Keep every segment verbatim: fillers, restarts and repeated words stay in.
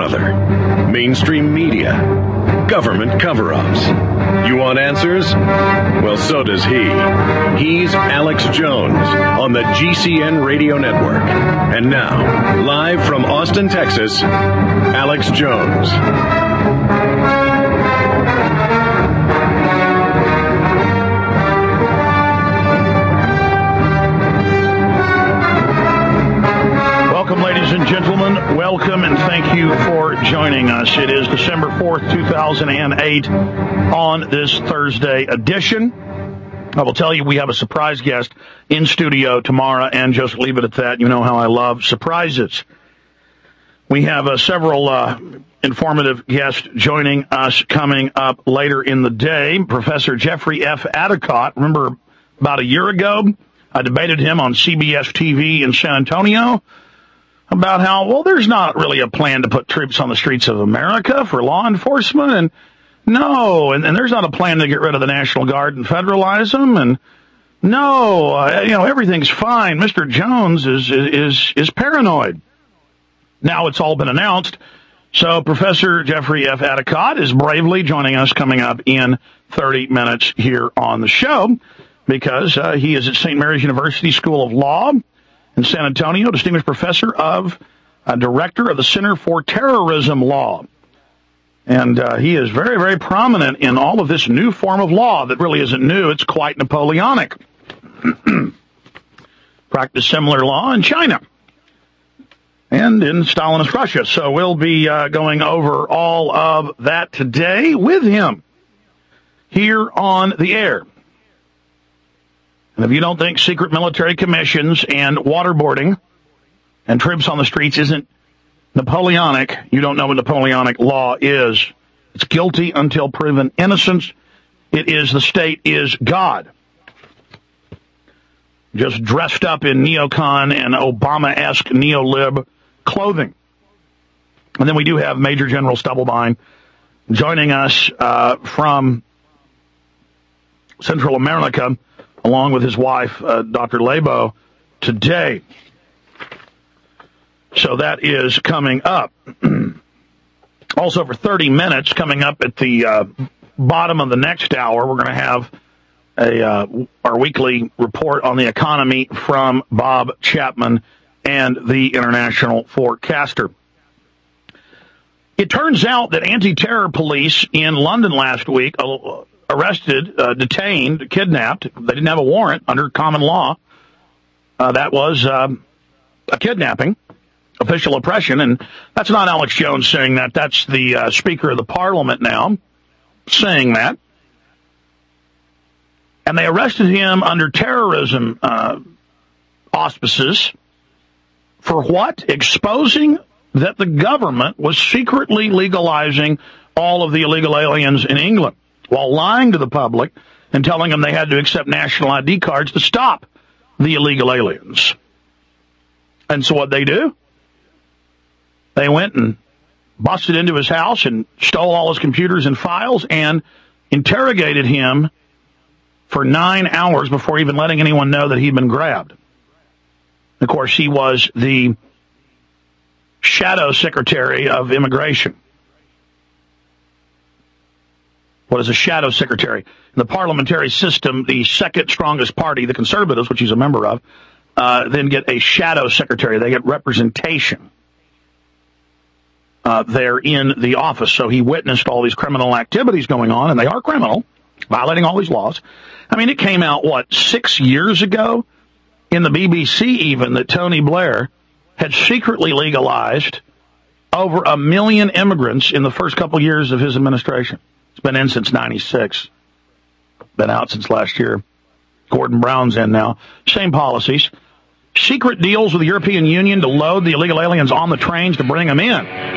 brother? Mainstream media? Government cover-ups? You want answers? Well, so does he. He's Alex Jones on the G C N Radio Network. And now, live from Austin, Texas, Alex Jones. Welcome, ladies and gentlemen. Welcome, and thank you for joining us. It is December fourth, two thousand eight on this Thursday edition. I will tell you we have a surprise guest in studio tomorrow, and just leave it at that. You know how I love surprises. We have uh, several uh, informative guests joining us coming up later in the day. Professor Jeffrey F. Adicott, remember about a year ago, I debated him on C B S T V in San Antonio about how, well, there's not really a plan to put troops on the streets of America for law enforcement, and no, and, and there's not a plan to get rid of the National Guard and federalize them, and no, uh, you know, everything's fine. Mister Jones is, is, is paranoid. Now it's all been announced, so Professor Jeffrey F. Adicott is bravely joining us coming up in thirty minutes here on the show, because uh, he is at Saint Mary's University School of Law in San Antonio, distinguished professor of, uh, director of the Center for Terrorism Law. And uh, he is very, very prominent in all of this new form of law that really isn't new. It's quite Napoleonic. Practice similar law in China and in Stalinist Russia. So we'll be uh, going over all of that today with him here on the air. And if you don't think secret military commissions and waterboarding and troops on the streets isn't Napoleonic, you don't know what Napoleonic law is. It's guilty until proven innocent. It is the state is God. Just dressed up in neocon and Obama-esque neolib clothing. And then we do have Major General Stubblebine joining us uh, from Central America, along with his wife, uh, Doctor Labo, today. So that is coming up. Also, for thirty minutes, coming up at the uh, bottom of the next hour, we're going to have a uh, our weekly report on the economy from Bob Chapman and the International Forecaster. It turns out that anti-terror police in London last week uh, arrested, uh, detained, kidnapped. They didn't have a warrant under common law. Uh, that was um, a kidnapping, official oppression, and that's not Alex Jones saying that. That's the uh, Speaker of the Parliament now saying that. And they arrested him under terrorism uh, auspices for what? Exposing that the government was secretly legalizing all of the illegal aliens in England, while lying to the public and telling them they had to accept national I D cards to stop the illegal aliens. And so what they do? They went and busted into his house and stole all his computers and files and interrogated him for nine hours before even letting anyone know that he'd been grabbed. Of course, he was the shadow secretary of immigration. What is a shadow secretary? In the parliamentary system, the second strongest party, the Conservatives, which he's a member of, uh, then get a shadow secretary. They get representation uh, there in the office. So he witnessed all these criminal activities going on, and they are criminal, violating all these laws. I mean, it came out, what, six years ago in the B B C even, that Tony Blair had secretly legalized over a million immigrants in the first couple years of his administration. It's been in since ninety-six. Been out since last year. Gordon Brown's in now. Same policies. Secret deals with the European Union to load the illegal aliens on the trains to bring them in.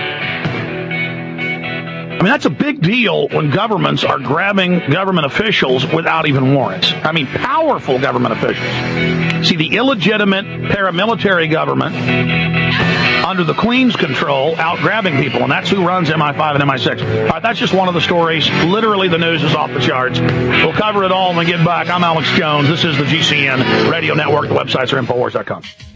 I mean, that's a big deal when governments are grabbing government officials without even warrants. I mean, powerful government officials. See, the illegitimate paramilitary government under the Queen's control out grabbing people, and that's who runs M I five and M I six. All right, that's just one of the stories. Literally, the news is off the charts. We'll cover it all when we get back. I'm Alex Jones. This is the G C N Radio Network. The websites are Infowars dot com.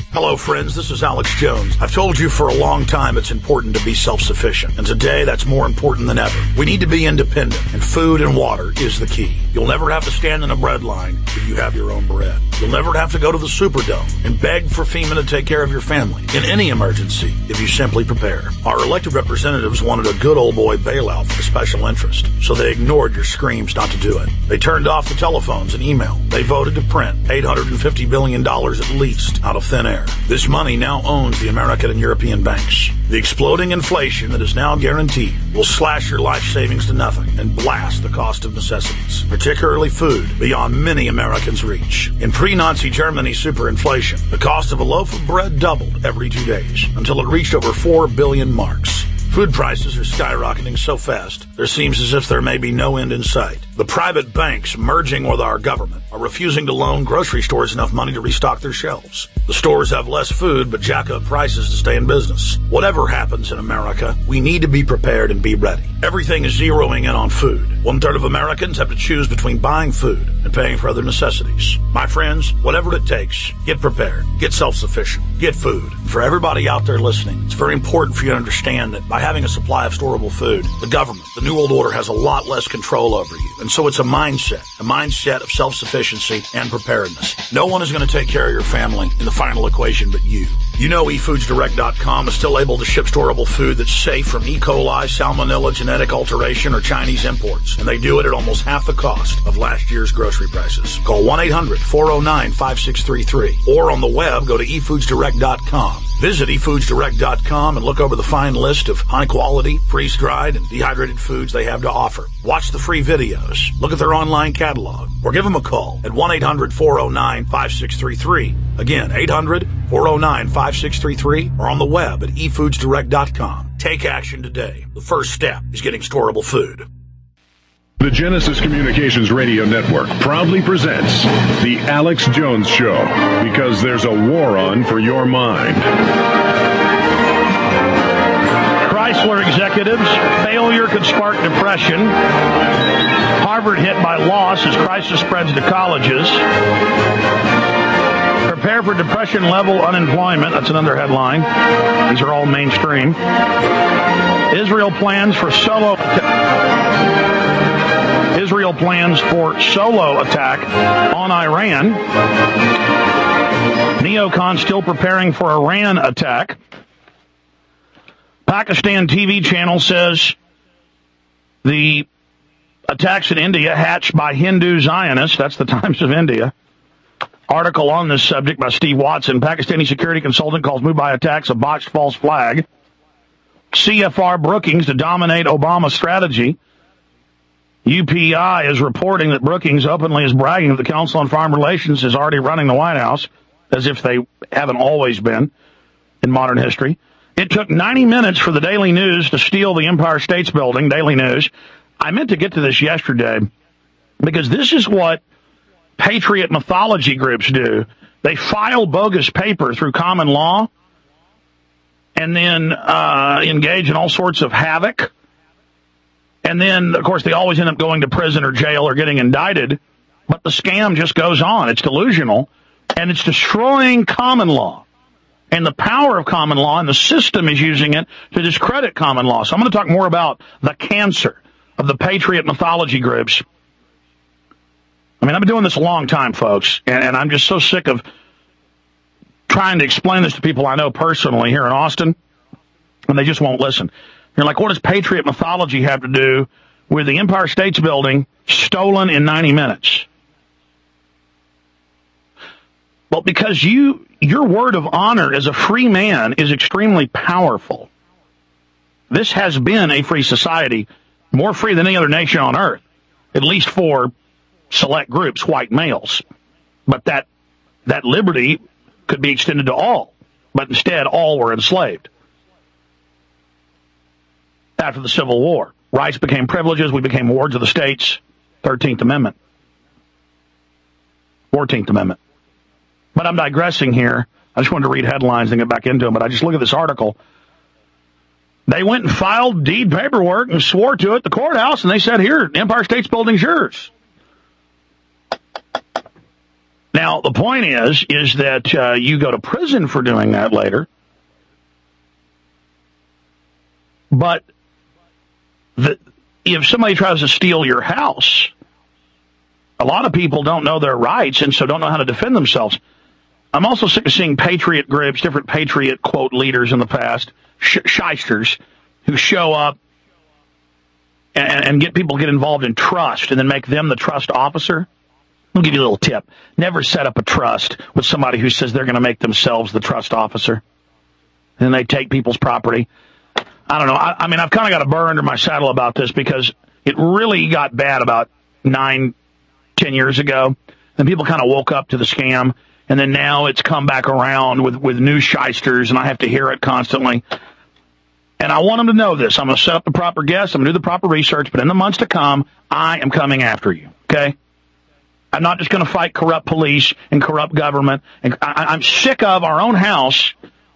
Hello, friends. This is Alex Jones. I've told you for a long time it's important to be self-sufficient, and today that's more important than ever. We need to be independent, and food and water is the key. You'll never have to stand in a bread line if you have your own bread. You'll never have to go to the Superdome and beg for FEMA to take care of your family in any emergency if you simply prepare. Our elected representatives wanted a good old boy bailout for the special interest, so they ignored your screams not to do it. They turned off the telephones and email. They voted to print eight hundred fifty billion dollars at least out of thin air. This money now owns the American and European banks. The exploding inflation that is now guaranteed will slash your life savings to nothing and blast the cost of necessities, particularly food, beyond many Americans' reach. In pre-Nazi Germany superinflation, the cost of a loaf of bread doubled every two days until it reached over four billion marks. Food prices are skyrocketing so fast, there seems as if there may be no end in sight. The private banks merging with our government are refusing to loan grocery stores enough money to restock their shelves. The stores have less food, but jack up prices to stay in business. Whatever happens in America, we need to be prepared and be ready. Everything is zeroing in on food. One third of Americans have to choose between buying food and paying for other necessities. My friends, whatever it takes, get prepared, get self-sufficient, get food. For everybody out there listening, it's very important for you to understand that by having a supply of storable food, the government, the New World Order, has a lot less control over you. And so it's a mindset, a mindset of self-sufficiency and preparedness. No one is going to take care of your family in the final equation but you. You know e foods direct dot com is still able to ship storable food that's safe from E. coli, salmonella, genetic alteration, or Chinese imports. And they do it at almost half the cost of last year's grocery prices. Call one eight hundred four oh nine five six three three. Or on the web, go to e foods direct dot com. Visit e foods direct dot com and look over the fine list of high-quality, freeze-dried, and dehydrated foods they have to offer. Watch the free videos. Look at their online catalog. Or give them a call at one eight hundred four oh nine five six three three. Again, eight hundred four oh nine five six three three, or on the web at e foods direct dot com. Take action today. The first step is getting storable food. The Genesis Communications Radio Network proudly presents The Alex Jones Show, because there's a war on for your mind. Chrysler executives, failure could spark depression. Harvard hit by loss as crisis spreads to colleges. Prepare for depression-level unemployment. That's another headline. These are all mainstream. Israel plans for solo... Israel plans for solo attack on Iran. Neocon still preparing for Iran attack. Pakistan T V channel says the attacks in India hatched by Hindu Zionists. That's the Times of India. Article on this subject by Steve Watson. Pakistani security consultant calls Mumbai attacks a botched false flag. C F R Brookings to dominate Obama strategy. U P I is reporting that Brookings openly is bragging that the Council on Foreign Relations is already running the White House, as if they haven't always been in modern history. It took ninety minutes for the Daily News to steal the Empire State Building, Daily News. I meant to get to this yesterday, because this is what patriot mythology groups do. They file bogus paper through common law and then uh, engage in all sorts of havoc. And then, of course, they always end up going to prison or jail or getting indicted. But the scam just goes on. It's delusional. And it's destroying common law and the power of common law, and the system is using it to discredit common law. So I'm going to talk more about the cancer of the patriot mythology groups. I mean, I've been doing this a long time, folks, and, and I'm just so sick of trying to explain this to people I know personally here in Austin, and they just won't listen. You're like, what does patriot mythology have to do with the Empire State Building stolen in ninety minutes? Well, because you, your word of honor as a free man is extremely powerful. This has been a free society, more free than any other nation on earth, at least for select groups, white males. But that that liberty could be extended to all, but instead all were enslaved. After the Civil War, rights became privileges, we became wards of the states, thirteenth Amendment, fourteenth Amendment. But I'm digressing here. I just wanted to read headlines and get back into them, but I just look at this article. They went and filed deed paperwork and swore to it, the courthouse, and they said, here, Empire State Building's yours. Now, the point is, is that uh, you go to prison for doing that later. But the, if somebody tries to steal your house, a lot of people don't know their rights and so don't know how to defend themselves. I'm also sick of seeing patriot groups, different patriot, quote, leaders in the past, sh- shysters, who show up and, and get people get involved in trust and then make them the trust officer. I'll give you a little tip. Never set up a trust with somebody who says they're going to make themselves the trust officer. And they take people's property. I don't know. I, I mean, I've kind of got a burr under my saddle about this because it really got bad about nine, ten years ago. And people kind of woke up to the scam. And then now it's come back around with, with new shysters, and I have to hear it constantly. And I want them to know this. I'm going to set up the proper guests. I'm going to do the proper research. But in the months to come, I am coming after you. Okay? I'm not just going to fight corrupt police and corrupt government. And I, I'm sick of our own house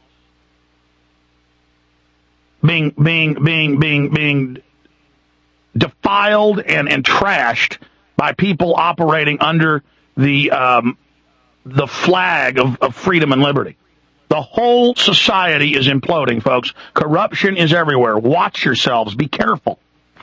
being being being being being defiled and, and trashed by people operating under the um, the flag of, of freedom and liberty. The whole society is imploding, folks. Corruption is everywhere. Watch yourselves. Be careful.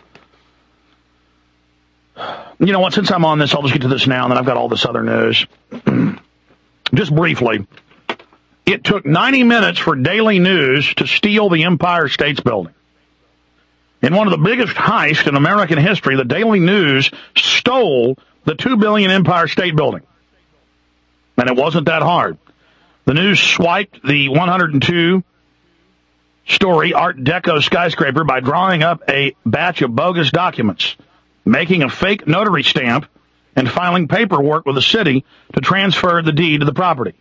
You know what? Since I'm on this, I'll just get to this now, and then I've got all this other news. Just briefly, it took ninety minutes for Daily News to steal the Empire State Building. In one of the biggest heists in American history, the Daily News stole the two billion dollars Empire State Building. And it wasn't that hard. The News swiped the one hundred two story Art Deco skyscraper by drawing up a batch of bogus documents, making a fake notary stamp, and filing paperwork with the city to transfer the deed to the property.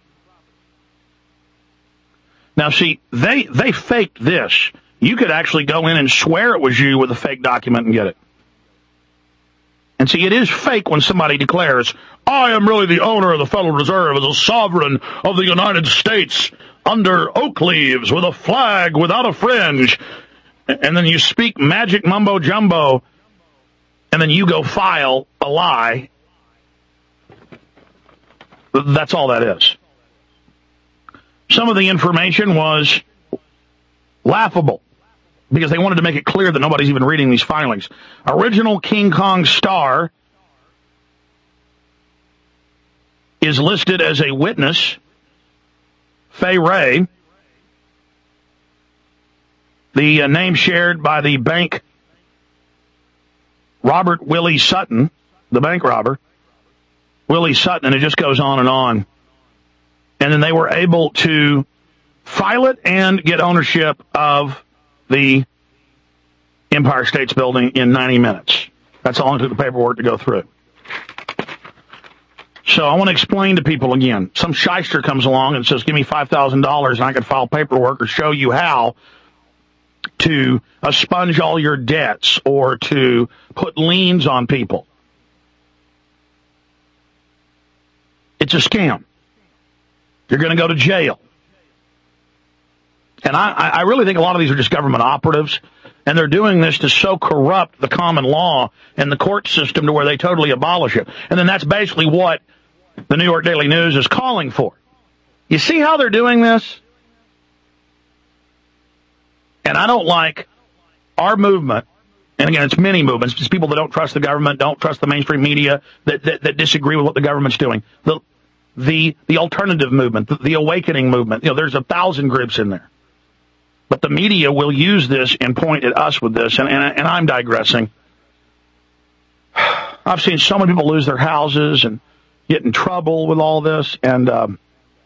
Now, see, they they faked this. You could actually go in and swear it was you with a fake document and get it. And see, it is fake when somebody declares, I am really the owner of the Federal Reserve as a sovereign of the United States under oak leaves with a flag without a fringe. And then you speak magic mumbo jumbo, and then you go file a lie. That's all that is. Some of the information was laughable because they wanted to make it clear that nobody's even reading these filings. Original King Kong star is listed as a witness. Fay Ray, the uh, name shared by the bank Robert Willie Sutton, the bank robber, Willie Sutton, and it just goes on and on. And then they were able to file it and get ownership of the Empire State Building in ninety minutes. That's how long it took the paperwork to go through. So I want to explain to people again. Some shyster comes along and says, give me five thousand dollars and I can file paperwork or show you how to expunge all your debts or to put liens on people. It's a scam. You're going to go to jail. And I, I really think a lot of these are just government operatives, and they're doing this to so corrupt the common law and the court system to where they totally abolish it. And then that's basically what the New York Daily News is calling for. You see how they're doing this? And I don't like our movement, and again, it's many movements, it's people that don't trust the government, don't trust the mainstream media, that, that, that disagree with what the government's doing. The The the alternative movement, the, the awakening movement, you know, there's a thousand groups in there. But the media will use this and point at us with this, and, and, and I'm digressing. I've seen so many people lose their houses and get in trouble with all this, and um,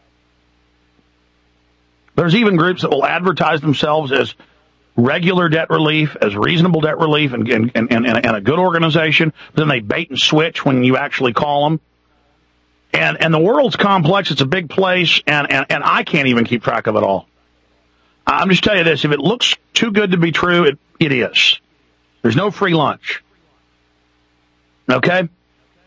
there's even groups that will advertise themselves as regular debt relief, as reasonable debt relief, and, and, and, and, and a good organization, but then they bait and switch when you actually call them. And and the world's complex. It's a big place, and, and, and I can't even keep track of it all. I'm just telling you this. If it looks too good to be true, it, it is. There's no free lunch. Okay?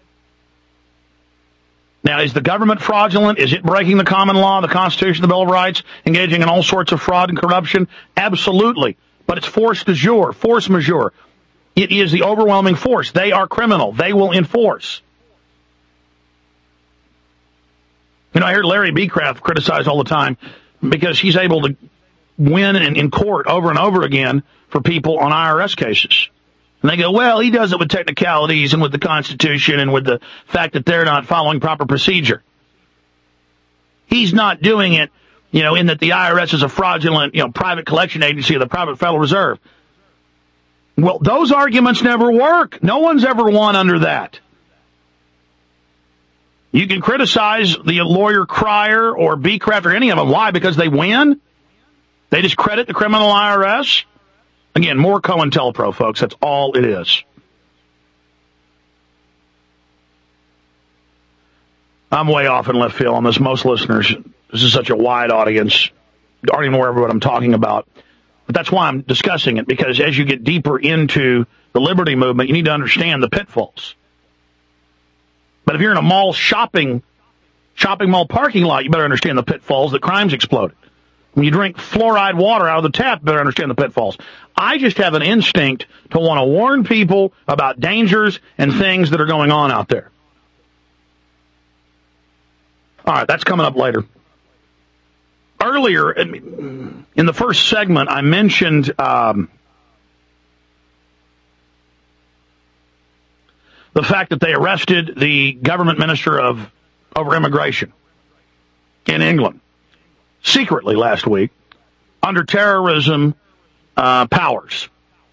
Now, is the government fraudulent? Is it breaking the common law, the Constitution, the Bill of Rights, engaging in all sorts of fraud and corruption? Absolutely. But it's force majeure, force majeure. It is the overwhelming force. They are criminal. They will enforce. You know, I hear Larry B. Kraft criticized all the time because he's able to win in, in court over and over again for people on I R S cases. And they go, well, he does it with technicalities and with the Constitution and with the fact that they're not following proper procedure. He's not doing it, you know, in that the I R S is a fraudulent, you know, private collection agency of the private Federal Reserve. Well, those arguments never work. No one's ever won under that. You can criticize the lawyer Cryer or B. Kraft or any of them. Why? Because they win? They discredit the criminal I R S? Again, more COINTELPRO, folks. That's all it is. I'm way off in left field on this. Most listeners, this is such a wide audience, don't even know what I'm talking about. But that's why I'm discussing it, because as you get deeper into the liberty movement, you need to understand the pitfalls. But if you're in a mall shopping, shopping mall parking lot, you better understand the pitfalls that crime's exploded. When you drink fluoride water out of the tap, you better understand the pitfalls. I just have an instinct to want to warn people about dangers and things that are going on out there. All right, that's coming up later. Earlier, in the first segment, I mentioned um, the fact that they arrested the government minister of over immigration in England secretly last week under terrorism uh, powers.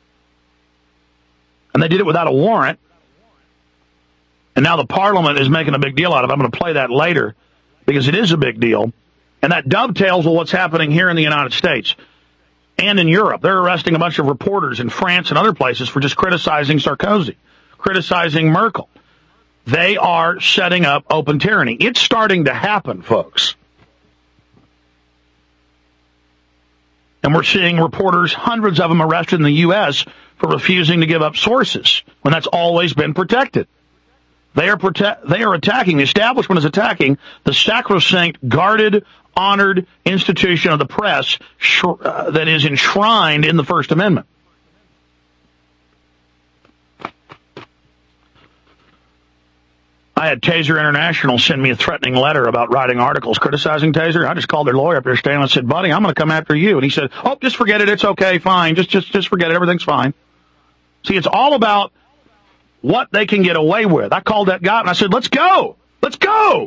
And they did it without a warrant. And now the parliament is making a big deal out of it. I'm going to play that later because it is a big deal. And that dovetails with what's happening here in the United States and in Europe. They're arresting a bunch of reporters in France and other places for just criticizing Sarkozy, criticizing Merkel. They are setting up open tyranny. It's starting to happen, folks. And we're seeing reporters, hundreds of them arrested in the U S for refusing to give up sources when that's always been protected. They are prote- they are attacking, the establishment is attacking the sacrosanct, guarded, honored institution of the press sh- uh, that is enshrined in the First Amendment. I had Taser International send me a threatening letter about writing articles criticizing Taser. I just called their lawyer up there, Stan, and said, buddy, I'm going to come after you. And he said, oh, just forget it. It's okay. Fine. Just, just, just forget it. Everything's fine. See, it's all about what they can get away with. I called that guy and I said, let's go. Let's go.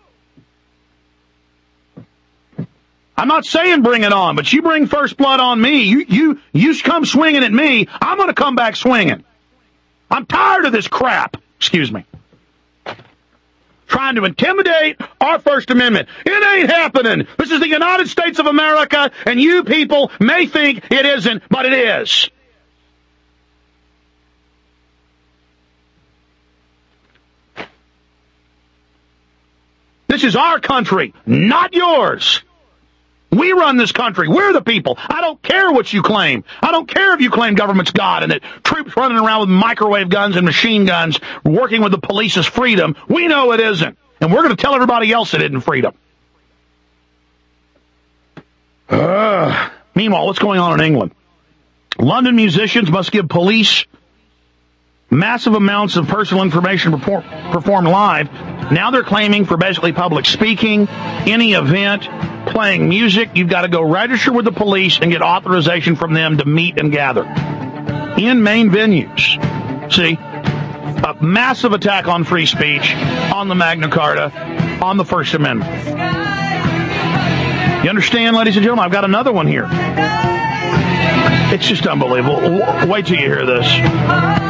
I'm not saying bring it on, but you bring first blood on me. You, you, you come swinging at me. I'm going to come back swinging. I'm tired of this crap. Excuse me. Trying to intimidate our First Amendment. It ain't happening. This is the United States of America, and you people may think it isn't, but it is. This is our country, not yours. We run this country. We're the people. I don't care what you claim. I don't care if you claim government's God and that troops running around with microwave guns and machine guns working with the police is freedom. We know it isn't. And we're going to tell everybody else it isn't freedom. Uh, meanwhile, what's going on in England? London musicians must give police massive amounts of personal information perform, performed live. Now they're claiming for basically public speaking, any event, playing music, you've got to go register with the police and get authorization from them to meet and gather in main venues. See, a massive attack on free speech, on the Magna Carta, on the First Amendment. You understand, ladies and gentlemen? I've got another one here. It's just unbelievable. Wait till you hear this.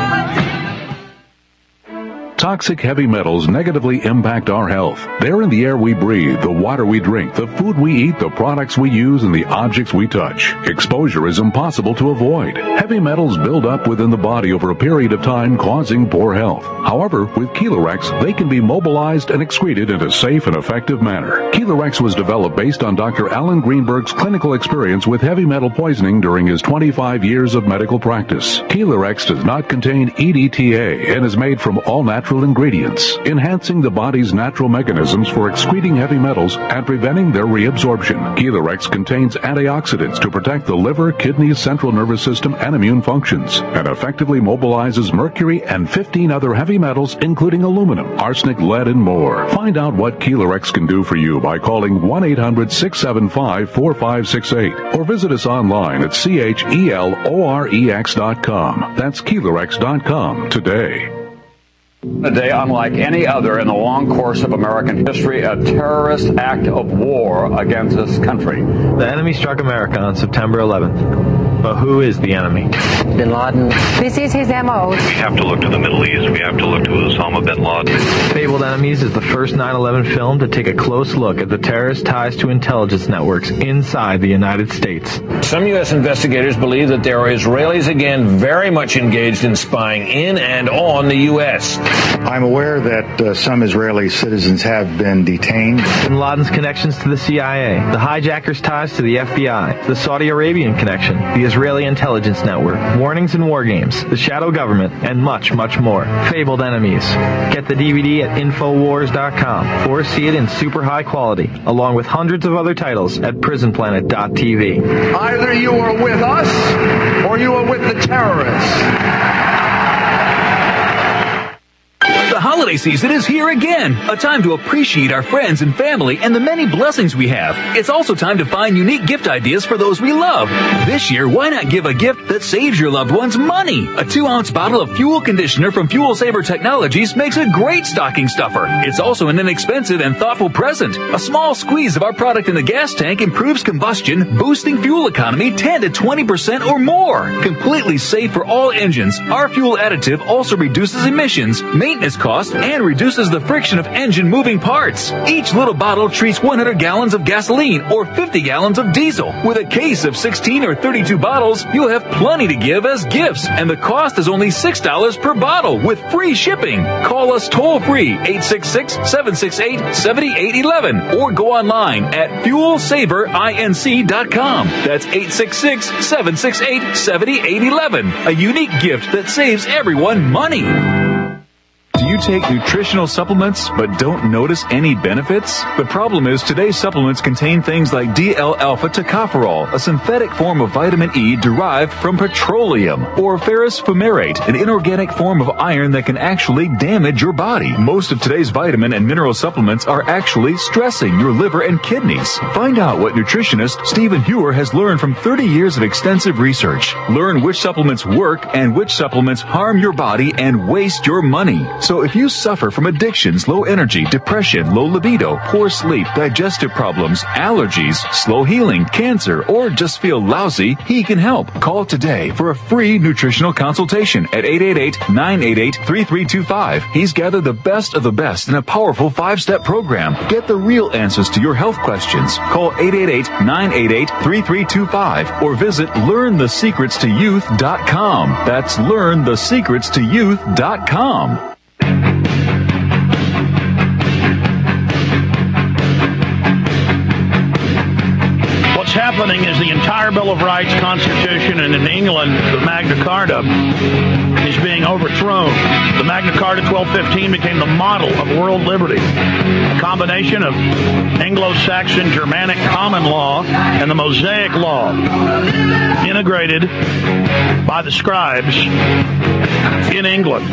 Toxic heavy metals negatively impact our health. They're in the air we breathe, the water we drink, the food we eat, the products we use, and the objects we touch. Exposure is impossible to avoid. Heavy metals build up within the body over a period of time, causing poor health. However, with Kelorex, they can be mobilized and excreted in a safe and effective manner. Kelorex was developed based on Doctor Alan Greenberg's clinical experience with heavy metal poisoning during his twenty-five years of medical practice. Kelorex does not contain E D T A and is made from all natural natural ingredients, enhancing the body's natural mechanisms for excreting heavy metals and preventing their reabsorption. Kelorex contains antioxidants to protect the liver, kidneys, central nervous system, and immune functions, and effectively mobilizes mercury and fifteen other heavy metals, including aluminum, arsenic, lead, and more. Find out what Kelorex can do for you by calling one eight hundred six seven five four five six eight or visit us online at C H E L O R E X dot com. That's Kelorex dot com today. A day unlike any other in the long course of American history, a terrorist act of war against this country. The enemy struck America on September eleventh. But who is the enemy? Bin Laden. This is his M O. We have to look to the Middle East. We have to look to Osama bin Laden. Fabled Enemies is the first nine eleven film to take a close look at the terrorist ties to intelligence networks inside the United States. Some U S investigators believe that there are Israelis again very much engaged in spying in and on the U S. I'm aware that uh, some Israeli citizens have been detained. Bin Laden's connections to the C I A, the hijackers' ties to the F B I, the Saudi Arabian connection, the Israeli intelligence network, warnings and war games, the shadow government, and much, much more. Fabled Enemies. Get the D V D at Infowars dot com or see it in super high quality, along with hundreds of other titles at Prison Planet dot T V. Either you are with us or you are with the terrorists. The holiday season is here again, a time to appreciate our friends and family and the many blessings we have. It's also time to find unique gift ideas for those we love. This year, why not give a gift that saves your loved ones money? A two-ounce bottle of fuel conditioner from Fuel Saver Technologies makes a great stocking stuffer. It's also an inexpensive and thoughtful present. A small squeeze of our product in the gas tank improves combustion, boosting fuel economy ten to twenty percent or more. Completely safe for all engines, our fuel additive also reduces emissions, maintenance cost, and reduces the friction of engine moving parts. Each little bottle treats one hundred gallons of gasoline or fifty gallons of diesel. With a case of sixteen or thirty-two bottles, you'll have plenty to give as gifts, and the cost is only six dollars per bottle with free shipping. Call us toll-free eight six six, seven six eight, seven eight one one or go online at fuel saver inc dot com. That's eight six six, seven six eight, seven eight one one. A unique gift that saves everyone money. Do you take nutritional supplements but don't notice any benefits? The problem is today's supplements contain things like D L-alpha tocopherol, a synthetic form of vitamin E derived from petroleum, or ferrous fumarate, an inorganic form of iron that can actually damage your body. Most of today's vitamin and mineral supplements are actually stressing your liver and kidneys. Find out what nutritionist Stephen Hewer has learned from thirty years of extensive research. Learn which supplements work and which supplements harm your body and waste your money. So if you suffer from addictions, low energy, depression, low libido, poor sleep, digestive problems, allergies, slow healing, cancer, or just feel lousy, he can help. Call today for a free nutritional consultation at eight eight eight, nine eight eight, three three two five. He's gathered the best of the best in a powerful five-step program. Get the real answers to your health questions. Call eight eight eight, nine eight eight, three three two five or visit learn the secrets to youth dot com. That's learn the secrets to youth dot com. What's happening is the entire Bill of Rights, Constitution, and in England, the Magna Carta is being overthrown. The Magna Carta twelve fifteen became the model of world liberty, a combination of Anglo-Saxon Germanic common law and the Mosaic law, integrated by the scribes in England.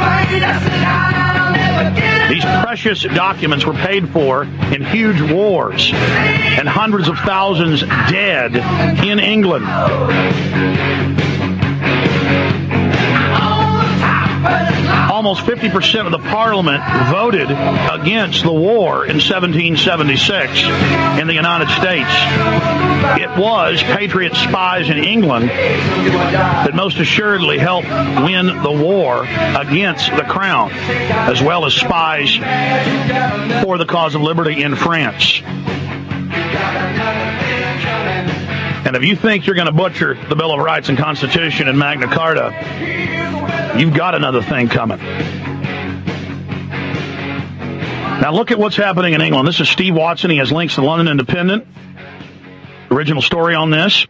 These precious documents were paid for in huge wars and hundreds of thousands dead in England. Almost fifty percent of the parliament voted against the war in seventeen seventy-six in the United States. It was patriot spies in England that most assuredly helped win the war against the crown, as well as spies for the cause of liberty in France. And if you think you're going to butcher the Bill of Rights and Constitution and Magna Carta, you've got another thing coming. Now look at what's happening in England. This is Steve Watson. He has links to the London Independent. Original story on this.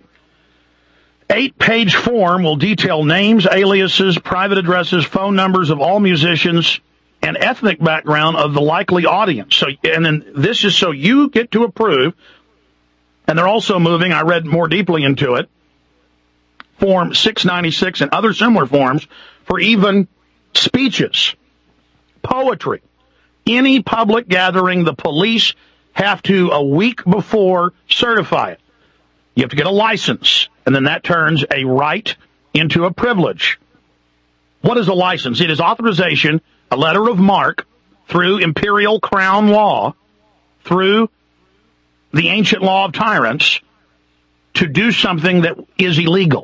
Eight-page form will detail names, aliases, private addresses, phone numbers of all musicians and ethnic background of the likely audience. So, and then this is so you get to approve, and they're also moving, I read more deeply into it, Form six ninety-six and other similar forms for even speeches, poetry, any public gathering. The police have to, a week before, certify it. You have to get a license, and then that turns a right into a privilege. What is a license? It is authorization, a letter of marque, through imperial crown law, through the ancient law of tyrants, to do something that is illegal.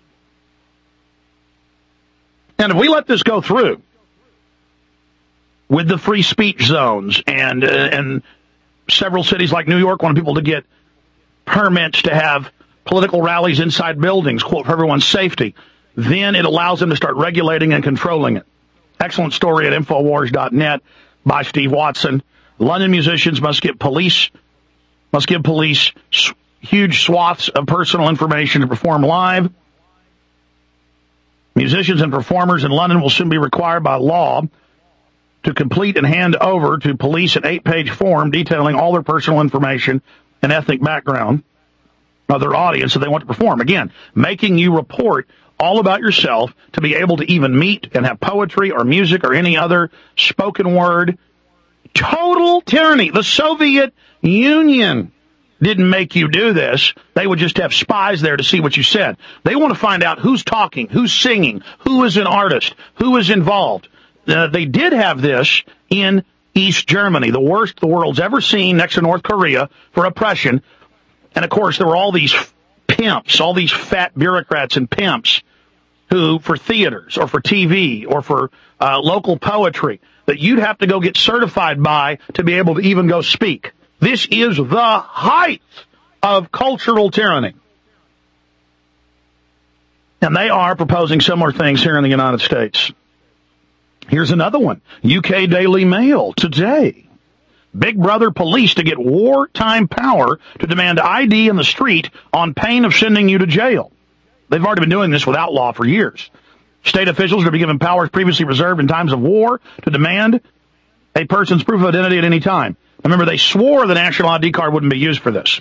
And if we let this go through, with the free speech zones and uh, and several cities like New York want people to get permits to have political rallies inside buildings, quote, for everyone's safety, then it allows them to start regulating and controlling it. Excellent story at Infowars dot net by Steve Watson. London musicians must get police, must give police huge swaths of personal information to perform live. Musicians and performers in London will soon be required by law to complete and hand over to police an eight-page form detailing all their personal information and ethnic background of their audience that they want to perform. Again, making you report all about yourself to be able to even meet and have poetry or music or any other spoken word. Total tyranny. The Soviet Union didn't make you do this. They would just have spies there to see what you said. They want to find out who's talking, who's singing, who is an artist, who is involved. Uh, they did have this in East Germany, the worst the world's ever seen next to North Korea for oppression. And, of course, there were all these pimps, all these fat bureaucrats and pimps who, for theaters or for T V or for uh, local poetry, that you'd have to go get certified by to be able to even go speak. This is the height of cultural tyranny. And they are proposing similar things here in the United States. Here's another one. U K Daily Mail today. Big Brother police to get wartime power to demand I D in the street on pain of sending you to jail. They've already been doing this with outlaw for years. State officials are to be given powers previously reserved in times of war to demand a person's proof of identity at any time. Remember, they swore the national I D card wouldn't be used for this.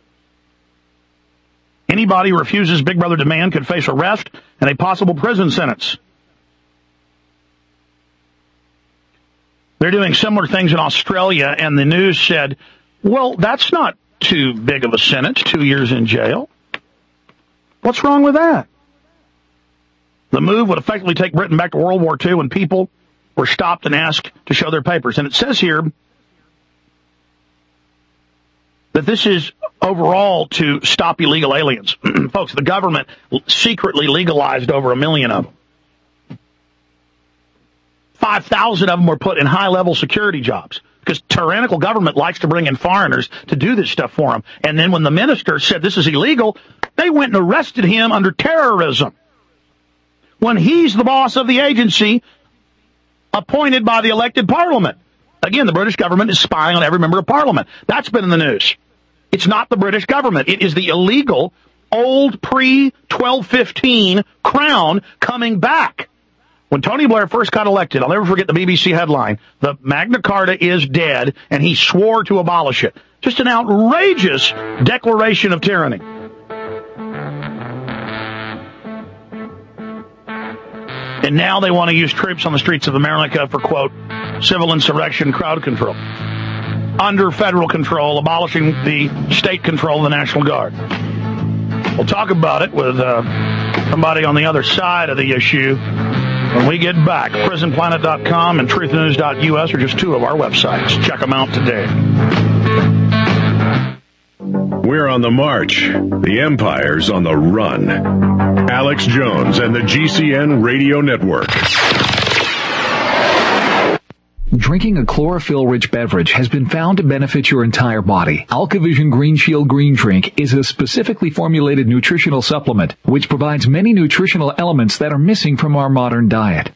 Anybody who refuses Big Brother demand could face arrest and a possible prison sentence. They're doing similar things in Australia, and the news said, well, that's not too big of a sentence, two years in jail. What's wrong with that? The move would effectively take Britain back to World War Two when people were stopped and asked to show their papers. And it says here that this is overall to stop illegal aliens. Folks, the government secretly legalized over a million of them. five thousand of them were put in high-level security jobs because tyrannical government likes to bring in foreigners to do this stuff for them. And then when the minister said this is illegal, they went and arrested him under terrorism. When he's the boss of the agency appointed by the elected parliament. Again, the British government is spying on every member of parliament. That's been in the news. It's not the British government. It is the illegal, old pre twelve fifteen crown coming back. When Tony Blair first got elected, I'll never forget the B B C headline, the Magna Carta is dead, and he swore to abolish it. Just an outrageous declaration of tyranny. And now they want to use troops on the streets of America for, quote, civil insurrection, crowd control. Under federal control, abolishing the state control of the National Guard. We'll talk about it with uh, somebody on the other side of the issue when we get back. prison planet dot com and truth news dot U S are just two of our websites. Check them out today. We're on the march. The empire's on the run. Alex Jones and the G C N Radio Network. Drinking a chlorophyll-rich beverage has been found to benefit your entire body. AlkaVision Green Shield Green Drink is a specifically formulated nutritional supplement which provides many nutritional elements that are missing from our modern diet.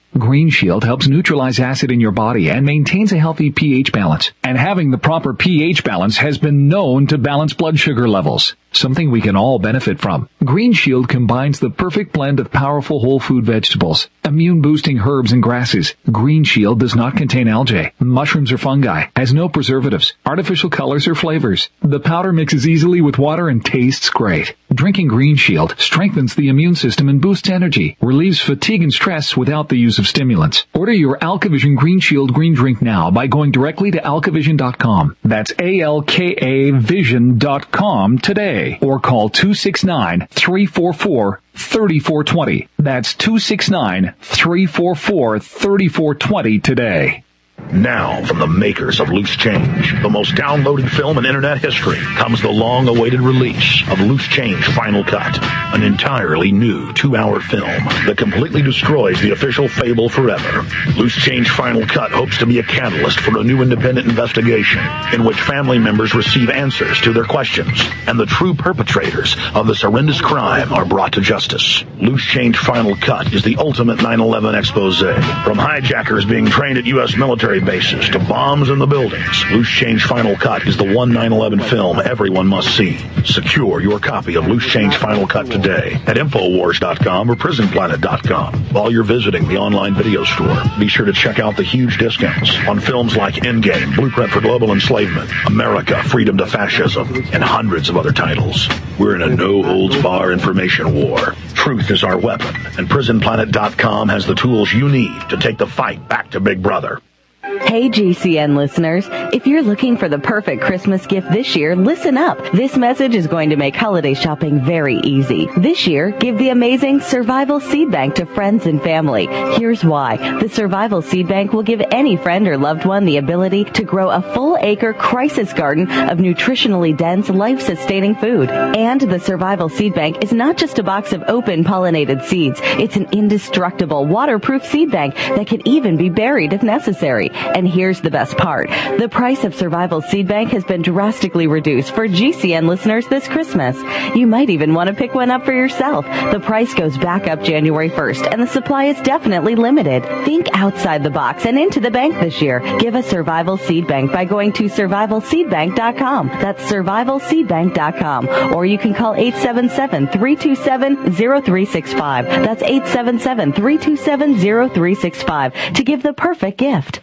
Green Shield helps neutralize acid in your body and maintains a healthy pH balance. And having the proper pH balance has been known to balance blood sugar levels, something we can all benefit from. Green Shield combines the perfect blend of powerful whole food vegetables, immune-boosting herbs and grasses. Green Shield does not contain algae, mushrooms or fungi, has no preservatives, artificial colors or flavors. The powder mixes easily with water and tastes great. Drinking Green Shield strengthens the immune system and boosts energy, relieves fatigue and stress without the use of stimulants. Order your AlkaVision Green Shield green drink now by going directly to alkavision dot com. That's A L K A vision dot com today. Or call two six nine, three four four, three four two zero. That's two six nine, three four four, three four two zero today. Now, from the makers of Loose Change, the most downloaded film in internet history, comes the long-awaited release of Loose Change Final Cut, an entirely new two-hour film that completely destroys the official fable forever. Loose Change Final Cut hopes to be a catalyst for a new independent investigation in which family members receive answers to their questions, and the true perpetrators of this horrendous crime are brought to justice. Loose Change Final Cut is the ultimate nine eleven expose, from hijackers being trained at U S military bases to bombs in the buildings. Loose Change Final Cut is the one nine eleven film everyone must see. Secure your copy of Loose Change Final Cut today at infowars dot com or prison planet dot com. While you're visiting the online video store, be sure to check out the huge discounts on films like Endgame, Blueprint for Global Enslavement, America, Freedom to Fascism, and hundreds of other titles. We're in a no-holds-bar information war. Truth is our weapon, and prison planet dot com has the tools you need to take the fight back to Big Brother. Hey G C N listeners, if you're looking for the perfect Christmas gift this year, listen up. This message is going to make holiday shopping very easy. This year, give the amazing Survival Seed Bank to friends and family. Here's why. The Survival Seed Bank will give any friend or loved one the ability to grow a full acre crisis garden of nutritionally dense, life-sustaining food. And the Survival Seed Bank is not just a box of open pollinated seeds. It's an indestructible, waterproof seed bank that can even be buried if necessary. And here's the best part. The price of Survival Seed Bank has been drastically reduced for G C N listeners this Christmas. You might even want to pick one up for yourself. The price goes back up January first, and the supply is definitely limited. Think outside the box and into the bank this year. Give a Survival Seed Bank by going to survival seed bank dot com. That's survival seed bank dot com. Or you can call eight seven seven, three two seven, zero three six five. That's eight seven seven, three two seven, zero three six five to give the perfect gift.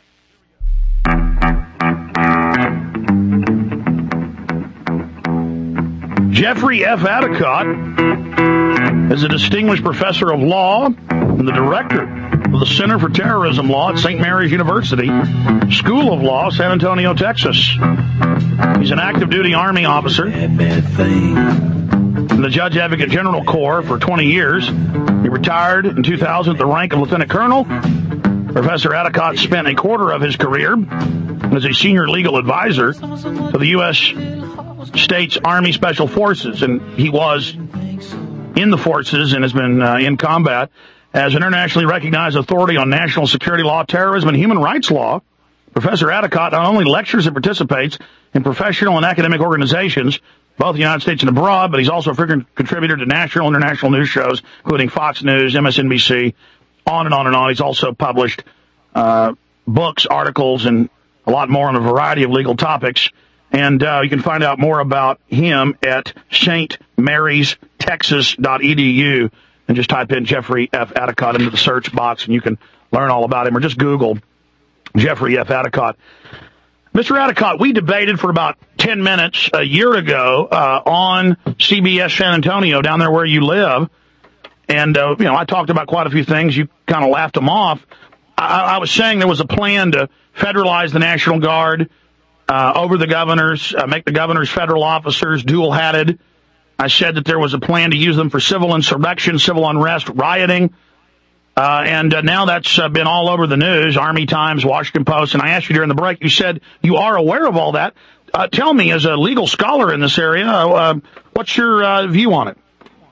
Jeffrey F. Atticott is a distinguished professor of law and the director of the Center for Terrorism Law at Saint Mary's University, School of Law, San Antonio, Texas. He's an active duty Army officer in the Judge Advocate General Corps for twenty years. He retired in two thousand at the rank of Lieutenant Colonel. Professor Atticott spent a quarter of his career as a senior legal advisor to the U S States Army Special Forces, and he was in the forces and has been uh, in combat as an internationally recognized authority on national security law, terrorism, and human rights law. Professor Atticott not only lectures and participates in professional and academic organizations, both in the United States and abroad, but he's also a frequent contributor to national and international news shows, including Fox News, M S N B C, on and on and on. He's also published uh, books, articles, and a lot more on a variety of legal topics. And uh, you can find out more about him at st marys texas dot e d u and just type in Jeffrey F. Atticott into the search box, and you can learn all about him, or just Google Jeffrey F. Atticott. Mister Atticott, we debated for about ten minutes a year ago uh, on C B S San Antonio, down there where you live. And, uh, you know, I talked about quite a few things. You kind of laughed them off. I, I was saying there was a plan to federalize the National Guard, uh, over the governors, uh, make the governors federal officers, dual-hatted. I said that there was a plan to use them for civil insurrection, civil unrest, rioting. Uh, and uh, now that's uh, been all over the news, Army Times, Washington Post. And I asked you during the break, you said you are aware of all that. Uh, tell me, as a legal scholar in this area, uh, what's your uh, view on it?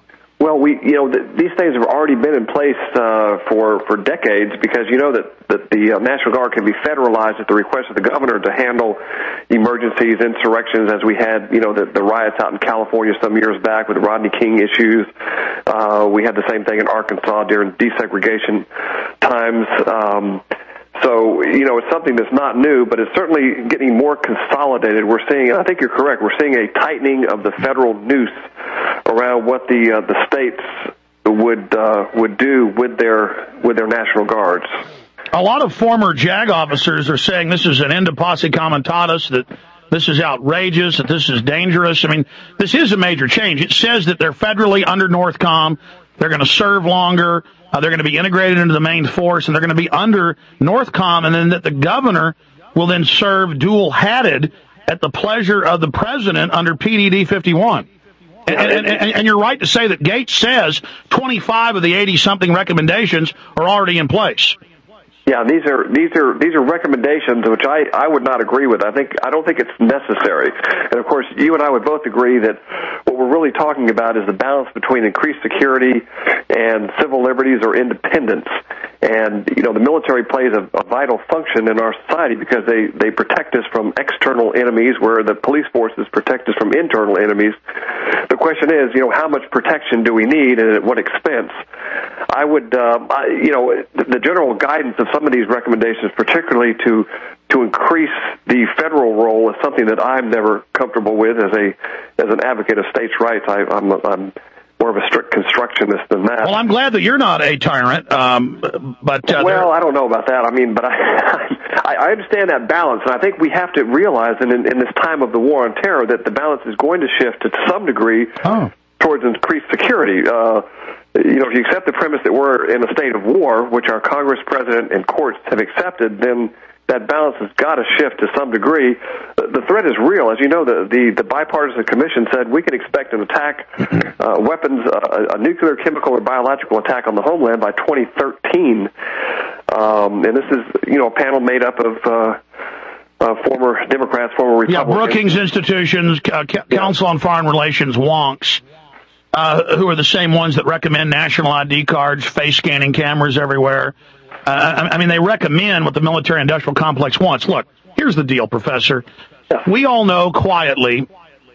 Well, we, you know, th- these things have already been in place uh, for for decades, because you know that that the uh, National Guard can be federalized at the request of the governor to handle emergencies, insurrections, as we had, you know, the, the riots out in California some years back with the Rodney King issues. Uh, we had the same thing in Arkansas during desegregation times. Um, So, you know, it's something that's not new, but it's certainly getting more consolidated. We're seeing, and I think you're correct, we're seeing a tightening of the federal noose around what the uh, the states would uh, would do with their with their National Guards. A lot of former JAG officers are saying this is an end of posse comitatus, that this is outrageous, that this is dangerous. I mean, this is a major change. It says that they're federally under Northcom, they're going to serve longer, uh, they're going to be integrated into the main force, and they're going to be under Northcom, and then that the governor will then serve dual-hatted at the pleasure of the president under P D D fifty-one. And, and, and, and you're right to say that Gates says twenty-five of the eighty-something recommendations are already in place. Yeah, these are these are these are recommendations which I, I would not agree with. I think I don't think it's necessary. And of course, you and I would both agree that what we're really talking about is the balance between increased security and civil liberties or independence. And you know, the military plays a, a vital function in our society because they they protect us from external enemies, where the police forces protect us from internal enemies. The question is, you know, how much protection do we need, and at what expense? I would, um, I, you know, the, the general guidance of some of these recommendations, particularly to to increase the federal role, is something that I'm never comfortable with as a as an advocate of states' rights. I, I'm, I'm more of a strict constructionist than that. Well, I'm glad that you're not a tyrant, um, but uh, well, I don't know about that. I mean, but I, I understand that balance, and I think we have to realize, in, in this time of the war on terror, that the balance is going to shift to some degree oh. towards increased security. Uh, You know, if you accept the premise that we're in a state of war, which our Congress, President, and courts have accepted, then that balance has got to shift to some degree. The threat is real. As you know, the, the, the bipartisan commission said we can expect an attack, uh, weapons, uh, a nuclear, chemical, or biological attack on the homeland by twenty thirteen. Um, and this is, you know, a panel made up of uh, uh, former Democrats, former Republicans. Yeah, Brookings Institutions, uh, Council on Foreign Relations, wonks. Uh, who are the same ones that recommend national I D cards, face scanning cameras everywhere. Uh, I, I mean, they recommend what the military-industrial complex wants. Look, here's the deal, Professor. We all know quietly,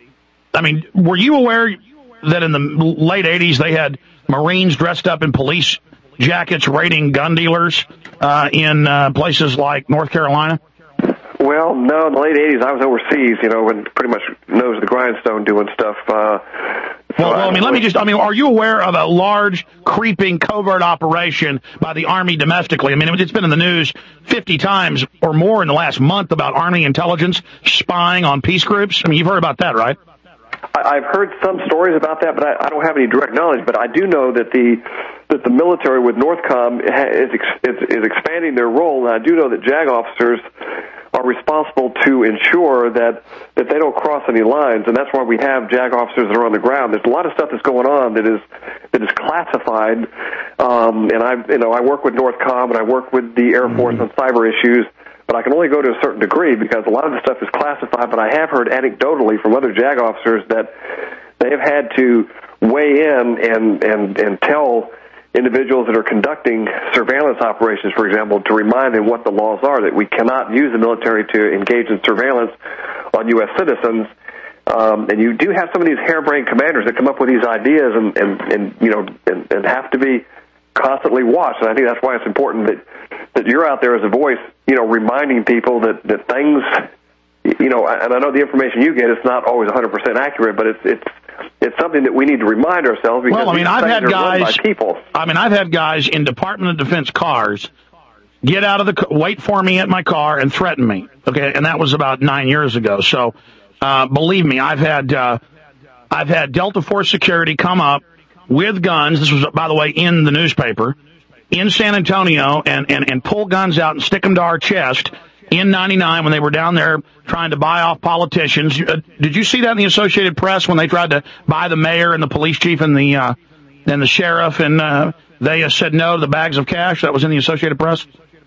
I mean, were you aware that in the late eighties they had Marines dressed up in police jackets raiding gun dealers uh, in uh, places like North Carolina? Well, no, in the late eighties I was overseas, you know, and pretty much nose to the grindstone doing stuff. Uh, Well, well, I mean, let me just, I mean, are you aware of a large, creeping, covert operation by the Army domestically? I mean, it's been in the news fifty times or more in the last month about Army intelligence spying on peace groups. I mean, you've heard about that, right? I've heard some stories about that, but I, I don't have any direct knowledge. But I do know that the that the military with Northcom is, is, is expanding their role, and I do know that JAG officers are responsible to ensure that, that they don't cross any lines, and that's why we have JAG officers that are on the ground. There's a lot of stuff that's going on that is that is classified, um, and I you know I work with Northcom and I work with the Air Force on cyber issues, but I can only go to a certain degree because a lot of the stuff is classified. But I have heard anecdotally from other JAG officers that they have had to weigh in and and and tell individuals that are conducting surveillance operations, for example, to remind them what the laws are, that we cannot use the military to engage in surveillance on U S citizens. Um, and you do have some of these harebrained commanders that come up with these ideas and, and, and you know, and, and have to be constantly watched. And I think that's why it's important that, that you're out there as a voice, you know, reminding people that, that things, you know, and I know the information you get is not always one hundred percent accurate, but it's, it's, it's something that we need to remind ourselves because well, I mean, I've had guys, people. I mean, I've had guys in Department of Defense cars get out of the, wait for me at my car and threaten me. Okay. And that was about nine years ago. So, uh, believe me, I've had, uh, I've had Delta Force security come up with guns. This was, by the way, in the newspaper in San Antonio and, and, and pull guns out and stick them to our chest in ninety-nine when they were down there trying to buy off politicians. Uh, did you see that in the Associated Press when they tried to buy the mayor and the police chief and the uh, and the sheriff and uh, they uh, said no to the bags of cash? That was in the Associated Press?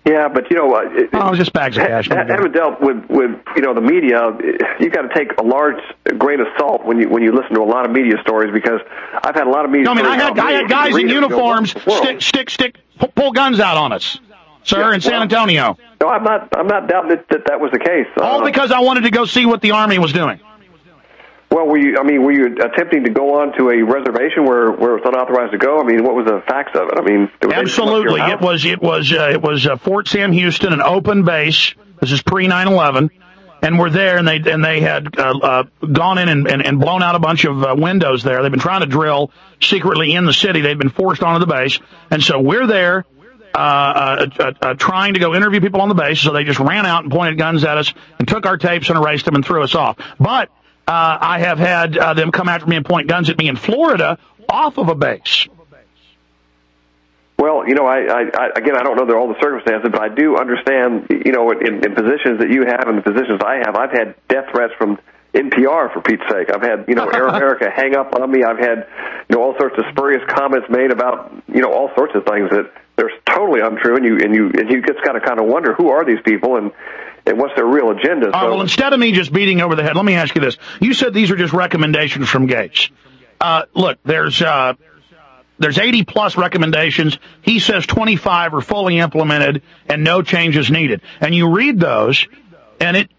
Yeah, but you know, it, oh, just bags of cash. Ha- having dealt with, with you know the media, you got to take a large grain of salt when you when you listen to a lot of media stories, because I've had a lot of media. No, I mean, I had I had guys in uniforms go, stick stick stick pull guns out on us, sir, yeah, in San well, Antonio. No, I'm not. I'm not doubting that that, that was the case. All uh, because I wanted to go see what the Army was doing. Well, were you? I mean, were you attempting to go on to a reservation where, where it was unauthorized to go? I mean, what was the facts of it? I mean, absolutely, it was it was uh, it was uh, Fort Sam Houston, an open base. This is pre nine eleven, and we're there, and they and they had uh, uh, gone in and, and, and blown out a bunch of uh, windows there. They've been trying to drill secretly in the city. They've been forced onto the base, and so we're there. Uh, uh, uh, uh, trying to go interview people on the base, so they just ran out and pointed guns at us and took our tapes and erased them and threw us off. But Uh, I have had uh, them come after me and point guns at me in Florida off of a base. Well, you know, I, I, I again, I don't know all the circumstances, but I do understand, you know, in, in positions that you have and the positions I have, I've had death threats from N P R, for Pete's sake. I've had, you know, Air America hang up on me. I've had, you know, all sorts of spurious comments made about, you know, all sorts of things that they're totally untrue, and you and you and you just kind of kind of wonder, who are these people and and what's their real agenda? So, uh, well, instead of me just beating over the head, let me ask you this. You said these are just recommendations from Gates. Uh, look, there's uh, there's eighty plus recommendations. He says twenty-five are fully implemented and no changes needed. And you read those, and it,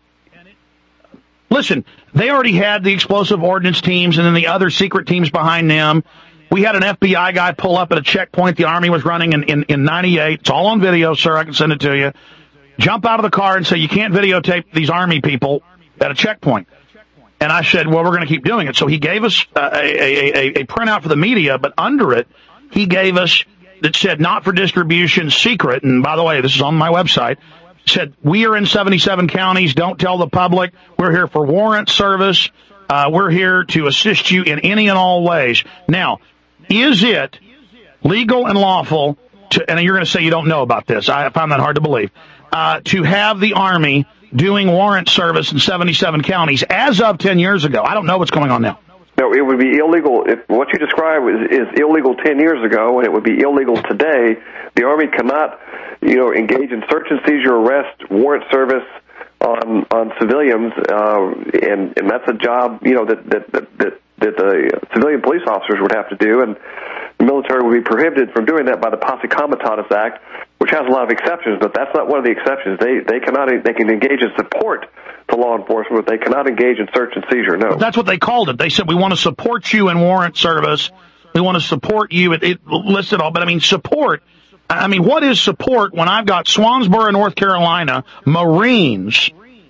listen, they already had the explosive ordnance teams and then the other secret teams behind them. We had an F B I guy pull up at a checkpoint the Army was running in, in, in ninety-eight. It's all on video, sir. I can send it to you. Jump out of the car and say, you can't videotape these Army people at a checkpoint. And I said, well, we're going to keep doing it. So he gave us uh, a, a, a, a printout for the media, but under it, he gave us that said not for distribution, secret. And by the way, this is on my website. Said, we are in seventy-seven counties. Don't tell the public. We're here for warrant service. Uh, we're here to assist you in any and all ways. Now, is it legal and lawful to, and you're going to say you don't know about this. I find that hard to believe. Uh, to have the Army doing warrant service in seventy-seven counties as of ten years ago. I don't know what's going on now. No, it would be illegal. If what you described is, is illegal ten years ago, and it would be illegal today. The Army cannot, you know, engage in search and seizure, arrest, warrant service on on civilians, uh, and and that's a job, you know, that that that that, that the civilian police officers would have to do, and the military would be prohibited from doing that by the Posse Comitatus Act, which has a lot of exceptions, but that's not one of the exceptions. They they cannot they can engage in support to law enforcement, but they cannot engage in search and seizure. No, but that's what they called it. They said, we want to support you in warrant service. We want to support you. It, it listed all, but I mean support. I mean, what is support when I've got Swansboro, North Carolina, Marines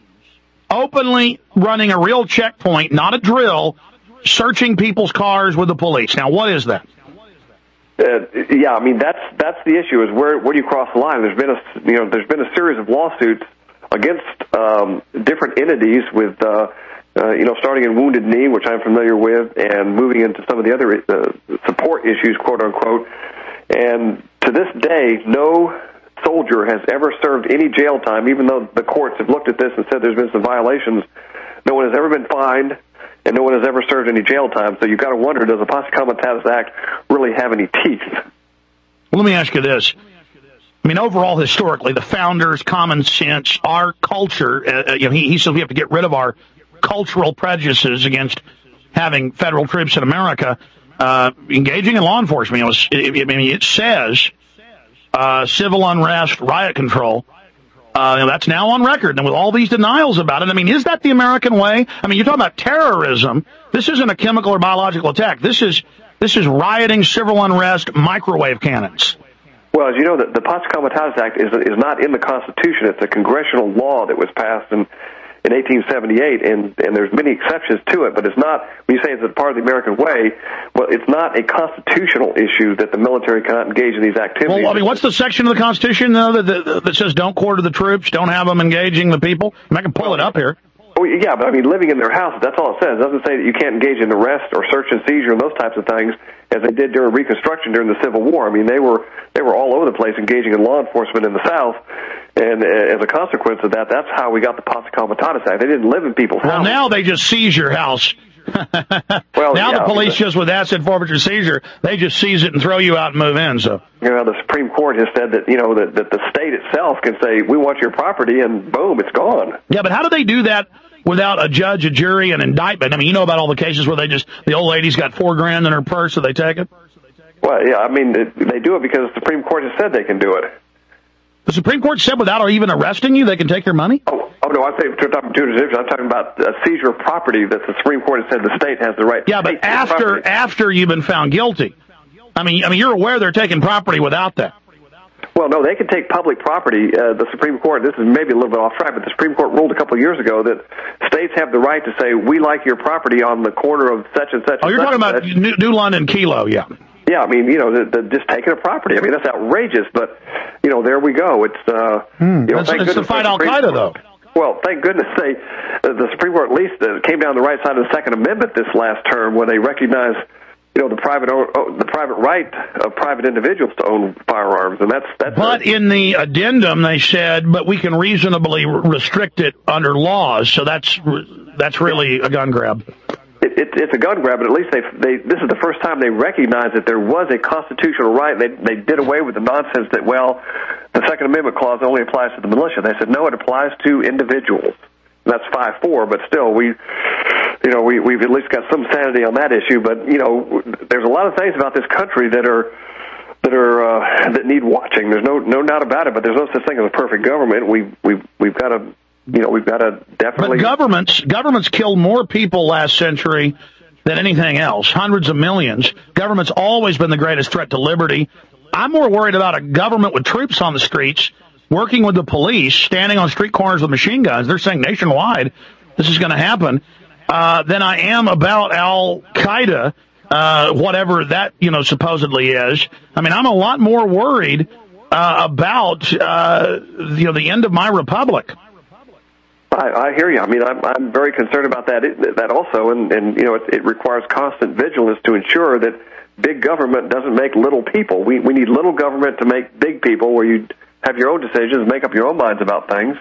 openly running a real checkpoint, not a drill, searching people's cars with the police? Now, what is that? Uh, yeah, I mean that's that's the issue. Is where where do you cross the line? There's been a you know there's been a series of lawsuits against um, different entities with uh, uh, you know starting in Wounded Knee, which I'm familiar with, and moving into some of the other uh, support issues, quote unquote. And to this day, no soldier has ever served any jail time, even though the courts have looked at this and said there's been some violations. No one has ever been fined, and no one has ever served any jail time. So you've got to wonder, does the Posse Comitatus Act really have any teeth? Well, let me ask you this. I mean, overall, historically, the founders, common sense, our culture, uh, you know, he, he says we have to get rid of our cultural prejudices against having federal troops in America uh, engaging in law enforcement. You know, it, it, I mean, it says uh, civil unrest, riot control. Uh, you know, that's now on record, and with all these denials about it, I mean, is that the American way? I mean, you're talking about terrorism. This isn't a chemical or biological attack. This is this is rioting, civil unrest, microwave cannons. Well, as you know, the, the Posse Comitatus Act is is not in the Constitution. It's a congressional law that was passed in in eighteen seventy-eight, and and there's many exceptions to it. But it's not. When you say it's a part of the American way, well, it's not a constitutional issue that the military cannot engage in these activities. Well, I mean, what's the section of the Constitution though that that, that says don't quarter the troops, don't have them engaging the people? I, mean, I can pull it up here. Oh, yeah, but I mean, living in their houses, that's all it says. It doesn't say that you can't engage in arrest or search and seizure and those types of things, as they did during Reconstruction during the Civil War. I mean, they were they were all over the place engaging in law enforcement in the South, and as a consequence of that, that's how we got the Posse Comitatus Act. They didn't live in people's well, houses. Well, now they just seize your house Well, now yeah, the police but, just with asset forfeiture seizure, they just seize it and throw you out and move in. So you know, the Supreme Court has said that you know that, that the state itself can say we want your property, and boom, it's gone. Yeah, but how do they do that without a judge, a jury, an indictment? I mean, you know about all the cases where they just the old lady's got four grand in her purse, so they take it. Well, yeah, I mean it, they do it because the Supreme Court has said they can do it. The Supreme Court said without even arresting you, they can take your money? Oh, oh no, I'm saying, I'm talking about a seizure of property that the Supreme Court has said the state has the right to Yeah, but after after you've been found guilty. I mean, I mean, you're aware they're taking property without that. Well, no, they can take public property. Uh, the Supreme Court, this is maybe a little bit off track, but the Supreme Court ruled a couple of years ago that states have the right to say, we like your property on the corner of such and such. Oh, you're talking about New, New London Kilo, yeah. Yeah, I mean, you know, the, the, just taking a property. I mean, that's outrageous, but, you know, there we go. It's, uh, hmm. you know, it's, thank it's goodness to fight Al-Qaeda, though. Well, thank goodness they, uh, the Supreme Court at least uh, came down the right side of the Second Amendment this last term where they recognized, you know, the private own, the private right of private individuals to own firearms, and that's that's. But a, in the addendum, they said, but we can reasonably restrict it under laws. So that's that's really a gun grab. It, it, it's a gun grab, but at least they they this is the first time they recognized that there was a constitutional right. They they did away with the nonsense that well, the Second Amendment clause only applies to the militia. They said no, it applies to individuals. That's five four, but still, we, you know, we, we've at least got some sanity on that issue. But, you know, there's a lot of things about this country that are that are uh, that need watching. There's no no doubt about it. But there's no such thing as a perfect government. We we we've got to, you know, we've got to definitely. But governments governments killed more people last century than anything else. Hundreds of millions. Government's always been the greatest threat to liberty. I'm more worried about a government with troops on the streets, working with the police, standing on street corners with machine guns. They're saying nationwide this is going to happen, uh, than I am about Al-Qaeda, uh, whatever that, you know, supposedly is. I mean, I'm a lot more worried uh, about, uh, you know, the end of my republic. I, I hear you. I mean, I'm, I'm very concerned about that that also, and, and you know, it, it requires constant vigilance to ensure that big government doesn't make little people. We, we need little government to make big people where you have your own decisions, make up your own minds about things.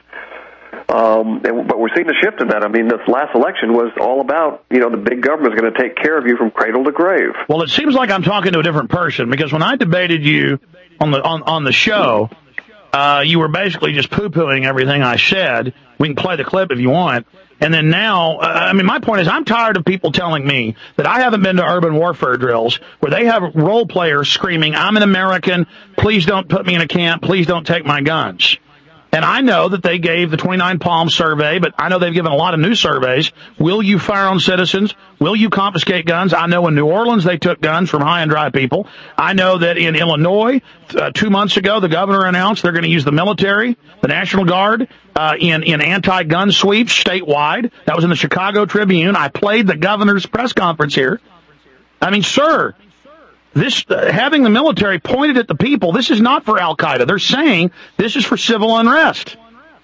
Um, and, but we're seeing a shift in that. I mean, this last election was all about, you know, the big government is going to take care of you from cradle to grave. Well, it seems like I'm talking to a different person, because when I debated you on the on, on the show, uh, you were basically just poo-pooing everything I said. We can play the clip if you want. And then now, uh, I mean, my point is I'm tired of people telling me that I haven't been to urban warfare drills where they have role players screaming, I'm an American, please don't put me in a camp, please don't take my guns. And I know that they gave the twenty-nine Palm survey, but I know they've given a lot of new surveys. Will you fire on citizens? Will you confiscate guns? I know in New Orleans they took guns from high and dry people. I know that in Illinois, uh, two months ago, the governor announced they're going to use the military, the National Guard, uh, in, in anti-gun sweeps statewide. That was in the Chicago Tribune. I played the governor's press conference here. I mean, sir, this uh, having the military pointed at the people, this is not for Al-Qaeda. They're saying this is for civil unrest.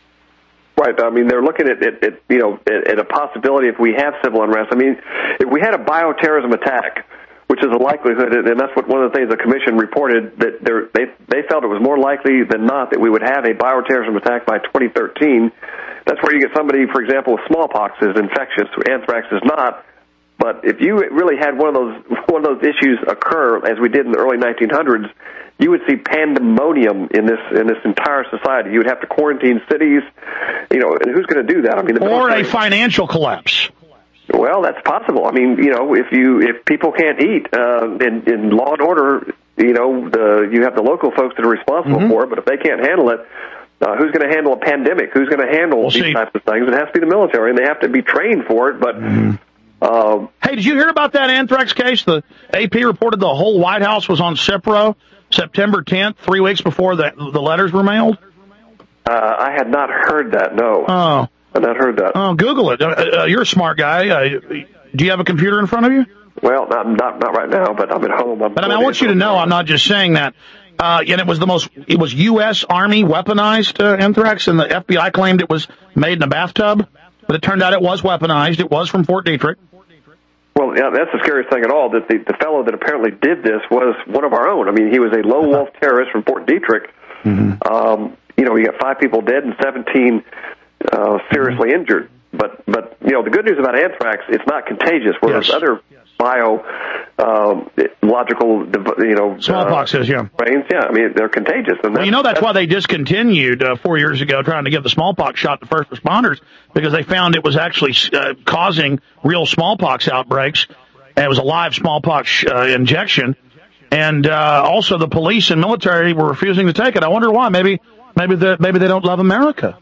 Right. I mean, they're looking at, at, at you know, at, at a possibility if we have civil unrest. I mean, if we had a bioterrorism attack, which is a likelihood, and that's what one of the things the commission reported, that they they felt it was more likely than not that we would have a bioterrorism attack by twenty thirteen. That's where you get somebody, for example, with smallpox is infectious, anthrax is not. But if you really had one of those one of those issues occur, as we did in the early nineteen hundreds, you would see pandemonium in this in this entire society. You would have to quarantine cities, you know, and who's going to do that? I mean, the or a financial collapse. Well, that's possible. I mean, you know, if you if people can't eat uh, in, in Law and Order, you know, the you have the local folks that are responsible mm-hmm. for it. But if they can't handle it, uh, who's going to handle a pandemic? Who's going to handle we'll these see. types of things? It has to be the military, and they have to be trained for it. But mm-hmm. Uh, hey, did you hear about that anthrax case? The A P reported the whole White House was on Cipro September tenth, three weeks before the, the letters were mailed. Uh, I had not heard that, no. Oh. I had not heard that. Oh, Google it. Uh, uh, you're a smart guy. Uh, do you have a computer in front of you? Well, not not, not right now, but I'm at home. I'm but I, mean, I want you to know I'm not just saying that. Uh, and it was the most, it was U S Army weaponized uh, anthrax, and the F B I claimed it was made in a bathtub. But it turned out it was weaponized. It was from Fort Detrick. Well, yeah, that's the scariest thing at all, that the, the fellow that apparently did this was one of our own. I mean, he was a lone wolf terrorist from Fort Detrick. Mm-hmm. Um, you know, you got five people dead and seventeen uh, seriously mm-hmm. injured. But, but you know, the good news about anthrax, it's not contagious, whereas yes. other bio um, logical, you know, smallpox uh, is, yeah. strains, yeah, I mean, they're contagious. And well, you know, that's, that's why they discontinued uh, four years ago trying to give the smallpox shot to first responders, because they found it was actually uh, causing real smallpox outbreaks, and it was a live smallpox uh, injection. And uh, also the police and military were refusing to take it. I wonder why. Maybe maybe the, maybe they don't love America.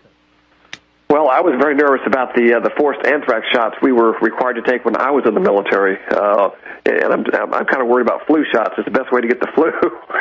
Well, I was very nervous about the uh, the forced anthrax shots we were required to take when I was in the military, uh, and I'm I'm kind of worried about flu shots. It's the best way to get the flu.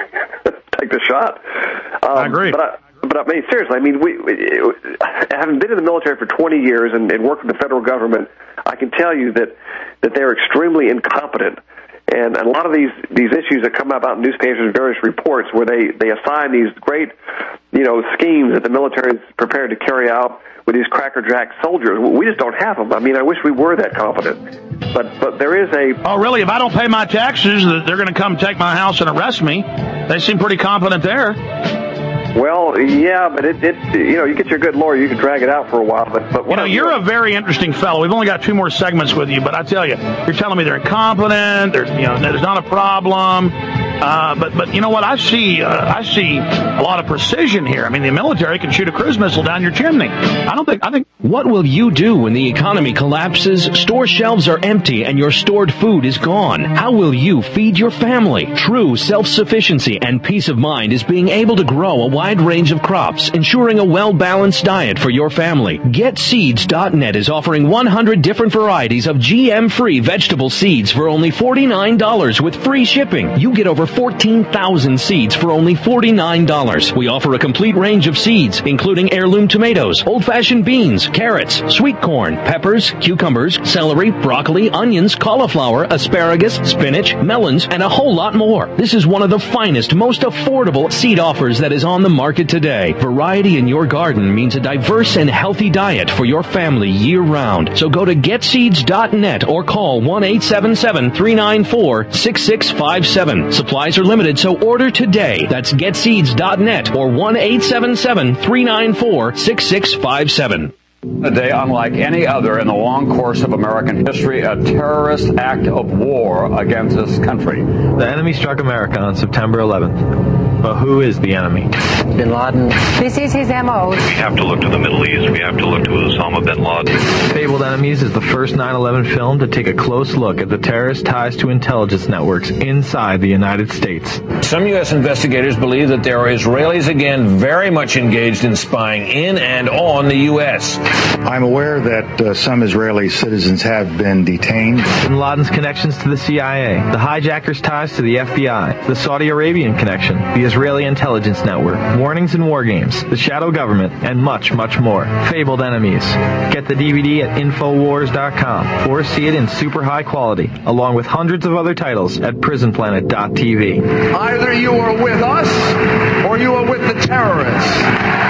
Take the shot. Um, I agree. But I, but I mean, seriously, I mean, we, we having been in the military for twenty years and, and worked with the federal government, I can tell you that that they're extremely incompetent. And a lot of these, these issues that come out in newspapers and various reports where they, they assign these great, you know, schemes that the military is prepared to carry out with these crackerjack soldiers. We just don't have them. I mean, I wish we were that competent. But but there is a... Oh, really? If I don't pay my taxes, they're going to come take my house and arrest me. They seem pretty competent there. Well, yeah, but it, it, you know, you get your good lawyer, you can drag it out for a while. But, but you know, you're a very interesting fellow. We've only got two more segments with you, but I tell you, you're telling me they're incompetent. There's, you know, there's not a problem. Uh, but but you know what? I see uh, I see a lot of precision here. I mean, the military can shoot a cruise missile down your chimney. I don't think I think. What will you do when the economy collapses, store shelves are empty, and your stored food is gone? How will you feed your family? True self-sufficiency and peace of mind is being able to grow a wide range of crops, ensuring a well-balanced diet for your family. Get Seeds dot net is offering one hundred different varieties of G M-free vegetable seeds for only forty-nine dollars with free shipping. You get over fourteen thousand seeds for only forty-nine dollars. We offer a complete range of seeds, including heirloom tomatoes, old-fashioned beans, carrots, sweet corn, peppers, cucumbers, celery, broccoli, onions, cauliflower, asparagus, spinach, melons, and a whole lot more. This is one of the finest, most affordable seed offers that is on the market today. Variety in your garden means a diverse and healthy diet for your family year-round. So go to Get Seeds dot net or call one eight seven seven, three nine four, six six five seven. Supplies are limited, so order today. That's Get Seeds dot net or one eight seven seven, three nine four, six six five seven. A day unlike any other in the long course of American history, a terrorist act of war against this country. The enemy struck America on September eleventh. But who is the enemy? Bin Laden. This is his M O. We have to look to the Middle East. We have to look to Osama bin Laden. Fabled Enemies is the first nine eleven film to take a close look at the terrorist ties to intelligence networks inside the United States. Some U S investigators believe that there are Israelis again very much engaged in spying in and on the U S. I'm aware that uh, some Israeli citizens have been detained. Bin Laden's connections to the C I A, the hijackers' ties to the F B I, the Saudi Arabian connection, the Israeli intelligence network, warnings in war games, the shadow government, and much, much more. Fabled Enemies. Get the D V D at Infowars dot com or see it in super high quality, along with hundreds of other titles at Prison Planet dot T V. Either you are with us or you are with the terrorists.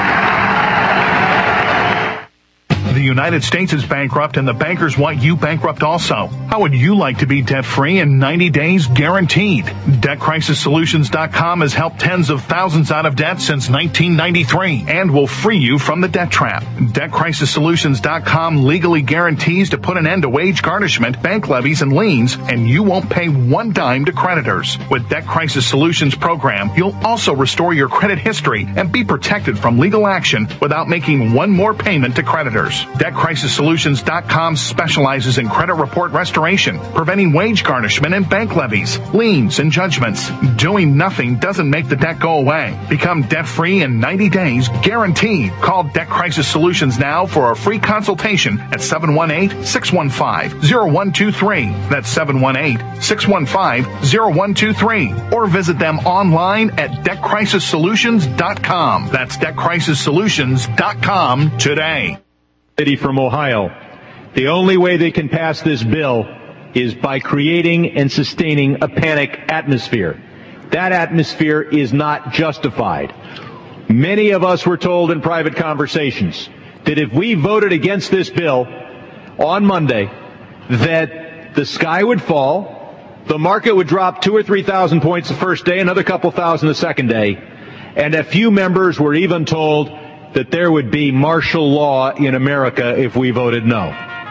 The United States is bankrupt and the bankers want you bankrupt also. How would you like to be debt-free in ninety days guaranteed? Debt Crisis Solutions dot com has helped tens of thousands out of debt since nineteen ninety-three and will free you from the debt trap. Debt Crisis Solutions dot com legally guarantees to put an end to wage garnishment, bank levies, and liens, and you won't pay one dime to creditors. With Debt Crisis Solutions program, you'll also restore your credit history and be protected from legal action without making one more payment to creditors. Debt Crisis Solutions dot com specializes in credit report restoration, preventing wage garnishment and bank levies, liens, and judgments. Doing nothing doesn't make the debt go away. Become debt-free in ninety days, guaranteed. Call Debt Crisis Solutions now for a free consultation at seven one eight, six one five, zero one two three. That's seven one eight, six one five, zero one two three. Or visit them online at Debt Crisis Solutions dot com. That's Debt Crisis Solutions dot com today. City from Ohio. The only way they can pass this bill is by creating and sustaining a panic atmosphere. That atmosphere is not justified. Many of us were told in private conversations that if we voted against this bill on Monday, that the sky would fall, the market would drop two or three thousand points the first day, another couple thousand the second day, and a few members were even told that there would be martial law in America if we voted no.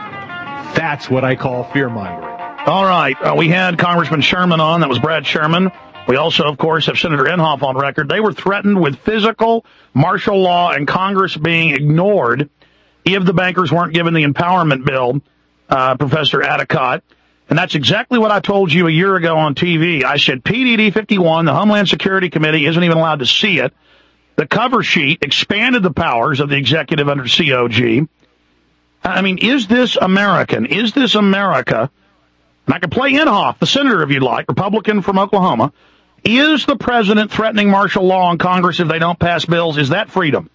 That's what I call fear-mongering. All right. Uh, we had Congressman Sherman on. That was Brad Sherman. We also, of course, have Senator Inhofe on record. They were threatened with physical martial law and Congress being ignored if the bankers weren't given the empowerment bill, uh, Professor Adicott. And that's exactly what I told you a year ago on T V. I said P D D fifty-one, the Homeland Security Committee, isn't even allowed to see it. The cover sheet expanded the powers of the executive under C O G. I mean, is this American? Is this America? And I can play Inhofe, the senator, if you'd like, Republican from Oklahoma. Is the president threatening martial law on Congress if they don't pass bills? Is that freedom?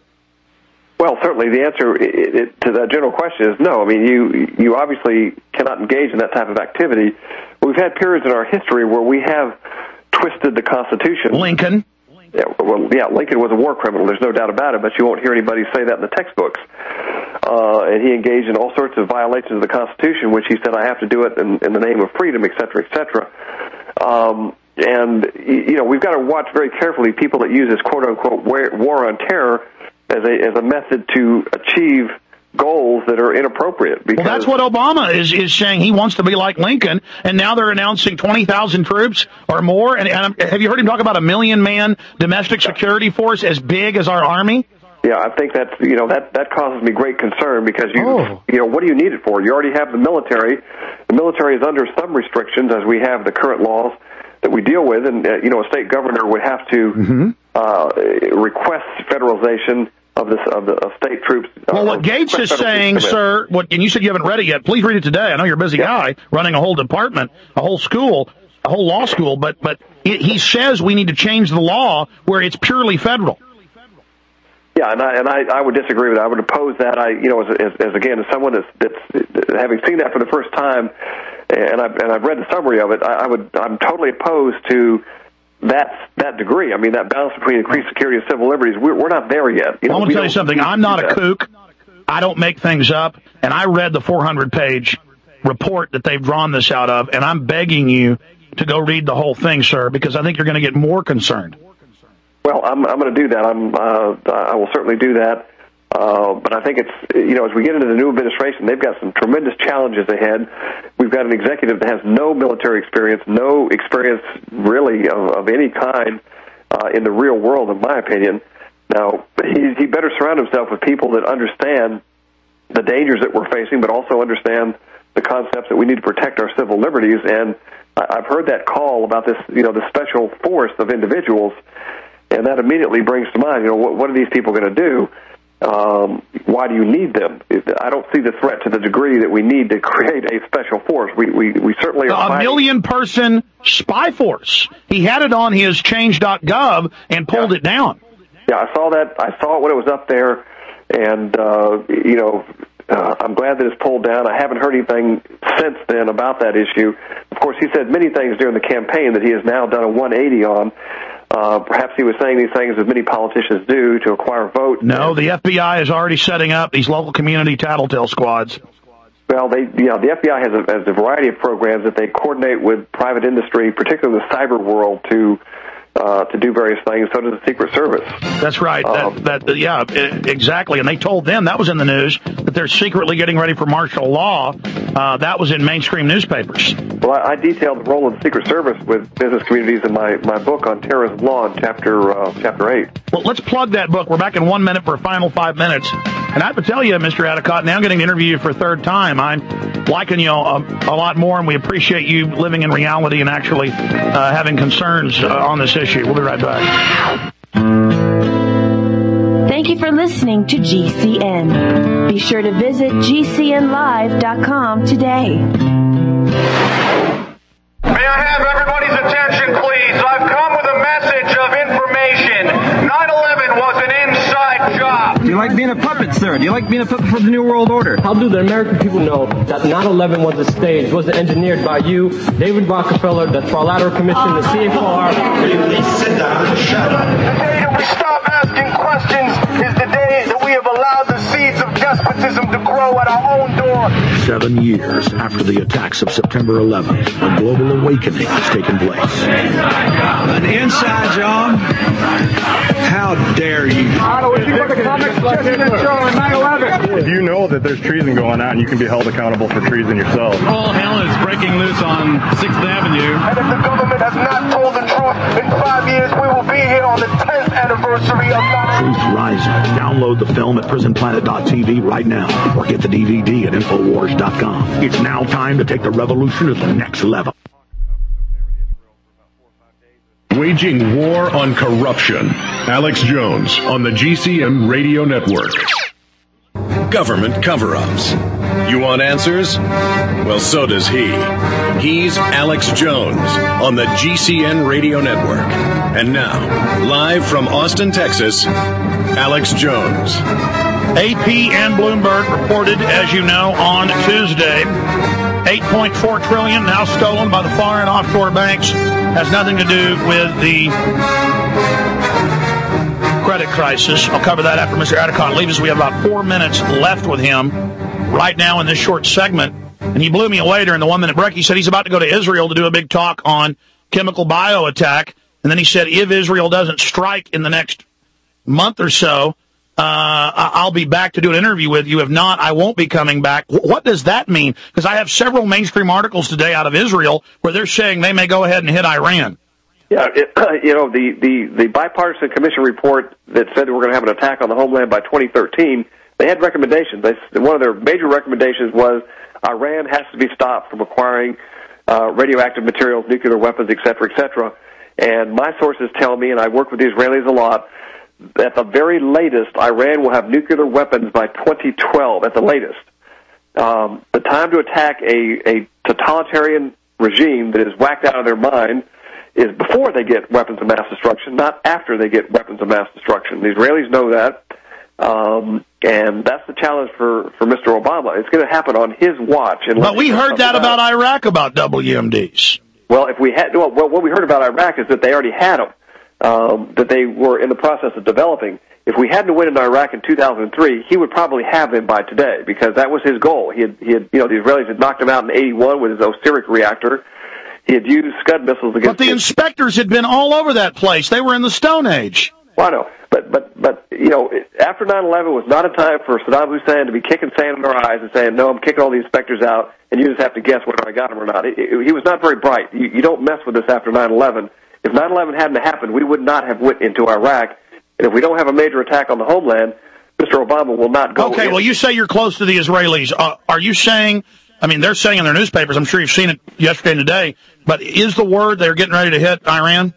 Well, certainly the answer it, it, to that general question is no. I mean, you you obviously cannot engage in that type of activity. We've had periods in our history where we have twisted the Constitution. Lincoln. Yeah, well, yeah, Lincoln was a war criminal. There's no doubt about it, but you won't hear anybody say that in the textbooks. Uh, and he engaged in all sorts of violations of the Constitution, which he said, I have to do it in, in the name of freedom, et cetera, et cetera. Um, and, you know, we've got to watch very carefully people that use this quote-unquote war on terror as a as a method to achieve goals that are inappropriate. Because well, that's what Obama is, is saying. He wants to be like Lincoln, and now they're announcing twenty thousand troops or more. And, and have you heard him talk about a million-man domestic security force as big as our Army? Yeah, I think that's, you know, that, that causes me great concern because, you oh. you know, what do you need it for? You already have the military. The military is under some restrictions as we have the current laws that we deal with, and, uh, you know, a state governor would have to mm-hmm. uh, request federalization of this of the of state troops. Well, uh, what Gates is saying, sir, what, and you said you haven't read it yet. Please read it today. I know you're a busy yeah. guy running a whole department, a whole school, a whole law school, but but it, he says we need to change the law where it's purely federal. Yeah, and I and I, I would disagree with that. I would oppose that. I, you know, as, as, as again, as someone that's, that's having seen that for the first time, and I've and I've read the summary of it, I, I would I'm totally opposed to that that degree. I mean, that balance between increased security and civil liberties. We're, we're not there yet. You know, I want to tell you something. I'm not a that. kook. I don't make things up, and I read the four hundred page report that they've drawn this out of, and I'm begging you to go read the whole thing, sir, because I think you're going to get more concerned. Well, I'm, I'm going to do that. I'm, uh, I will certainly do that. Uh, but I think it's, you know, as we get into the new administration, they've got some tremendous challenges ahead. We've got an executive that has no military experience, no experience really of, of any kind uh, in the real world, in my opinion. Now, he, he better surround himself with people that understand the dangers that we're facing, but also understand the concepts that we need to protect our civil liberties. And I've heard that call about this, you know, the special force of individuals. And that immediately brings to mind, you know, what, what are these people going to do? Um, why do you need them? I don't see the threat to the degree that we need to create a special force. We we, we certainly are. A million-person spy force. He had it on his change dot gov and pulled yeah. it down. Yeah, I saw that. I saw it when it was up there, and uh, you know, uh, I'm glad that it's pulled down. I haven't heard anything since then about that issue. Of course, he said many things during the campaign that he has now done a one eighty on. Uh, perhaps he was saying these things as many politicians do to acquire votes. No, the F B I is already setting up these local community tattletale squads. Well, they, you know, the F B I has a, has a variety of programs that they coordinate with private industry, particularly the cyber world, to uh, to do various things. So does the Secret Service. That's right. Um, that, that, yeah, exactly. And they told them, that was in the news, that they're secretly getting ready for martial law. Uh, that was in mainstream newspapers. Well, I, I detailed the role of the Secret Service with business communities in my, my book on terrorism law in chapter uh, chapter eight. Well, let's plug that book. We're back in one minute for a final five minutes. And I have to tell you, Mister Adicott, now getting to interview you for a third time, I'm liking you a, a lot more, and we appreciate you living in reality and actually uh, having concerns uh, on this issue. We'll be right back. Thank you for listening to G C N. Be sure to visit G C N live dot com today. May I have everybody's attention, please? I've come with a message of information. nine eleven was an inside job. Do you like being a puppet, sir? Do you like being a puppet for the New World Order? How do the American people know that nine eleven was a stage, was engineered by you, David Rockefeller, the Trilateral Commission, the C F R? Please sit down and shut up. The day that we stop asking questions is the day that we have allowed the seeds of despotism to grow at at our own door. Seven years after the attacks of September eleventh, a global awakening has taken place. An inside job? How dare you? If you know that there's treason going on, you can be held accountable for treason yourself. All hell is breaking loose on sixth Avenue. And if the government has not told the truth, in five years we will be here on the tenth anniversary of nine eleven. Truth Rising. Download the film at prison planet dot t v right now, or get the D V D at infowars dot com. It's now time to take the revolution to the next level. Waging war on corruption. Alex Jones on the G C N Radio Network. Government cover-ups. You want answers? Well, so does he. He's Alex Jones on the G C N Radio Network. And now, live from Austin, Texas, Alex Jones. A P and Bloomberg reported, as you know, on Tuesday, eight point four trillion dollars now stolen by the foreign offshore banks. Has nothing to do with the credit crisis. I'll cover that after Mister Adicott leaves. We have about four minutes left with him right now in this short segment. And he blew me away during the one-minute break. He said he's about to go to Israel to do a big talk on chemical bio attack. And then he said if Israel doesn't strike in the next month or so, Uh, I'll be back to do an interview with you. If not, I won't be coming back. What does that mean? Because I have several mainstream articles today out of Israel where they're saying they may go ahead and hit Iran. Yeah, it, you know, the, the, the bipartisan commission report that said that we're going to have an attack on the homeland by twenty thirteen, they had recommendations. They, one of their major recommendations was Iran has to be stopped from acquiring uh, radioactive materials, nuclear weapons, et cetera, et cetera. And my sources tell me, and I work with the Israelis a lot, at the very latest, Iran will have nuclear weapons by twenty twelve, at the latest. Um, the time to attack a, a totalitarian regime that is whacked out of their mind is before they get weapons of mass destruction, not after they get weapons of mass destruction. The Israelis know that, um, and that's the challenge for, for Mister Obama. It's going to happen on his watch. But we heard that about Iraq, about W M Ds. Well, if we had, well, what we heard about Iraq is that they already had them. Um, that they were in the process of developing. If we hadn't went into Iraq in two thousand three, he would probably have them by today because that was his goal. He had, he had, you know, the Israelis had knocked him out in eighty-one with his Osiris reactor. He had used Scud missiles against. But the inspectors had been all over that place. They were in the Stone Age. Well, I know, but but but you know, after nine eleven was not a time for Saddam Hussein to be kicking sand in our eyes and saying, "No, I'm kicking all the inspectors out, and you just have to guess whether I got them or not." It, it, he was not very bright. You, you don't mess with this after nine eleven. If nine eleven hadn't happened, we would not have went into Iraq. And if we don't have a major attack on the homeland, Mister Obama will not go Okay, in. well, you say you're close to the Israelis. Uh, are you saying, I mean, they're saying in their newspapers, I'm sure you've seen it yesterday and today, but is the word they're getting ready to hit Iran?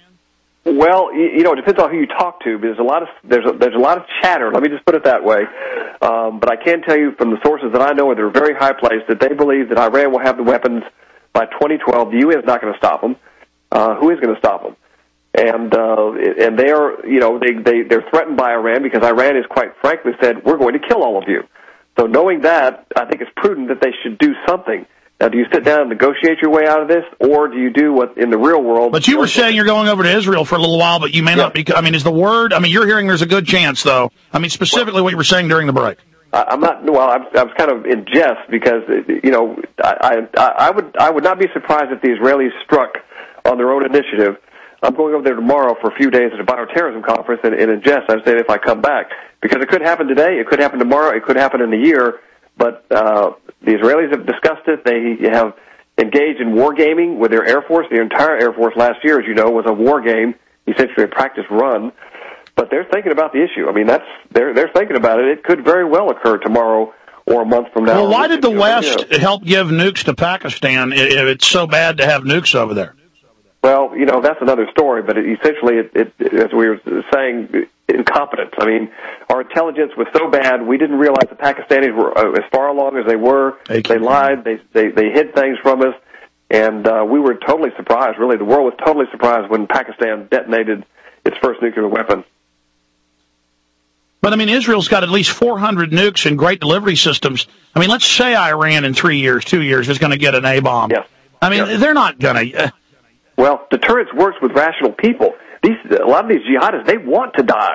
Well, you, you know, it depends on who you talk to. There's a lot of there's a, there's a lot of chatter. Let me just put it that way. Um, but I can tell you from the sources that I know, and they're very high placed, that they believe that Iran will have the weapons by twenty twelve. The U S is not going to stop them. Uh, who is going to stop them? And uh, and they are, you know, they they they're threatened by Iran because Iran has quite frankly said we're going to kill all of you. So knowing that, I think it's prudent that they should do something. Now, do you sit down and negotiate your way out of this, or do you do what in the real world? But you were saying you're going over to Israel for a little while, but you may yeah. not be. I mean, is the word? I mean, you're hearing there's a good chance, though. I mean, specifically what you were saying during the break. I'm not. Well, I, I was kind of in jest because you know I, I I would I would not be surprised if the Israelis struck on their own initiative. I'm going over there tomorrow for a few days at a bioterrorism conference, and, and in jest, I'm saying if I come back, because it could happen today, it could happen tomorrow, it could happen in a year, but uh, the Israelis have discussed it. They have engaged in wargaming with their Air Force. The entire Air Force last year, as you know, was a war game, essentially a practice run, but they're thinking about the issue. I mean, that's they're they're thinking about it. It could very well occur tomorrow or a month from now. Well, why did the West help give nukes to Pakistan if it's so bad to have nukes over there? Well, you know, that's another story, but it, essentially, it, it, as we were saying, incompetence. I mean, our intelligence was so bad, we didn't realize the Pakistanis were uh, as far along as they were. They, they lied, they, they they hid things from us, and uh, we were totally surprised, really. The world was totally surprised when Pakistan detonated its first nuclear weapon. But, I mean, Israel's got at least four hundred nukes and great delivery systems. I mean, let's say Iran in three years, two years, is going to get an A-bomb. Yes. I mean, yes. They're not going to... Uh, Well, deterrence works with rational people. These, a lot of these jihadists, they want to die.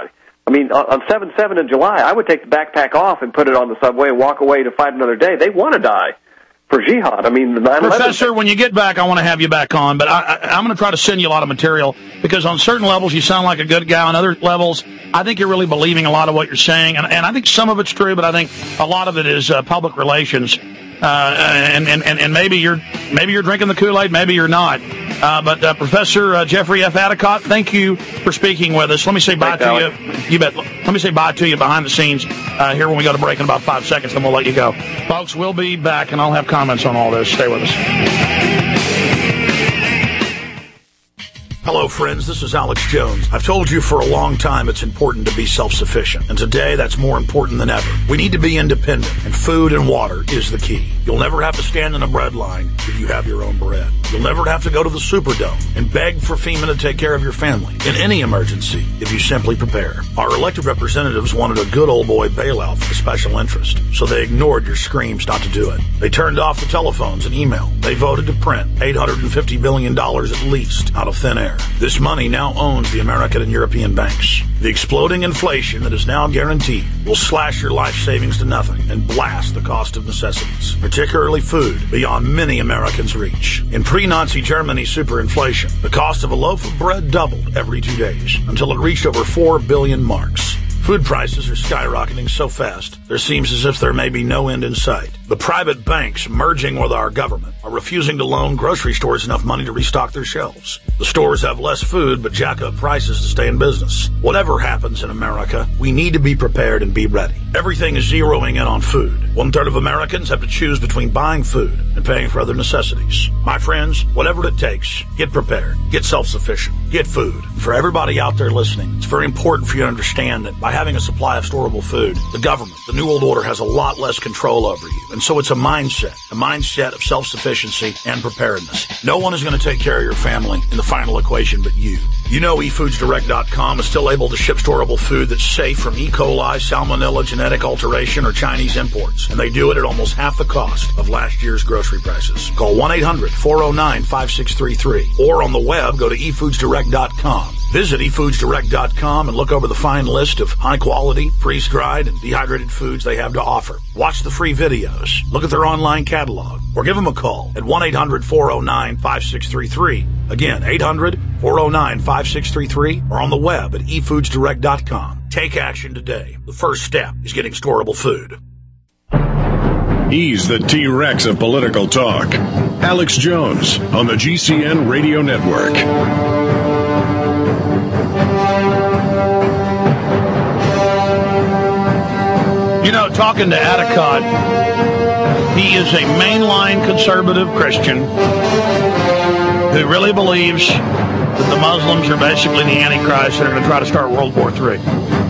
I mean, on seven seven in July, I would take the backpack off and put it on the subway and walk away to fight another day. They want to die for jihad. I mean, the nine eleven. Professor, when you get back, I want to have you back on, but I, I, I'm going to try to send you a lot of material because on certain levels you sound like a good guy. On other levels, I think you're really believing a lot of what you're saying, and, and I think some of it's true, but I think a lot of it is uh, public relations. Uh, and, and, and maybe you're maybe you're drinking the Kool-Aid, maybe you're not. Uh, but uh, Professor uh, Jeffrey F. Adicott, thank you for speaking with us. Let me say bye Thanks, to Alex. you. You bet. Let me say bye to you behind the scenes uh, here when we go to break in about five seconds, then we'll let you go. Folks, we'll be back, and I'll have comments on all this. Stay with us. Hello, friends. This is Alex Jones. I've told you for a long time it's important to be self-sufficient, and today that's more important than ever. We need to be independent, and food and water is the key. You'll never have to stand in a bread line if you have your own bread. You'll never have to go to the Superdome and beg for FEMA to take care of your family in any emergency if you simply prepare. Our elected representatives wanted a good old boy bailout for the special interest, so they ignored your screams not to do it. They turned off the telephones and email. They voted to print eight hundred fifty billion dollars at least out of thin air. This money now owns the American and European banks. The exploding inflation that is now guaranteed will slash your life savings to nothing and blast the cost of necessities, particularly food, beyond many Americans' reach. In pre-Nazi Germany superinflation, the cost of a loaf of bread doubled every two days until it reached over four billion marks. Food prices are skyrocketing so fast, there seems as if there may be no end in sight. The private banks merging with our government are refusing to loan grocery stores enough money to restock their shelves. The stores have less food, but jack up prices to stay in business. Whatever happens in America, we need to be prepared and be ready. Everything is zeroing in on food. One third of Americans have to choose between buying food and paying for other necessities. My friends, whatever it takes, get prepared, get self-sufficient, get food. And for everybody out there listening, it's very important for you to understand that by having a supply of storable food, the government, the New World Order, has a lot less control over you. And so it's a mindset, a mindset of self-sufficiency and preparedness. No one is going to take care of your family in the final equation but you. You know e foods direct dot com is still able to ship storable food that's safe from E. coli, salmonella, genetic alteration, or Chinese imports. And they do it at almost half the cost of last year's grocery prices. Call one eight hundred four oh nine five six three three. Or on the web, go to e foods direct dot com. Visit e foods direct dot com and look over the fine list of high-quality, freeze-dried, and dehydrated foods they have to offer. Watch the free videos, look at their online catalog, or give them a call at one eight hundred four oh nine five six three three. Again, eight hundred four oh nine five six three three, or on the web at e foods direct dot com. Take action today. The first step is getting storable food. He's the T-Rex of political talk. Alex Jones on the G C N Radio Network. You know, talking to Adicott, he is a mainline conservative Christian who really believes that the Muslims are basically the Antichrist that are going to try to start World War Three.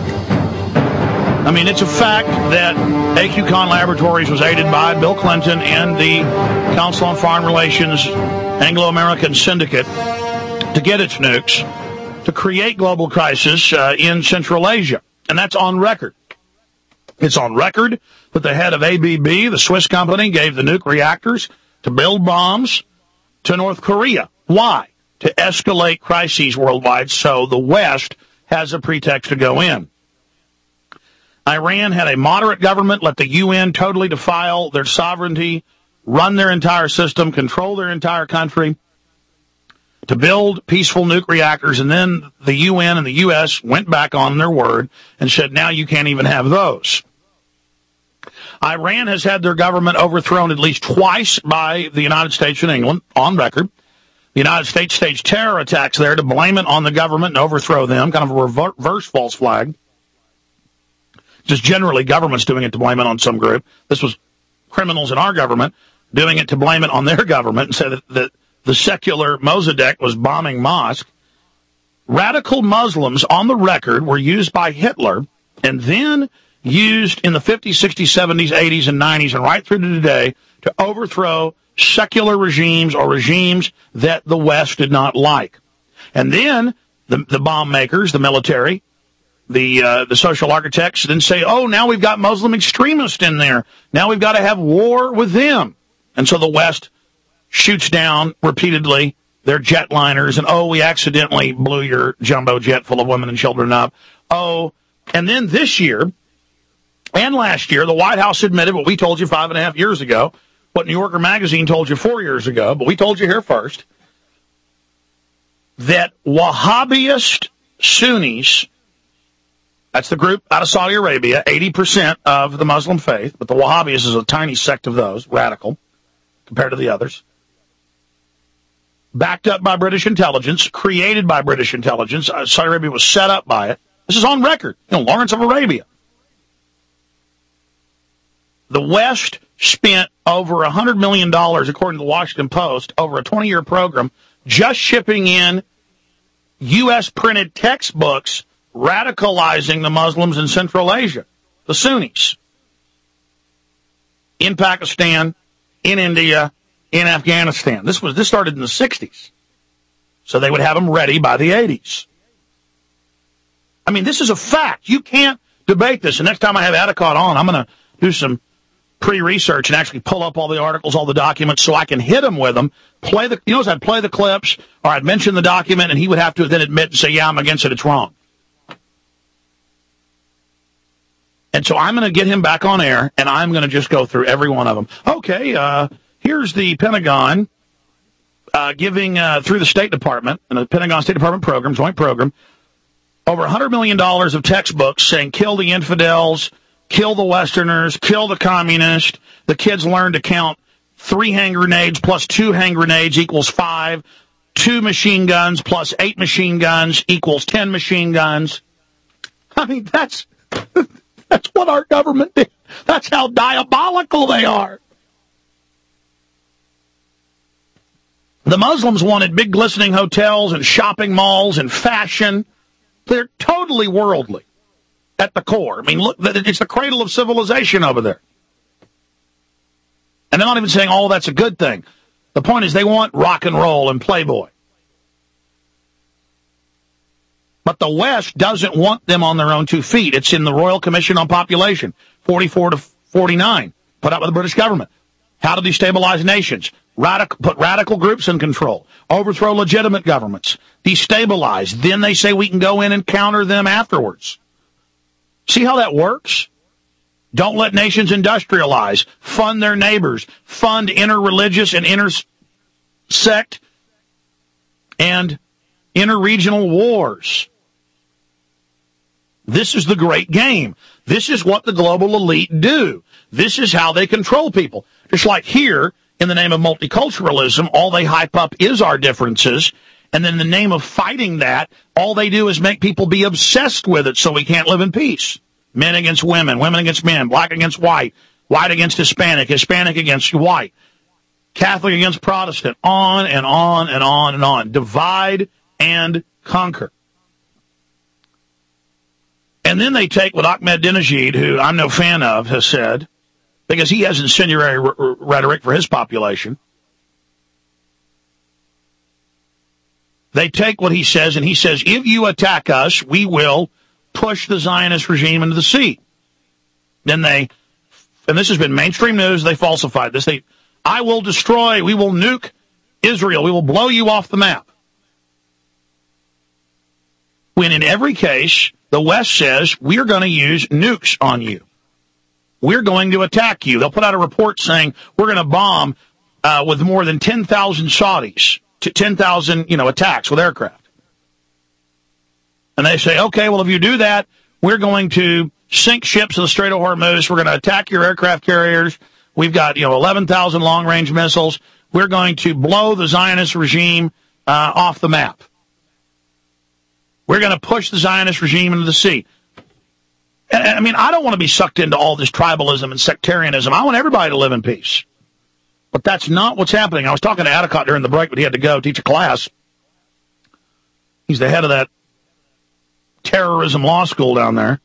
I mean, it's a fact that A Q Con Laboratories was aided by Bill Clinton and the Council on Foreign Relations Anglo-American Syndicate to get its nukes to create global crisis uh, in Central Asia. And that's on record. It's on record that the head of A B B, the Swiss company, gave the nuke reactors to build bombs to North Korea. Why? To escalate crises worldwide so the West has a pretext to go in. Iran had a moderate government, let the U N totally defile their sovereignty, run their entire system, control their entire country, to build peaceful nuke reactors, and then the U N and the U S went back on their word and said, now you can't even have those. Iran has had their government overthrown at least twice by the United States and England, on record. The United States staged terror attacks there to blame it on the government and overthrow them, kind of a reverse false flag. Just generally governments doing it to blame it on some group. This was criminals in our government doing it to blame it on their government and say that, that the secular Mossadegh was bombing mosques. Radical Muslims on the record were used by Hitler and then used in the fifties, sixties, seventies, eighties, and nineties, and right through to today to overthrow secular regimes or regimes that the West did not like. And then the, the bomb makers, the military, the uh, the social architects then say, oh, now we've got Muslim extremists in there. Now we've got to have war with them. And so the West shoots down repeatedly their jetliners, and, oh, we accidentally blew your jumbo jet full of women and children up. Oh, And then this year and last year, the White House admitted what we told you five and a half years ago, what New Yorker Magazine told you four years ago, but we told you here first, that Wahhabist Sunnis, that's the group out of Saudi Arabia, eighty percent of the Muslim faith, but the Wahhabis is a tiny sect of those, radical, compared to the others, backed up by British intelligence, created by British intelligence. Uh, Saudi Arabia was set up by it. This is on record. You know, Lawrence of Arabia. The West spent over one hundred million dollars, according to the Washington Post, over a twenty-year program, just shipping in U S printed textbooks radicalizing the Muslims in Central Asia, the Sunnis, in Pakistan, in India, in Afghanistan. This was this started in the sixties, so they would have them ready by the eighties. I mean, this is a fact. You can't debate this. The next time I have Adicott on, I'm going to do some pre-research and actually pull up all the articles, all the documents, so I can hit him with them. Play the, you know, I'd play the clips, or I'd mention the document, and he would have to then admit and say, "Yeah, I'm against it. It's wrong." And so I'm going to get him back on air, and I'm going to just go through every one of them. Okay, uh, here's the Pentagon uh, giving, uh, through the State Department, and the Pentagon State Department program, joint program, over one hundred million dollars of textbooks saying kill the infidels, kill the Westerners, kill the communists. The kids learn to count three hand grenades plus two hand grenades equals five. Two machine guns plus eight machine guns equals ten machine guns. I mean, that's... That's what our government did. That's how diabolical they are. The Muslims wanted big glistening hotels and shopping malls and fashion. They're totally worldly at the core. I mean, look, it's the cradle of civilization over there. And they're not even saying, oh, that's a good thing. The point is they want rock and roll and Playboy. But the West doesn't want them on their own two feet. It's in the Royal Commission on Population, forty-four to forty-nine, put out by the British government. How to destabilize nations. Radical, put radical groups in control. Overthrow legitimate governments. Destabilize. Then they say we can go in and counter them afterwards. See how that works? Don't let nations industrialize. Fund their neighbors. Fund inter-religious and inter-sect and inter-regional wars. This is the great game. This is what the global elite do. This is how they control people. Just like here, in the name of multiculturalism, all they hype up is our differences. And then in the name of fighting that, all they do is make people be obsessed with it so we can't live in peace. Men against women, women against men, black against white, white against Hispanic, Hispanic against white, Catholic against Protestant, on and on and on and on. Divide and conquer. And then they take what Ahmadinejad, who I'm no fan of, has said, because he has incendiary r- r- rhetoric for his population. They take what he says, and he says, if you attack us, we will push the Zionist regime into the sea. Then they, and this has been mainstream news, they falsified this. They, I will destroy, we will nuke Israel, we will blow you off the map. When in every case, the West says, we're going to use nukes on you. We're going to attack you. They'll put out a report saying, we're going to bomb uh, with more than ten thousand Saudis, to ten thousand, you know, attacks with aircraft. And they say, okay, well, if you do that, we're going to sink ships in the Strait of Hormuz. We're going to attack your aircraft carriers. We've got, you know, eleven thousand long-range missiles. We're going to blow the Zionist regime uh, off the map. We're going to push the Zionist regime into the sea. And, I mean, I don't want to be sucked into all this tribalism and sectarianism. I want everybody to live in peace. But that's not what's happening. I was talking to Adicott during the break, but he had to go teach a class. He's the head of that terrorism law school down there.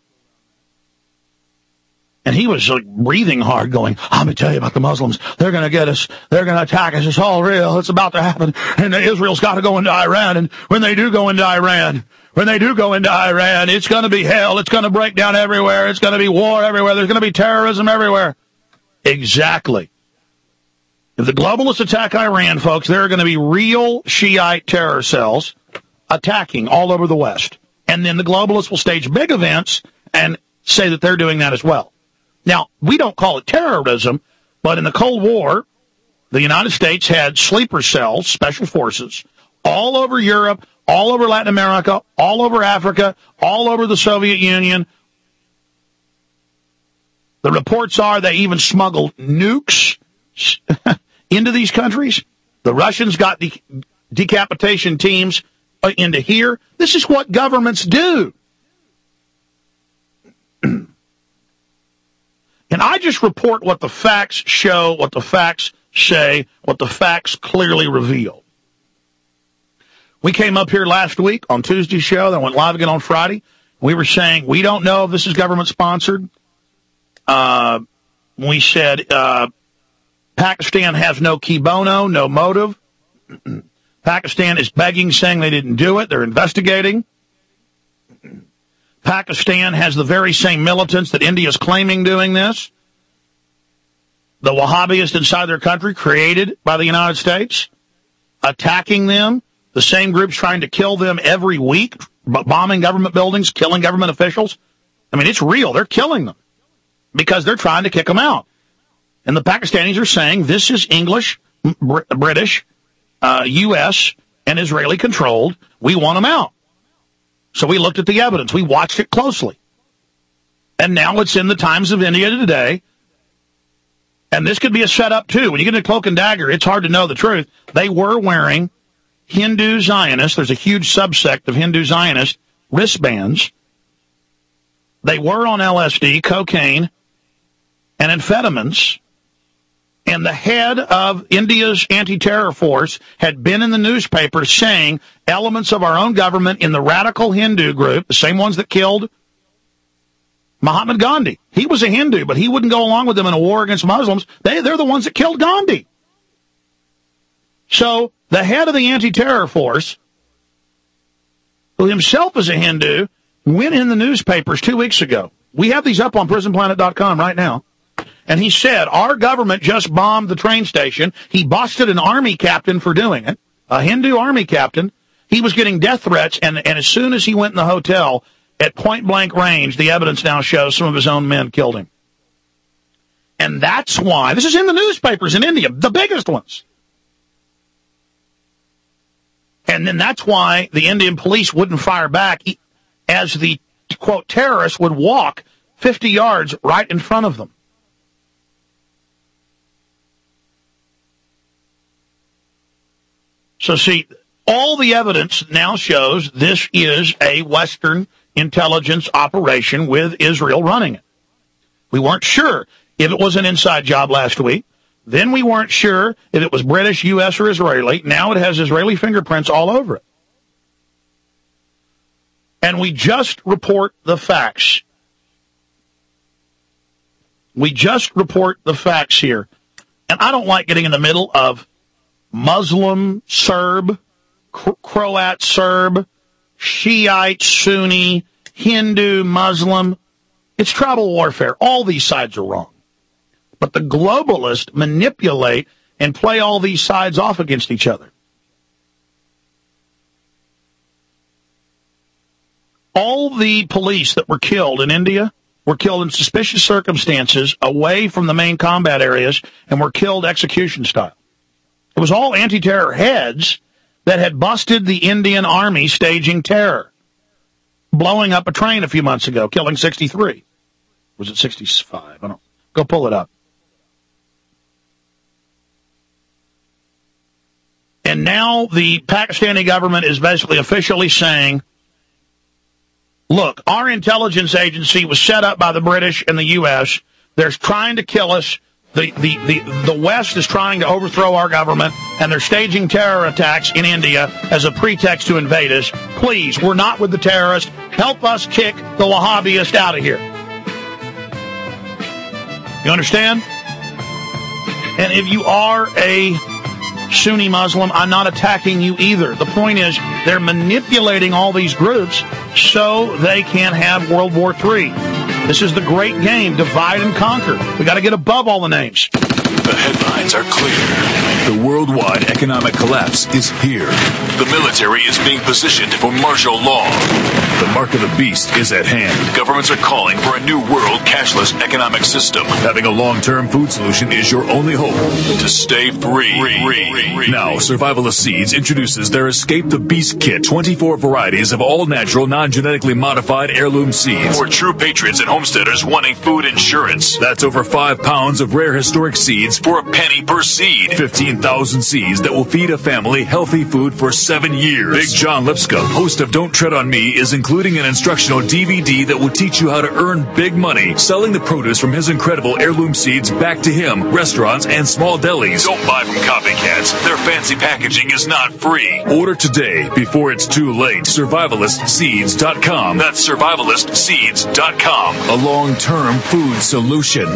And he was like breathing hard going, let me tell you about the Muslims. They're going to get us. They're going to attack us. It's all real. It's about to happen. And Israel's got to go into Iran. And when they do go into Iran, when they do go into Iran, it's going to be hell. It's going to break down everywhere. It's going to be war everywhere. There's going to be terrorism everywhere. Exactly. If the globalists attack Iran, folks, there are going to be real Shiite terror cells attacking all over the West. And then the globalists will stage big events and say that they're doing that as well. Now, we don't call it terrorism, but in the Cold War, the United States had sleeper cells, special forces, all over Europe, all over Latin America, all over Africa, all over the Soviet Union. The reports are they even smuggled nukes into these countries. The Russians got de- decapitation teams into here. This is what governments do. And I just report what the facts show, what the facts say, what the facts clearly reveal. We came up here last week on Tuesday's show, then went live again on Friday. We were saying, we don't know if this is government-sponsored. Uh, we said uh, Pakistan has no key bono, no motive. Pakistan is begging, saying they didn't do it. They're investigating. Pakistan has the very same militants that India is claiming doing this. The Wahhabists inside their country, created by the United States, attacking them. The same groups trying to kill them every week, bombing government buildings, killing government officials. I mean, it's real. They're killing them because they're trying to kick them out. And the Pakistanis are saying this is English, Br- British, uh, U S, and Israeli controlled. We want them out. So we looked at the evidence. We watched it closely. And now it's in the Times of India today. And this could be a setup, too. When you get into Cloak and Dagger, it's hard to know the truth. They were wearing Hindu Zionists. There's a huge subsect of Hindu Zionists wristbands. They were on L S D, cocaine, and amphetamines. And the head of India's anti-terror force had been in the newspaper saying elements of our own government in the radical Hindu group, the same ones that killed Mahatma Gandhi. He was a Hindu, but he wouldn't go along with them in a war against Muslims. They, they're the ones that killed Gandhi. So the head of the anti-terror force, who himself is a Hindu, went in the newspapers two weeks ago. We have these up on prison planet dot com right now. And he said, our government just bombed the train station. He busted an army captain for doing it, a Hindu army captain. He was getting death threats, and, and as soon as he went in the hotel, at point-blank range, the evidence now shows some of his own men killed him. And that's why, this is in the newspapers in India, the biggest ones. And then that's why the Indian police wouldn't fire back as the, quote, terrorists would walk fifty yards right in front of them. So, see, all the evidence now shows this is a Western intelligence operation with Israel running it. We weren't sure if it was an inside job last week. Then we weren't sure if it was British, U S, or Israeli. Now it has Israeli fingerprints all over it. And we just report the facts. We just report the facts here. And I don't like getting in the middle of Muslim, Serb, Croat, Serb, Shiite, Sunni, Hindu, Muslim. It's tribal warfare. All these sides are wrong. But the globalists manipulate and play all these sides off against each other. All the police that were killed in India were killed in suspicious circumstances away from the main combat areas and were killed execution style. It was all anti-terror heads that had busted the Indian army staging terror, blowing up a train a few months ago, killing sixty-three. Was it sixty-five? I don't. Go pull it up. And now the Pakistani government is basically officially saying, look, our intelligence agency was set up by the British and the U S. They're trying to kill us. The, the, the, the West is trying to overthrow our government, and they're staging terror attacks in India as a pretext to invade us. Please, we're not with the terrorists. Help us kick the Wahhabists out of here. You understand? And if you are a Sunni Muslim, I'm not attacking you either. The point is, they're manipulating all these groups so they can't have World War Three. This is the great game, divide and conquer. We got to get above all the names. The headlines are clear. The worldwide economic collapse is here. The military is being positioned for martial law. The mark of the beast is at hand. Governments are calling for a new world cashless economic system. Having a long-term food solution is your only hope to stay free. Now, Survivalist Seeds introduces their Escape the Beast Kit. twenty-four varieties of all-natural, non-genetically modified heirloom seeds. For true patriots and homesteaders wanting food insurance. That's over five pounds of rare historic seeds for a penny per seed. fifteen thousand seeds that will feed a family healthy food for seven years. Big John Lipscomb, host of Don't Tread on Me, is including an instructional D V D that will teach you how to earn big money selling the produce from his incredible heirloom seeds back to him, restaurants, and small delis. Don't buy from copycats. Their fancy packaging is not free. Order today before it's too late. survivalist seeds dot com. That's survivalist seeds dot com. A long-term food solution.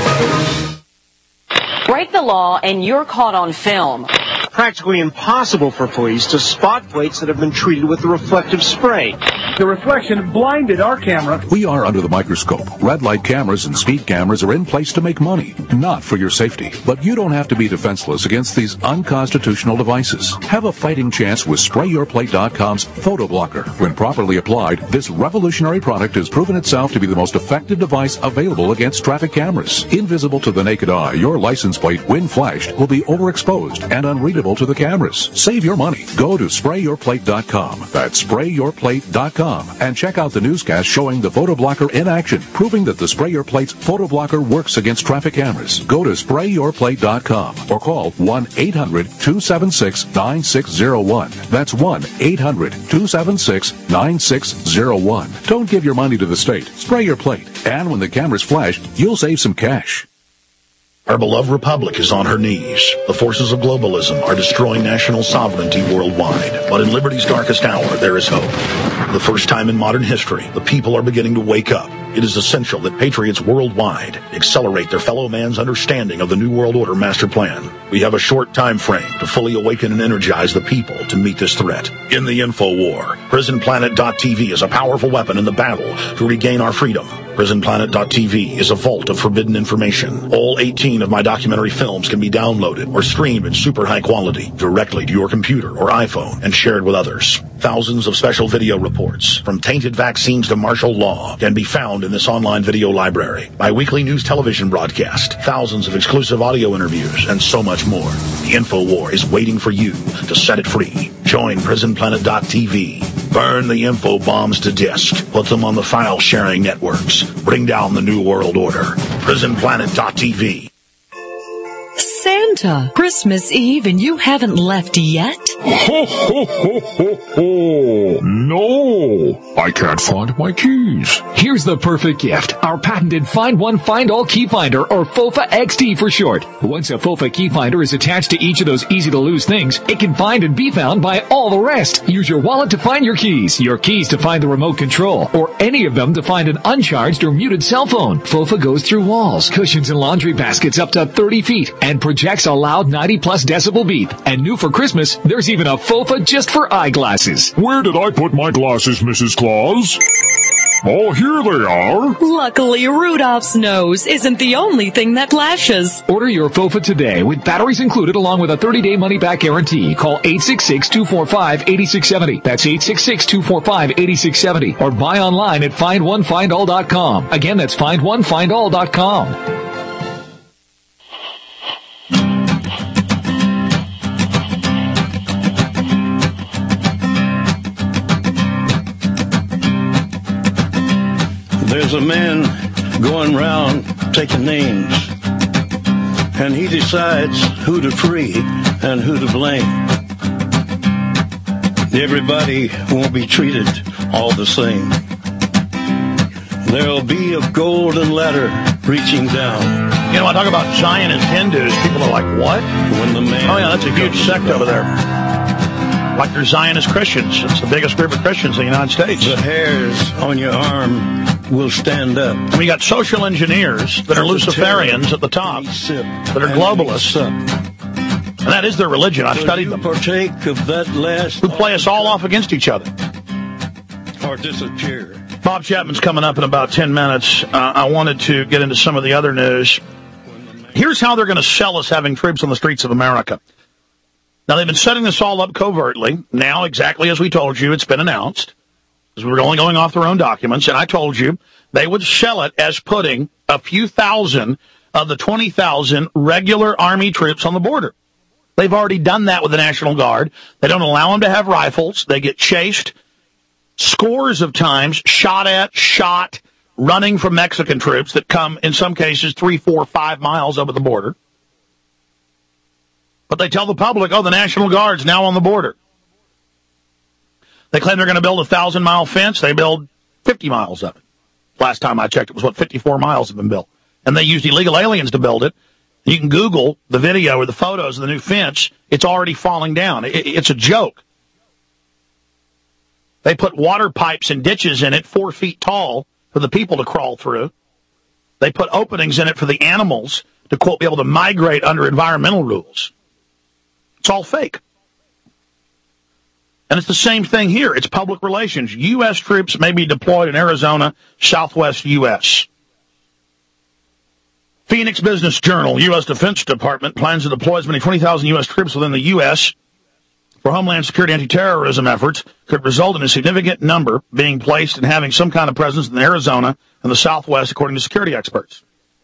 Break the law and you're caught on film. Practically impossible for police to spot plates that have been treated with reflective spray. The reflection blinded our camera. We are under the microscope. Red light cameras and speed cameras are in place to make money, not for your safety. But you don't have to be defenseless against these unconstitutional devices. Have a fighting chance with spray your plate dot com's Photo Blocker. When properly applied, this revolutionary product has proven itself to be the most effective device available against traffic cameras. Invisible to the naked eye, your license plate, when flashed, will be overexposed and unreadable to the cameras. Save your money. Go to spray your plate dot com. That's spray your plate dot com and check out the newscast showing the Photo Blocker in action, proving that the Spray Your Plate's Photo Blocker works against traffic cameras. Go to spray your plate dot com or call one eight hundred two seven six nine six zero one. That's one eight hundred two seven six nine six zero one. Don't give your money to the state. Spray your plate. And when the cameras flash, you'll save some cash. Our beloved republic is on her knees. The forces of globalism are destroying national sovereignty worldwide. But in liberty's darkest hour, there is hope. For the first time in modern history, the people are beginning to wake up. It is essential that patriots worldwide accelerate their fellow man's understanding of the New World Order master plan. We have a short time frame to fully awaken and energize the people to meet this threat. In the info war, prison planet dot t v is a powerful weapon in the battle to regain our freedom. prison planet dot t v is a vault of forbidden information. All eighteen of my documentary films can be downloaded or streamed in super high quality directly to your computer or iPhone and shared with others. Thousands of special video reports, from tainted vaccines to martial law, can be found in this online video library. My weekly news television broadcast, thousands of exclusive audio interviews, and so much more. The info war is waiting for you to set it free. Join prison planet dot t v. Burn the info bombs to disk. Put them on the file sharing networks. Bring down the New World Order. prison planet dot t v. Santa, Christmas Eve and you haven't left yet? Ho, ho, ho, ho, ho. No, I can't find my keys. Here's the perfect gift. Our patented Find One, Find All Key Finder, or FOFA X T for short. Once a FOFA key finder is attached to each of those easy-to-lose things, it can find and be found by all the rest. Use your wallet to find your keys, your keys to find the remote control, or any of them to find an uncharged or muted cell phone. FOFA goes through walls, cushions, and laundry baskets up to thirty feet and projects a loud ninety plus decibel beep. And new for Christmas, there's even a FOFA just for eyeglasses. Where did I put my glasses, Missus Claus? Oh, here they are. Luckily, Rudolph's nose isn't the only thing that flashes. Order your FOFA today with batteries included along with a thirty-day money-back guarantee. Call eight six six, two four five, eight six seven zero. That's eight six six, two four five, eight six seven zero. Or buy online at find one find all dot com. Again, that's find one find all dot com. There's a man going round taking names, and he decides who to free and who to blame. Everybody won't be treated all the same. There'll be a golden ladder reaching down. You know, I talk about Zionist Hindus, people are like, what? When the man oh, yeah, that's a huge sect over there. Like they're Zionist Christians. It's the biggest group of Christians in the United States. The hairs on your arm will stand up. And we got social engineers that are Luciferians at the top, that are globalists. And that is their religion. I've studied them. Partake of that last who play us all off against each other. Or disappear. Bob Chapman's coming up in about ten minutes. Uh, I wanted to get into some of the other news. here's how they're going to sell us having troops on the streets of America. Now, they've been setting this all up covertly. Now, exactly as we told you, it's been announced, because we were only going off their own documents, and I told you they would sell it as putting a few thousand of the twenty thousand regular Army troops on the border. They've already done that with the National Guard. They don't allow them to have rifles. They get chased scores of times, shot at, shot, running from Mexican troops that come, in some cases, three, four, five miles over the border. But they tell the public, oh, the National Guard's now on the border. They claim they're going to build a thousand-mile fence. They build fifty miles of it. Last time I checked, it was, what, fifty-four miles have been built. And they used illegal aliens to build it. You can Google the video or the photos of the new fence. It's already falling down. It's a joke. They put water pipes and ditches in it four feet tall for the people to crawl through. They put openings in it for the animals to, quote, be able to migrate under environmental rules. It's all fake. And it's the same thing here. It's public relations. U S troops may be deployed in Arizona, southwest U S Phoenix Business Journal, U S Defense Department plans to deploy as many twenty thousand U S troops within the U S for Homeland Security anti-terrorism efforts could result in a significant number being placed and having some kind of presence in Arizona and the Southwest, according to security experts.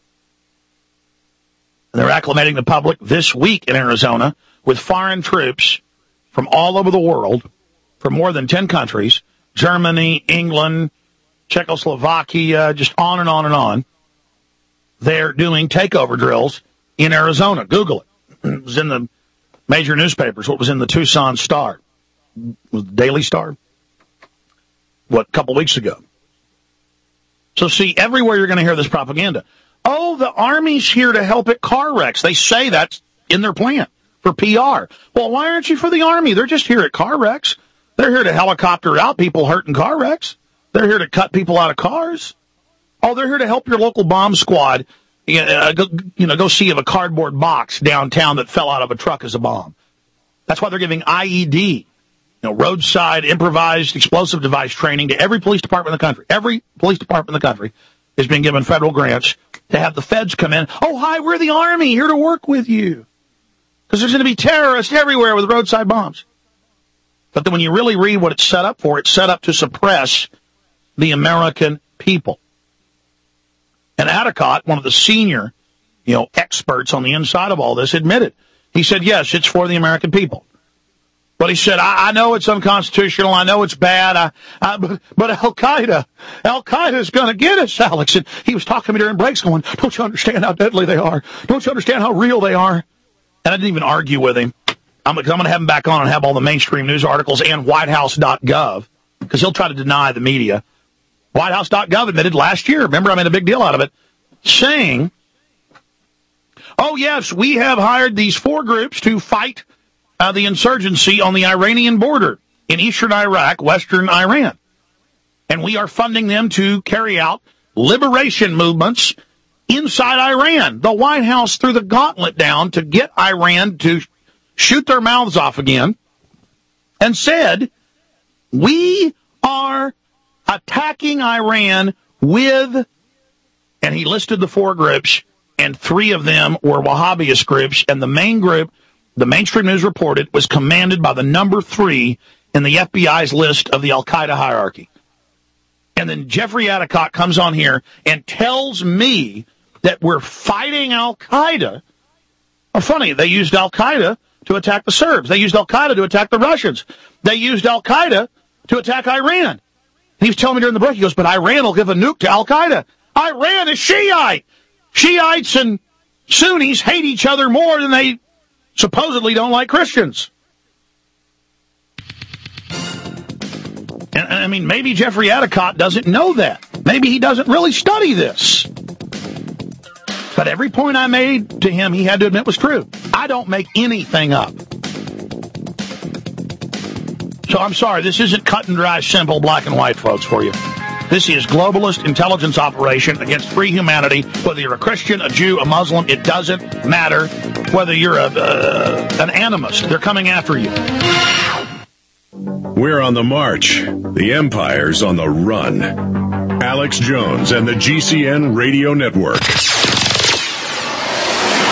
And they're acclimating the public this week in Arizona with foreign troops from all over the world, from more than ten countries, Germany, England, Czechoslovakia, just on and on and on. They're doing takeover drills in Arizona. Google it. It was in the major newspapers. What was in the Tucson Star? Was the Daily Star? What, a couple weeks ago. So see, everywhere you're going to hear this propaganda. Oh, the Army's here to help at car wrecks. They say that's in their plan for P R. Well, why aren't you for the Army? They're just here at car wrecks. They're here to helicopter out people hurt in car wrecks. They're here to cut people out of cars. Oh, they're here to help your local bomb squad, uh, go, you know, go see if a cardboard box downtown that fell out of a truck is a bomb. That's why they're giving I E D, you know, roadside improvised explosive device training to every police department in the country. Every police department in the country is being given federal grants to have the feds come in. Oh, hi, we're the Army, here to work with you. Because there's going to be terrorists everywhere with roadside bombs. But then when you really read what it's set up for, it's set up to suppress the American people. And Atticott, one of the senior, you know, experts on the inside of all this, admitted. He said, yes, it's for the American people. But he said, I, I know it's unconstitutional. I know it's bad. I, I, but, but Al-Qaeda, Al-Qaeda is going to get us, Alex. And he was talking to me during breaks going, don't you understand how deadly they are? Don't you understand how real they are? And I didn't even argue with him. I'm, I'm going to have him back on and have all the mainstream news articles and white house dot gov, because he'll try to deny the media. white house dot gov admitted last year, remember I made a big deal out of it, saying, oh, yes, we have hired these four groups to fight uh, the insurgency on the Iranian border in eastern Iraq, western Iran. And we are funding them to carry out liberation movements inside Iran. The White House threw the gauntlet down to get Iran to shoot their mouths off again and said, we are attacking Iran with, and he listed the four groups, and three of them were Wahhabist groups, and the main group, the mainstream news reported, was commanded by the number three in the F B I's list of the Al-Qaeda hierarchy. And then Jeffrey Atticott comes on here and tells me that we're fighting Al-Qaeda. Oh, funny, they used Al-Qaeda to attack the Serbs. They used Al-Qaeda to attack the Russians. They used Al-Qaeda to attack Iran. He was telling me during the break, he goes, but Iran will give a nuke to Al-Qaeda. Iran is Shiite. Shiites and Sunnis hate each other more than they supposedly don't like Christians. And, I mean, maybe Jeffrey Atticott doesn't know that. Maybe he doesn't really study this. But every point I made to him, he had to admit was true. I don't make anything up. So I'm sorry, this isn't cut and dry, simple, black and white, folks, for you. This is globalist intelligence operation against free humanity. Whether you're a Christian, a Jew, a Muslim, it doesn't matter. Whether you're a, uh, an animist, they're coming after you. We're on the march. The empire's on the run. Alex Jones and the G C N Radio Network.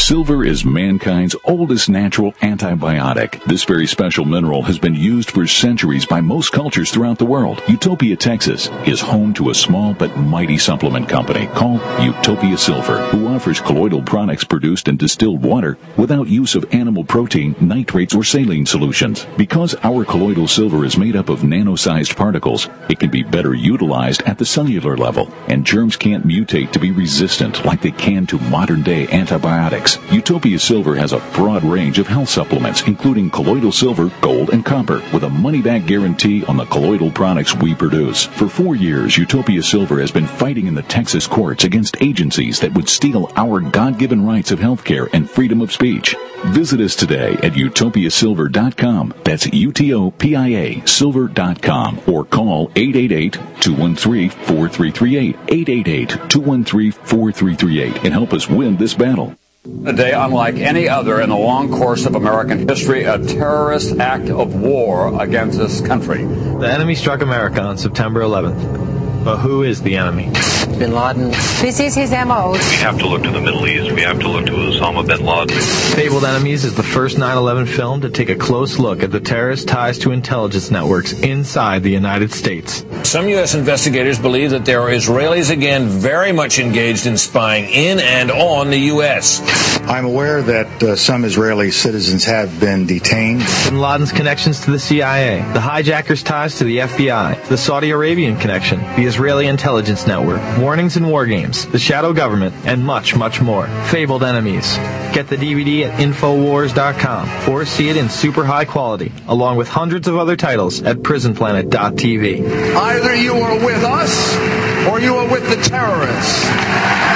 Silver is mankind's oldest natural antibiotic. This very special mineral has been used for centuries by most cultures throughout the world. Utopia, Texas is home to a small but mighty supplement company called Utopia Silver, who offers colloidal products produced in distilled water without use of animal protein, nitrates, or saline solutions. Because our colloidal silver is made up of nano-sized particles, it can be better utilized at the cellular level, and germs can't mutate to be resistant like they can to modern-day antibiotics. Utopia Silver has a broad range of health supplements, including colloidal silver, gold, and copper, with a money-back guarantee on the colloidal products we produce. For four years, Utopia Silver has been fighting in the Texas courts against agencies that would steal our God-given rights of health care and freedom of speech. Visit us today at utopia silver dot com. That's U T O P I A silver dot com, or call eight eight eight, two one three, four three three eight, eight eight eight, two one three, four three three eight, and help us win this battle. A day unlike any other in the long course of American history, a terrorist act of war against this country. The enemy struck America on September eleventh. But who is the enemy? Bin Laden. This is his M O. We have to look to the Middle East. We have to look to Osama bin Laden. Fabled Enemies is the first nine eleven film to take a close look at the terrorist ties to intelligence networks inside the United States. Some U S investigators believe that there are Israelis again very much engaged in spying in and on the U S. I'm aware that uh, some Israeli citizens have been detained. Bin Laden's connections to the C I A, the hijackers' ties to the F B I, the Saudi Arabian connection, the Israeli intelligence network, warnings and war games, the shadow government, and much, much more. Fabled Enemies. Get the D V D at infowars dot com or see it in super high quality, along with hundreds of other titles at prison planet dot t v. Either you are with us or you are with the terrorists.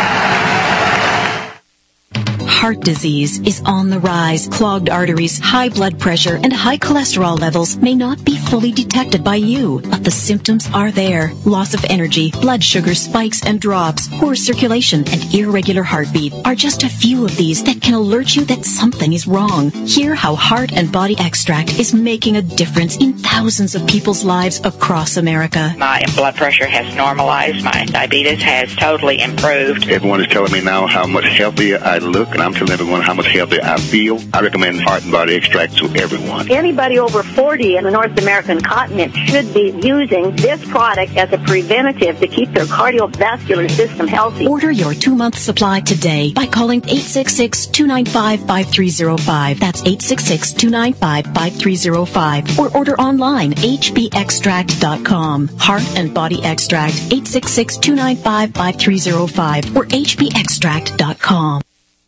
Heart disease is on the rise. Clogged arteries, high blood pressure, and high cholesterol levels may not be fully detected by you, but the symptoms are there. Loss of energy, blood sugar spikes and drops, poor circulation, and irregular heartbeat are just a few of these that can alert you that something is wrong. Hear how Heart and Body Extract is making a difference in thousands of people's lives across America. My blood pressure has normalized. My diabetes has totally improved. Everyone is telling me now how much healthier I look, and I'm telling everyone how much healthier I feel. I recommend Heart and Body Extract to everyone. Anybody over forty in the North American continent should be using this product as a preventative to keep their cardiovascular system healthy. Order your two-month supply today by calling eight six six, two nine five, five three zero five. That's eight six six, two nine five, five three zero five. Or order online, h b extract dot com. Heart and Body Extract, eight six six, two nine five, five three zero five or h b extract dot com.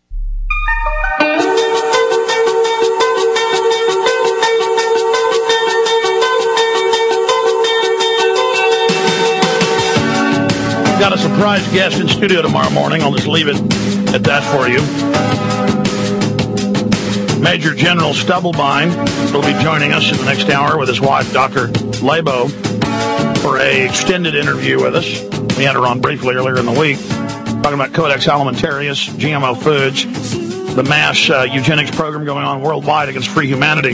Got a surprise guest in studio tomorrow morning. I'll just leave it at that for you. Major General Stubblebine will be joining us in the next hour with his wife, Doctor Labo, for a extended interview with us. We had her on briefly earlier in the week, talking about Codex Alimentarius, G M O foods, the mass uh, eugenics program going on worldwide against free humanity.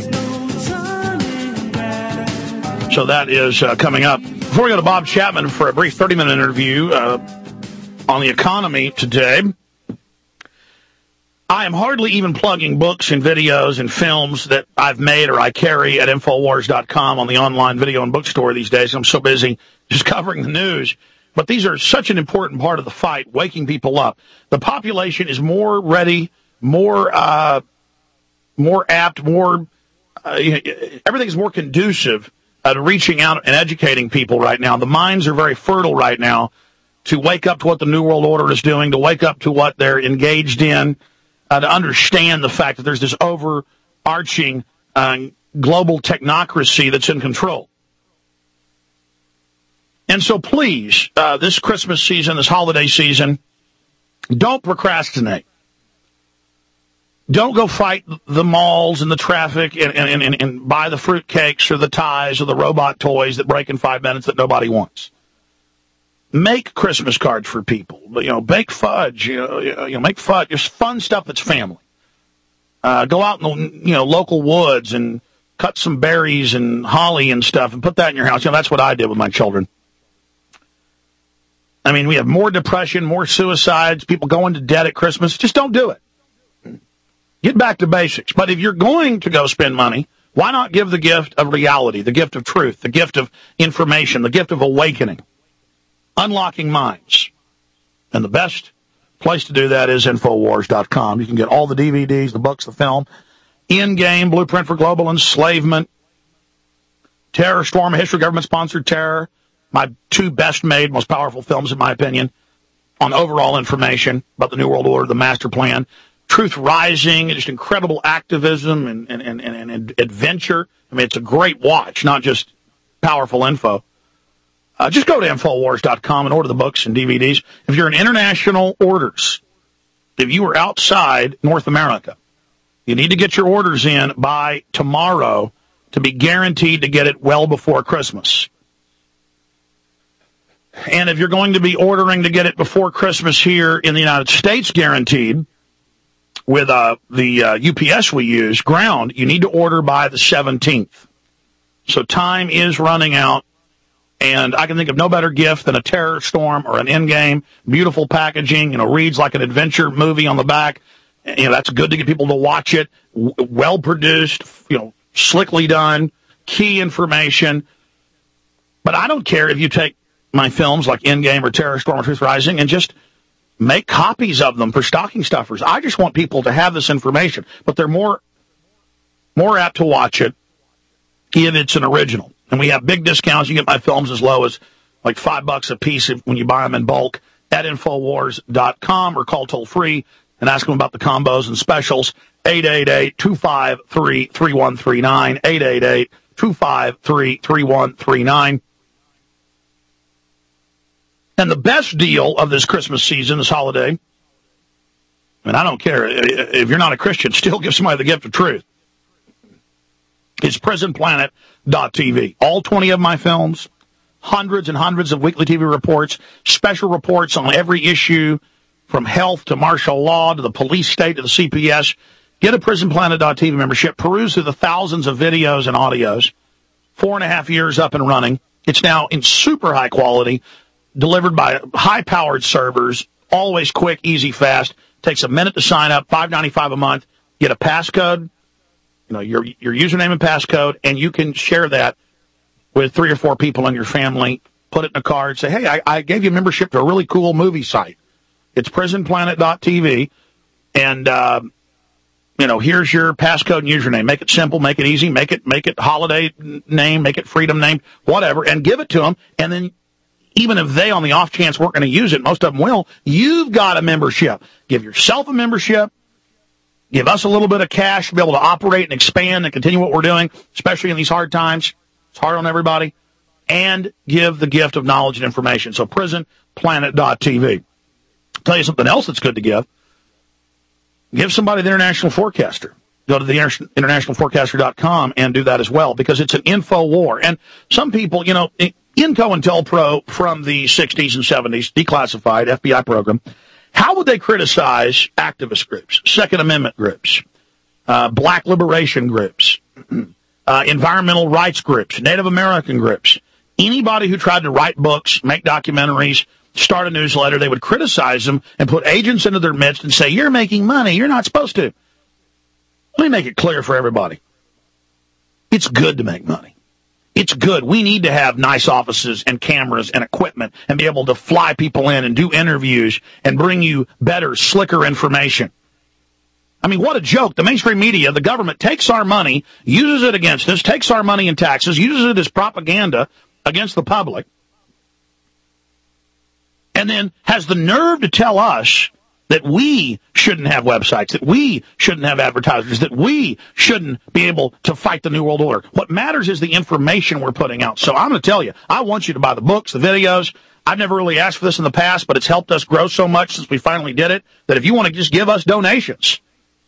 So that is uh, coming up. Before we go to Bob Chapman for a brief thirty-minute interview uh, on the economy today, I am hardly even plugging books and videos and films that I've made or I carry at infowars dot com on the online video and bookstore these days. I'm so busy just covering the news. But these are such an important part of the fight, waking people up. The population is more ready, more uh, more apt, more uh, everything is more conducive Uh, to reaching out and educating people right now. The minds are very fertile right now to wake up to what the New World Order is doing, to wake up to what they're engaged in, uh, to understand the fact that there's this overarching uh, global technocracy that's in control. And so please, uh, this Christmas season, this holiday season, don't procrastinate. Don't go fight the malls and the traffic and, and, and, and buy the fruit cakes or the ties or the robot toys that break in five minutes that nobody wants. Make Christmas cards for people. You know, bake fudge. You know, you know make fudge. Just fun stuff that's family. Uh, go out in the you know local woods and cut some berries and holly and stuff and put that in your house. You know, that's what I did with my children. I mean, we have more depression, more suicides, people going to debt at Christmas. Just don't do it. Get back to basics. But if you're going to go spend money, why not give the gift of reality, the gift of truth, the gift of information, the gift of awakening, unlocking minds? And the best place to do that is Infowars dot com. You can get all the D V Ds, the books, the film, In-Game, Blueprint for Global Enslavement, Terror Storm, History of Government-Sponsored Terror, my two best-made, most powerful films, in my opinion, on overall information about the New World Order, the master plan, Truth Rising, just incredible activism and, and, and, and, and adventure. I mean, it's a great watch, not just powerful info. Uh, just go to Infowars dot com and order the books and D V Ds. If you're in international orders, if you are outside North America, you need to get your orders in by tomorrow to be guaranteed to get it well before Christmas. And if you're going to be ordering to get it before Christmas here in the United States, guaranteed, with uh, the uh, U P S we use, ground, you need to order by the seventeenth. So time is running out. And I can think of no better gift than a Terror Storm or an In-Game, beautiful packaging, you know, reads like an adventure movie on the back. You know, that's good to get people to watch it. W- well produced, you know, slickly done, key information. But I don't care if you take my films like In-Game or Terror Storm or Truth Rising and just make copies of them for stocking stuffers. I just want people to have this information. But they're more, more apt to watch it if it's an original. And we have big discounts. You get my films as low as like five bucks a piece when you buy them in bulk at Infowars dot com, or call toll free and ask them about the combos and specials. eight eight eight, two five three, three one three nine, eight eight eight, two five three, three one three nine. And the best deal of this Christmas season, this holiday, and I don't care, if you're not a Christian, still give somebody the gift of truth. It's prison planet dot t v. All twenty of my films, hundreds and hundreds of weekly T V reports, special reports on every issue, from health to martial law to the police state to the C P S. Get a prison planet dot t v membership. Peruse through the thousands of videos and audios. Four and a half years up and running. It's now in super high quality, delivered by high-powered servers, always quick, easy, fast. Takes a minute to sign up, five ninety-five a month. Get a passcode. You know, your your username and passcode, and you can share that with three or four people in your family. Put it in a card. Say, hey, I, I gave you membership to a really cool movie site. It's prison planet dot t v, and uh, you know, here's your passcode and username. Make it simple, make it easy, make it make it holiday name, make it freedom name, whatever, and give it to them. And then, even if they, on the off chance, weren't going to use it, most of them will. You've got a membership. Give yourself a membership. Give us a little bit of cash to be able to operate and expand and continue what we're doing, especially in these hard times. It's hard on everybody. And give the gift of knowledge and information. So prison planet dot t v. I'll tell you something else that's good to give. Give somebody the International Forecaster. Go to the international forecaster dot com and do that as well, because it's an info war. And some people, you know, InCOINTELPRO from the sixties and seventies, declassified F B I program, how would they criticize activist groups, Second Amendment groups, uh, black liberation groups, uh, environmental rights groups, Native American groups? Anybody who tried to write books, make documentaries, start a newsletter, they would criticize them and put agents into their midst and say, you're making money, you're not supposed to. Let me make it clear for everybody. It's good to make money. It's good. We need to have nice offices and cameras and equipment and be able to fly people in and do interviews and bring you better, slicker information. I mean, what a joke. The mainstream media, the government, takes our money, uses it against us, takes our money in taxes, uses it as propaganda against the public, and then has the nerve to tell us that we shouldn't have websites, that we shouldn't have advertisers, that we shouldn't be able to fight the New World Order. What matters is the information we're putting out. So I'm going to tell you, I want you to buy the books, the videos. I've never really asked for this in the past, but it's helped us grow so much since we finally did it, that if you want to just give us donations,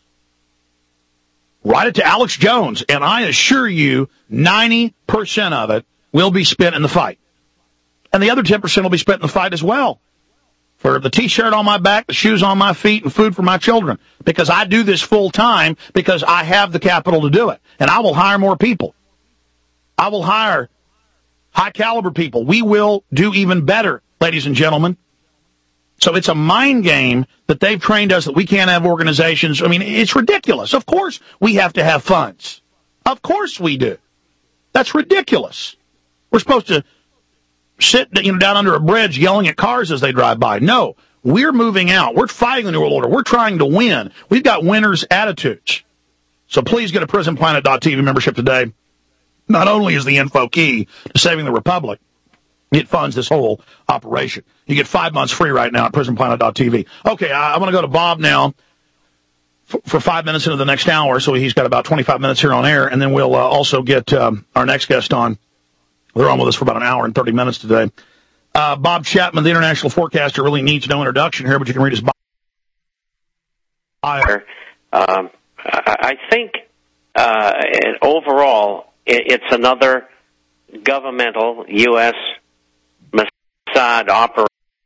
write it to Alex Jones, and I assure you ninety percent of it will be spent in the fight. And the other ten percent will be spent in the fight as well. For the T-shirt on my back, the shoes on my feet, and food for my children. Because I do this full time because I have the capital to do it. And I will hire more people. I will hire high caliber people. We will do even better, ladies and gentlemen. So it's a mind game that they've trained us that we can't have organizations. I mean, it's ridiculous. Of course we have to have funds. Of course we do. That's ridiculous. We're supposed to sit, you know, down under a bridge yelling at cars as they drive by. No, we're moving out. We're fighting the New World Order. We're trying to win. We've got winners' attitudes. So please get a prison planet dot t v membership today. Not only is the info key to saving the Republic, it funds this whole operation. You get five months free right now at prison planet dot t v. Okay, I, I want to go to Bob now for, for five minutes into the next hour, so he's got about twenty-five minutes here on air, and then we'll uh, also get um, our next guest on. They're on with us for about an hour and thirty minutes today. Uh, Bob Chapman, the international forecaster, really needs no introduction here, but you can read his bio. Um, I think uh, overall it's another governmental U S Mossad operation.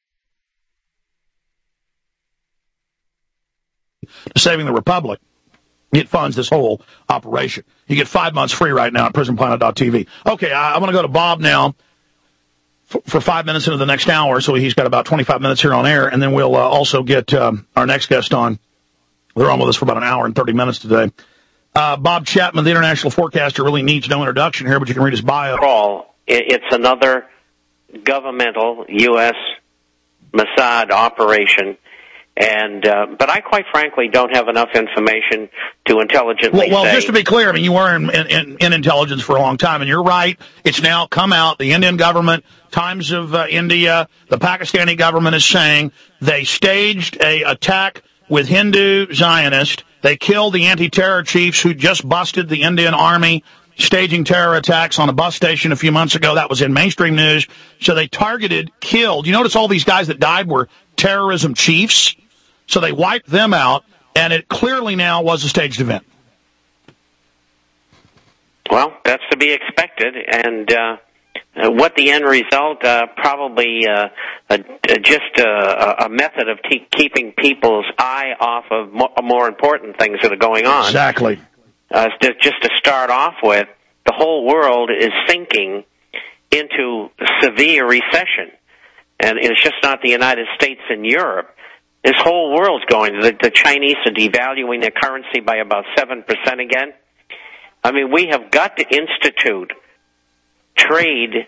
Saving the Republic. It funds this whole operation. You get five months free right now at prison planet dot t v. Okay, I, I want to go to Bob now for, for five minutes into the next hour, so he's got about twenty-five minutes here on air, and then we'll uh, also get um, our next guest on. They're on with us for about an hour and thirty minutes today. Uh, Bob Chapman, the international forecaster, really needs no introduction here, but you can read his bio. Overall, it's another governmental U S Mossad operation. And uh, but I quite frankly don't have enough information to intelligently well, well, say. just to be clear, I mean, you were in, in, in intelligence for a long time, and you're right. It's now come out. The Indian government, Times of uh, India, the Pakistani government is saying they staged a attack with Hindu Zionists. They killed the anti-terror chiefs who just busted the Indian army staging terror attacks on a bus station a few months ago. That was in mainstream news. So they targeted, killed. You notice all these guys that died were terrorism chiefs. So they wiped them out, and it clearly now was a staged event. Well, that's to be expected, and uh, what the end result, uh, probably uh, a, a, just a, a method of te- keeping people's eye off of mo- more important things that are going on. Exactly. Uh, just to start off with, the whole world is sinking into severe recession, and it's just not the United States and Europe. This whole world's going. The, the Chinese are devaluing their currency by about seven percent again. I mean, we have got to institute trade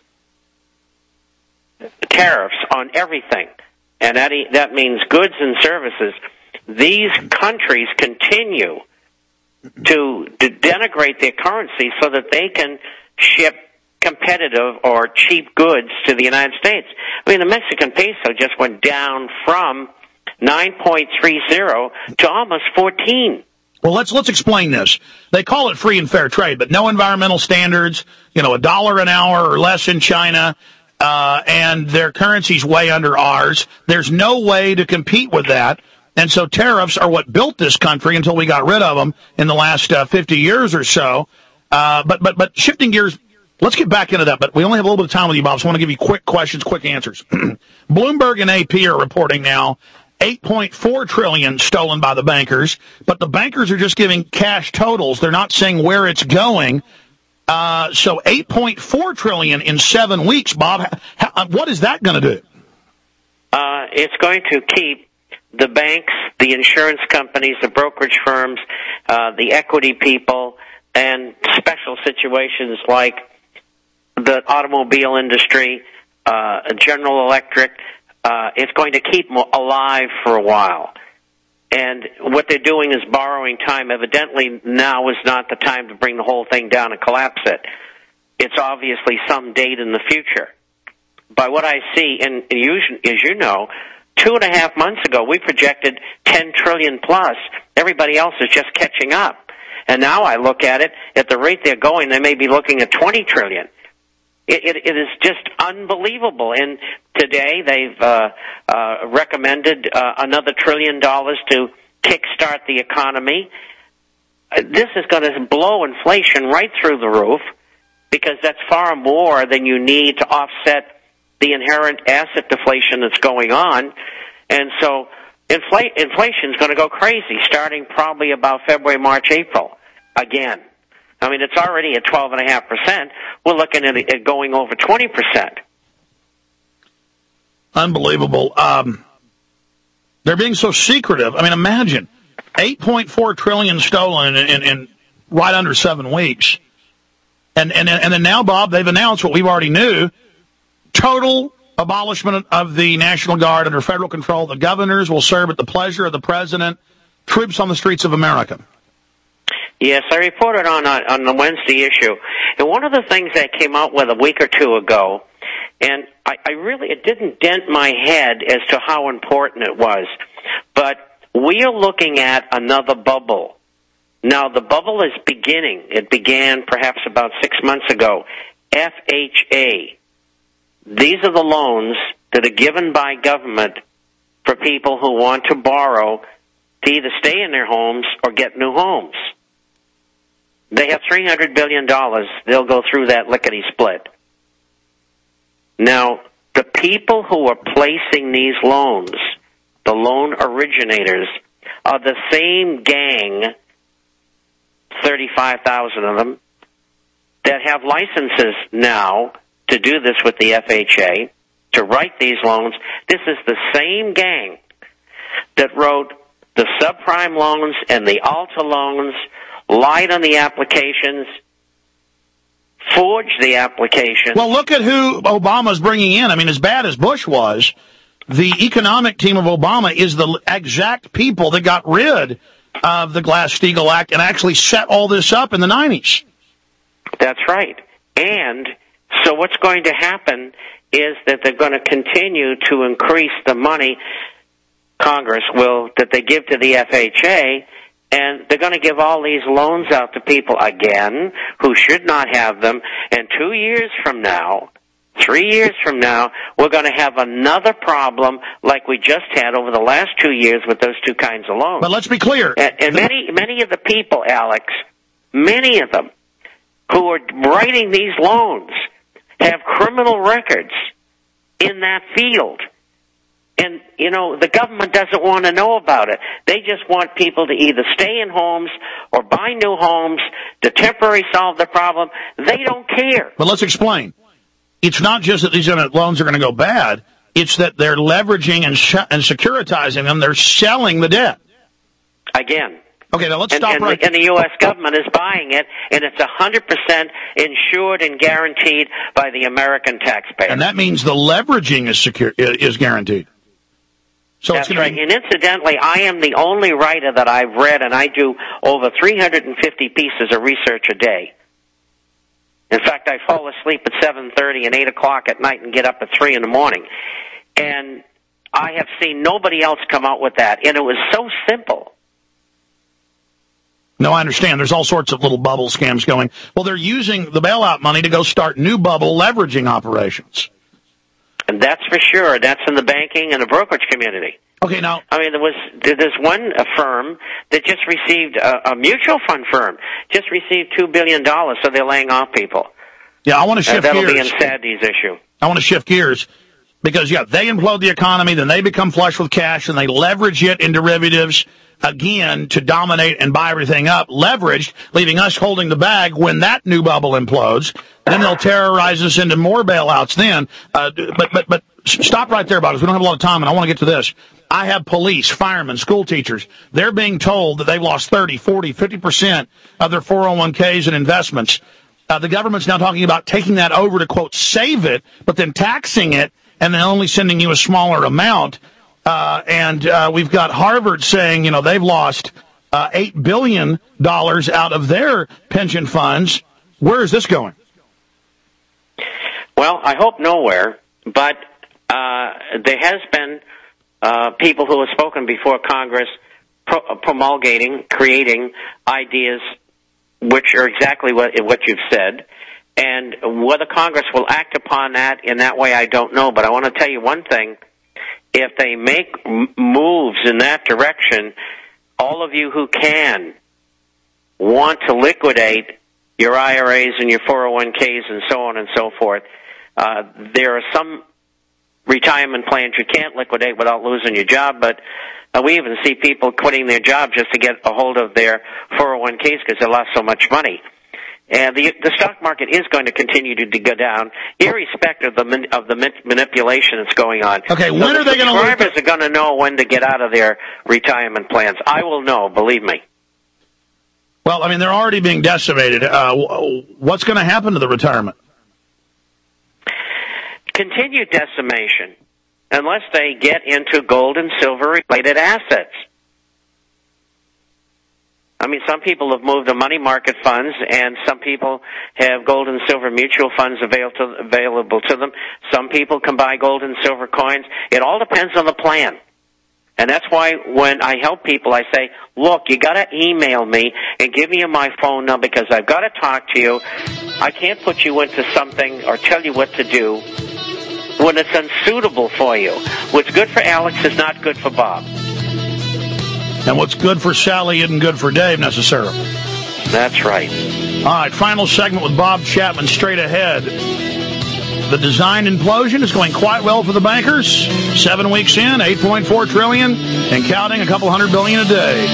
tariffs on everything, and that that means goods and services. These countries continue to, to denigrate their currency so that they can ship competitive or cheap goods to the United States. I mean, the Mexican peso just went down from nine point three zero to almost fourteen. Well, let's let's explain this. They call it free and fair trade, but no environmental standards, you know, a dollar an hour or less in China, uh, and their currency's way under ours. There's no way to compete with that. And so tariffs are what built this country until we got rid of them in the last uh, fifty years or so. Uh, but, but, but shifting gears, let's get back into that. But we only have a little bit of time with you, Bob, so I want to give you quick questions, quick answers. Bloomberg and A P are reporting now eight point four trillion dollars stolen by the bankers, but the bankers are just giving cash totals. They're not saying where it's going. Uh, so eight point four trillion dollars in seven weeks, Bob. How, what is that going to do? Uh, it's going to keep the banks, the insurance companies, the brokerage firms, uh, the equity people, and special situations like the automobile industry, uh, General Electric. Uh, it's going to keep them alive for a while. And what they're doing is borrowing time. Evidently, now is not the time to bring the whole thing down and collapse it. It's obviously some date in the future. By what I see, and as you know, two and a half months ago, we projected ten trillion plus. Everybody else is just catching up. And now I look at it, at the rate they're going, they may be looking at twenty trillion. It, it, it is just unbelievable. And today they've uh, uh, recommended uh, another trillion dollars to kickstart the economy. Uh, this is going to blow inflation right through the roof because that's far more than you need to offset the inherent asset deflation that's going on. And so infl- inflation is going to go crazy starting probably about February, March, April again. I mean, it's already at twelve point five percent. We're looking at it going over twenty percent. Unbelievable. Um, They're being so secretive. I mean, imagine eight point four trillion dollars stolen in, in, in right under seven weeks. And, and, and then now, Bob, they've announced what we already knew, total abolishment of the National Guard under federal control. The governors will serve at the pleasure of the president. Troops on the streets of America. Yes, I reported on uh, on the Wednesday issue. And one of the things that came out with a week or two ago, and I, I really, it didn't dent my head as to how important it was, but we are looking at another bubble. Now, the bubble is beginning. It began perhaps about six months ago. F H A. These are the loans that are given by government for people who want to borrow to either stay in their homes or get new homes. They have three hundred billion dollars. They'll go through that lickety-split. Now, the people who are placing these loans, the loan originators, are the same gang, thirty-five thousand of them, that have licenses now to do this with the F H A, to write these loans. This is the same gang that wrote the subprime loans and the Alta loans, lied on the applications, forged the applications. Well, look at who Obama's bringing in. I mean, as bad as Bush was, the economic team of Obama is the exact people that got rid of the Glass-Steagall Act and actually set all this up in the nineties. That's right. And so what's going to happen is that they're going to continue to increase the money, Congress will, that they give to the F H A, and they're going to give all these loans out to people again who should not have them. And two years from now, three years from now, we're going to have another problem like we just had over the last two years with those two kinds of loans. But let's be clear. And, and many, many of the people, Alex, many of them who are writing these loans have criminal records in that field. And, you know, the government doesn't want to know about it. They just want people to either stay in homes or buy new homes to temporarily solve the problem. They don't care. But let's explain. It's not just that these loans are going to go bad. It's that they're leveraging and, sh- and securitizing them. They're selling the debt. Again. Okay, now let's and, stop and right the, and the U S government is buying it, and it's one hundred percent insured and guaranteed by the American taxpayer. And that means the leveraging is secure, is guaranteed. So That's it's right. Be... And incidentally, I am the only writer that I've read, and I do over three hundred fifty pieces of research a day. In fact, I fall asleep at seven thirty and eight o'clock at night and get up at three in the morning. And I have seen nobody else come out with that. And it was so simple. No, I understand. There's all sorts of little bubble scams going. Well, they're using the bailout money to go start new bubble leveraging operations. And that's for sure. That's in the banking and the brokerage community. Okay, now... I mean, there was there's one firm that just received, a, a mutual fund firm, just received two billion dollars, so they're laying off people. Yeah, I want to shift uh, that'll gears. That'll be in Sadie's issue. I want to shift gears because, yeah, they implode the economy, then they become flush with cash, and they leverage it in derivatives, again, to dominate and buy everything up, leveraged, leaving us holding the bag when that new bubble implodes. Then they'll terrorize us into more bailouts then. Uh, but, but, but stop right there, because we don't have a lot of time, and I want to get to this. I have police, firemen, school teachers. They're being told that they've lost thirty, forty, fifty percent of their four oh one k's and investments. Uh, the government's now talking about taking that over to, quote, save it, but then taxing it and then only sending you a smaller amount. Uh, and uh, we've got Harvard saying, you know, they've lost uh, eight billion dollars out of their pension funds. Where is this going? Well, I hope nowhere, but uh, there has been uh, people who have spoken before Congress pro- promulgating, creating ideas which are exactly what, what you've said. And whether Congress will act upon that in that way, I don't know. But I want to tell you one thing. If they make m- moves in that direction, all of you who can want to liquidate your I R As and your four oh one k's and so on and so forth, uh, there are some retirement plans you can't liquidate without losing your job, but uh, we even see people quitting their job just to get a hold of their four oh one k's because they lost so much money. And the the stock market is going to continue to, to go down, irrespective of the of the manipulation that's going on. Okay, when so are they going to? Subscribers are going to know when to get out of their retirement plans. I will know, believe me. Well, I mean, they're already being decimated. Uh, what's going to happen to the retirement? Continued decimation, unless they get into gold and silver related assets. I mean, some people have moved to money market funds, and some people have gold and silver mutual funds avail to, available to them. Some people can buy gold and silver coins. It all depends on the plan. And that's why when I help people, I say, look, you got to email me and give me my phone number because I've got to talk to you. I can't put you into something or tell you what to do when it's unsuitable for you. What's good for Alex is not good for Bob. And what's good for Sally isn't good for Dave, necessarily. That's right. All right, final segment with Bob Chapman straight ahead. The design implosion is going quite well for the bankers. Seven weeks in, eight point four trillion dollars, and counting a couple hundred billion a day.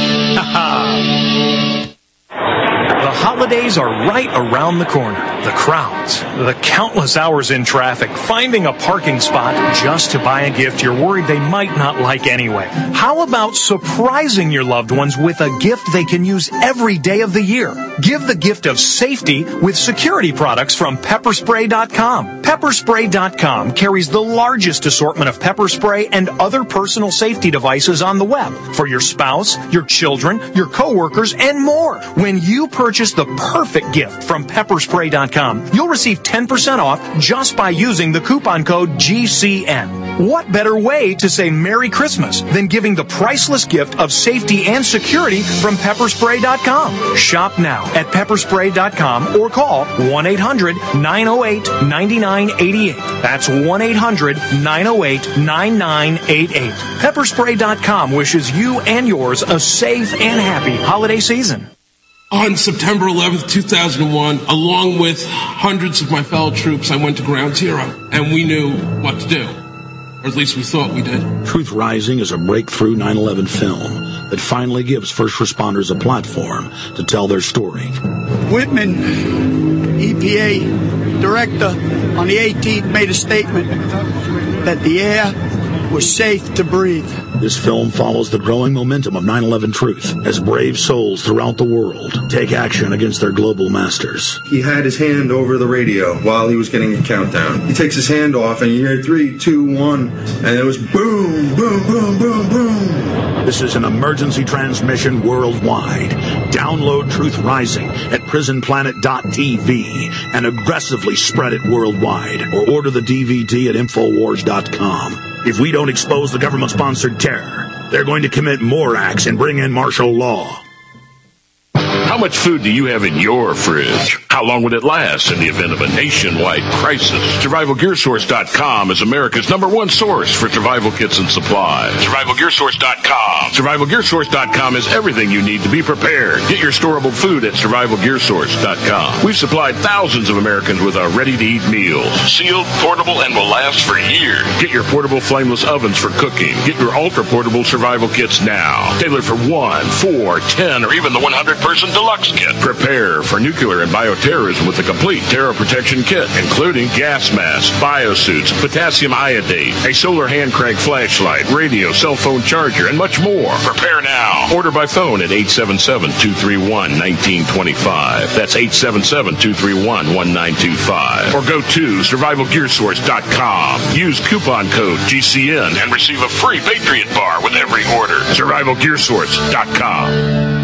The holidays are right around the corner. The crowds, the countless hours in traffic, finding a parking spot just to buy a gift you're worried they might not like anyway. How about surprising your loved ones with a gift they can use every day of the year? Give the gift of safety with security products from pepper spray dot com. pepper spray dot com carries the largest assortment of pepper spray and other personal safety devices on the web for your spouse, your children, your coworkers, and more. When you purchase the perfect gift from pepper spray dot com, you'll receive ten percent off just by using the coupon code G C N. What better way to say Merry Christmas than giving the priceless gift of safety and security from pepper spray dot com? Shop now at pepper spray dot com or call one eight hundred nine oh eight nine nine eight eight. That's one eight hundred nine oh eight nine nine eight eight. pepper spray dot com wishes you and yours a safe and happy holiday season. On September eleventh, two thousand one, along with hundreds of my fellow troops, I went to Ground Zero, and we knew what to do. Or at least we thought we did. Truth Rising is a breakthrough nine eleven film that finally gives first responders a platform to tell their story. Whitman, E P A director, on the eighteenth made a statement that the air was safe to breathe. This film follows the growing momentum of nine eleven truth as brave souls throughout the world take action against their global masters. He had his hand over the radio while he was getting a countdown. He takes his hand off and you hear three, two, one, and it was boom, boom, boom, boom, boom. This is an emergency transmission worldwide. Download Truth Rising at prison planet dot t v and aggressively spread it worldwide, or order the D V D at infowars dot com. If we don't expose the government-sponsored terror, they're going to commit more acts and bring in martial law. How much food do you have in your fridge? How long would it last in the event of a nationwide crisis? Survival Gear Source dot com is America's number one source for survival kits and supplies. Survival Gear Source dot com. Survival Gear Source dot com is everything you need to be prepared. Get your storable food at Survival Gear Source dot com. We've supplied thousands of Americans with our ready-to-eat meals. Sealed, portable, and will last for years. Get your portable flameless ovens for cooking. Get your ultra-portable survival kits now. Tailored for one, four, ten, or even the one hundred person deluxe kit. Prepare for nuclear and bioterrorism with a complete terror protection kit, including gas masks, biosuits, potassium iodate, a solar hand crank flashlight, radio, cell phone charger, and much more. Prepare now. Order by phone at eight seven seven, two three one, one nine two five. That's eight seven seven, two three one, one nine two five. Or go to Survival Gear Source dot com. Use coupon code G C N and receive a free Patriot bar with every order. Survival Gear Source dot com.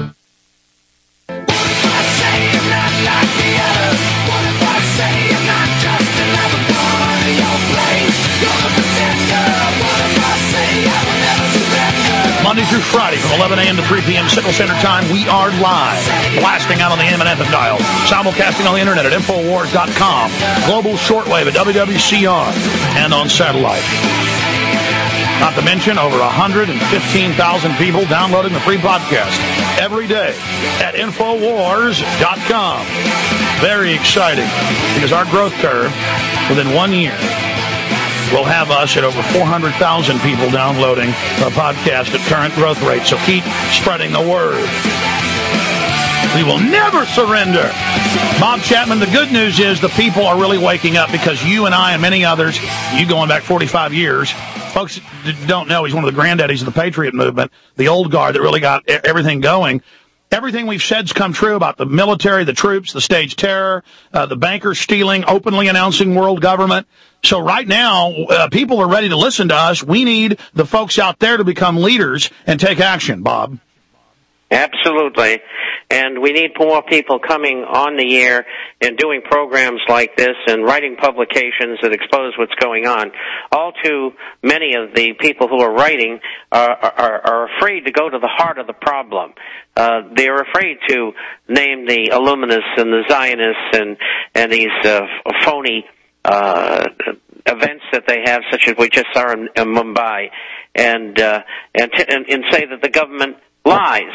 Monday through Friday from eleven a.m. to three p.m. Central Standard Time, we are live, blasting out on the A M and F M dial, simulcasting on the internet at infowars dot com, global shortwave at W W C R, and on satellite. Not to mention over one hundred fifteen thousand people downloading the free podcast every day at infowars dot com. Very exciting, because our growth curve within one year will have us at over four hundred thousand people downloading the podcast at current growth rate. So keep spreading the word. We will never surrender. Bob Chapman, the good news is the people are really waking up because you and I and many others, you going back forty-five years, folks don't know he's one of the granddaddies of the Patriot movement, the old guard that really got everything going. Everything we've said's come true about the military, the troops, the staged terror, uh, the bankers stealing, openly announcing world government. So right now, uh, people are ready to listen to us. We need the folks out there to become leaders and take action, Bob. Absolutely. And we need more people coming on the air and doing programs like this and writing publications that expose what's going on. All too many of the people who are writing are, are, are afraid to go to the heart of the problem. Uh, they're afraid to name the Illuminists and the Zionists and, and these uh, phony uh, events that they have, such as we just saw in, in Mumbai, and, uh, and, t- and, and say that the government lies.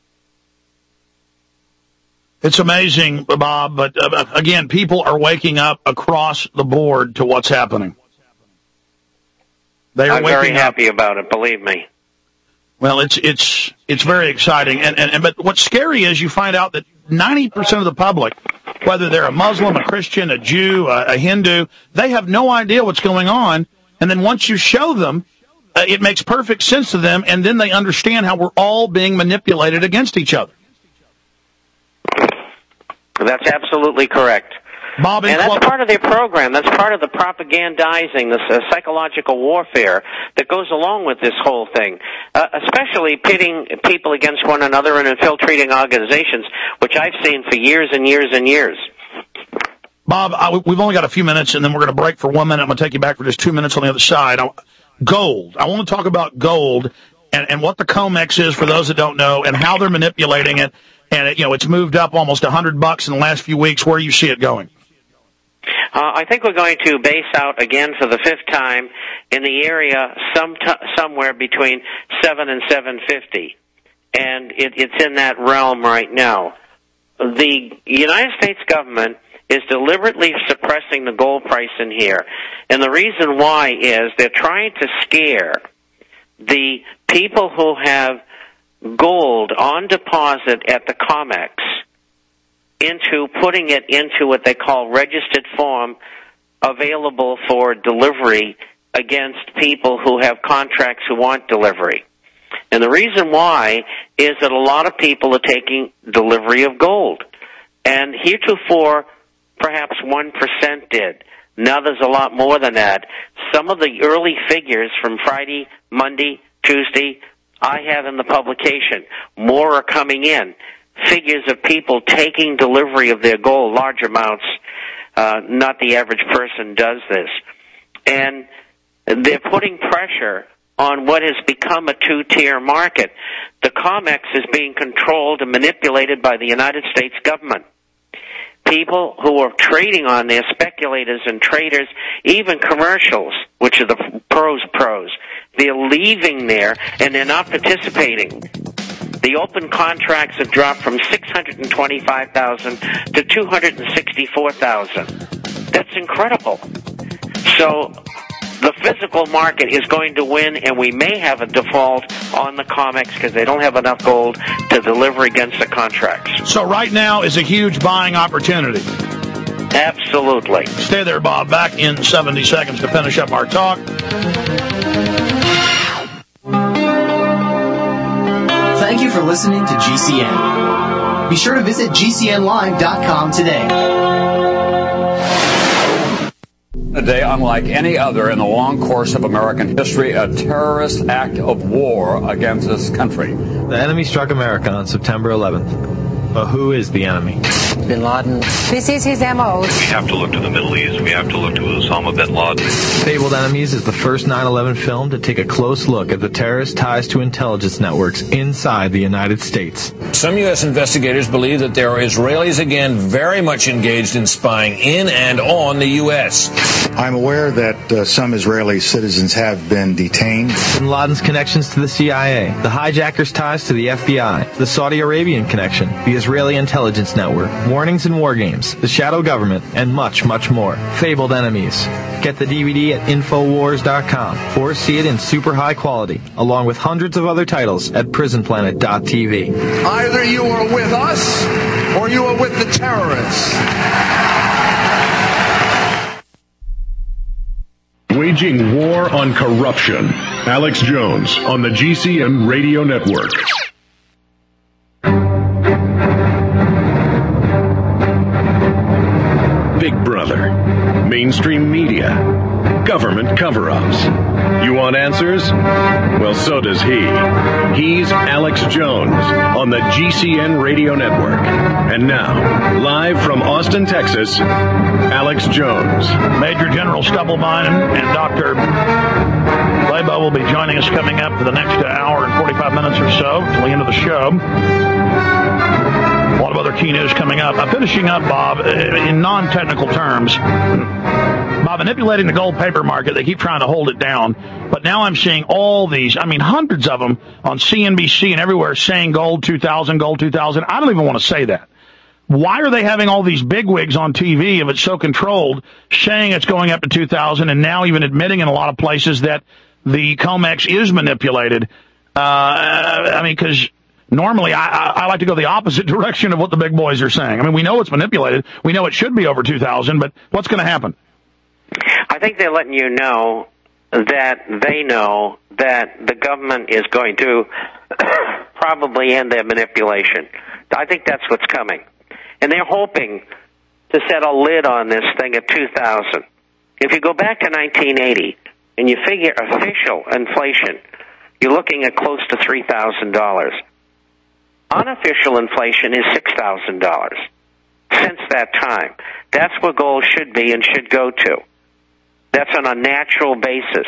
It's amazing, Bob, but uh, again, people are waking up across the board to what's happening. They are I'm waking very happy up. about it, believe me. Well, it's it's it's very exciting, and, and, and but what's scary is you find out that ninety percent of the public, whether they're a Muslim, a Christian, a Jew, a, a Hindu, they have no idea what's going on, and then once you show them, uh, it makes perfect sense to them, and then they understand how we're all being manipulated against each other. That's absolutely correct. Bob, and that's part of their program. That's part of the propagandizing, the uh, psychological warfare that goes along with this whole thing, uh, especially pitting people against one another and infiltrating organizations, which I've seen for years and years and years. Bob, I, we've only got a few minutes, and then we're going to break for one minute. I'm going to take you back for just two minutes on the other side. I, gold. I want to talk about gold and, and what the COMEX is for those that don't know and how they're manipulating it. And, it, you know, it's moved up almost a hundred bucks in the last few weeks. Where do you see it going? Uh, I think we're going to base out again for the fifth time in the area some t- somewhere between seven and seven fifty, and it, it's in that realm right now. The United States government is deliberately suppressing the gold price in here, and the reason why is they're trying to scare the people who have gold on deposit at the COMEX into putting it into what they call registered form available for delivery against people who have contracts who want delivery. And the reason why is that a lot of people are taking delivery of gold. And heretofore, perhaps one percent did. Now there's a lot more than that. Some of the early figures from Friday, Monday, Tuesday, I have in the publication. More are coming in. Figures of people taking delivery of their gold, large amounts. Uh, not the average person does this. And they're putting pressure on what has become a two-tier market. The COMEX is being controlled and manipulated by the United States government. People who are trading on there, speculators and traders, even commercials, which are the pros pros, they're leaving there and they're not participating. The open contracts have dropped from six hundred twenty-five thousand to two hundred sixty-four thousand. That's incredible. So the physical market is going to win, and we may have a default on the COMEX because they don't have enough gold to deliver against the contracts. So right now is a huge buying opportunity. Absolutely. Stay there, Bob. Back in seventy seconds to finish up our talk. Thank you for listening to G C N. Be sure to visit G C N live dot com today. A day unlike any other in the long course of American history, a terrorist act of war against this country. The enemy struck America on September eleventh. But who is the enemy? Bin Laden. This is his M O. We have to look to the Middle East. We have to look to Osama bin Laden. Fabled Enemies is the first nine eleven film to take a close look at the terrorist ties to intelligence networks inside the United States. Some U S investigators believe that there are Israelis again very much engaged in spying in and on the U S. I'm aware that uh, some Israeli citizens have been detained. Bin Laden's connections to the C I A, the hijackers' ties to the F B I, the Saudi Arabian connection, the Israeli intelligence network, warnings and war games, the shadow government, and much, much more. Fabled Enemies. Get the D V D at Infowars dot com or see it in super high quality, along with hundreds of other titles at Prison Planet dot T V. Either you are with us or you are with the terrorists. Waging war on corruption. Alex Jones on the G C N Radio Network. Big Brother, mainstream media, government cover-ups. You want answers? Well, so does he. He's Alex Jones on the G C N Radio Network. And now, live from Austin, Texas, Alex Jones. Major General Stubblebine and Doctor Labo will be joining us coming up for the next hour and forty-five minutes or so till the end of the show. A lot of other key news coming up. I'm finishing up, Bob, in non-technical terms. By manipulating the gold paper market, they keep trying to hold it down. But now I'm seeing all these, I mean, hundreds of them on C N B C and everywhere saying gold two thousand, gold two thousand. I don't even want to say that. Why are they having all these bigwigs on T V if it's so controlled, saying it's going up to two thousand and now even admitting in a lot of places that the COMEX is manipulated? Uh, I mean, because normally I, I, I like to go the opposite direction of what the big boys are saying. I mean, we know it's manipulated. We know it should be over two thousand, but what's going to happen? I think they're letting you know that they know that the government is going to probably end their manipulation. I think that's what's coming. And they're hoping to set a lid on this thing at two thousand. If you go back to nineteen eighty and you figure official inflation, you're looking at close to three thousand dollars. Unofficial inflation is six thousand dollars. Since that time, that's where gold should be and should go to. That's on a natural basis.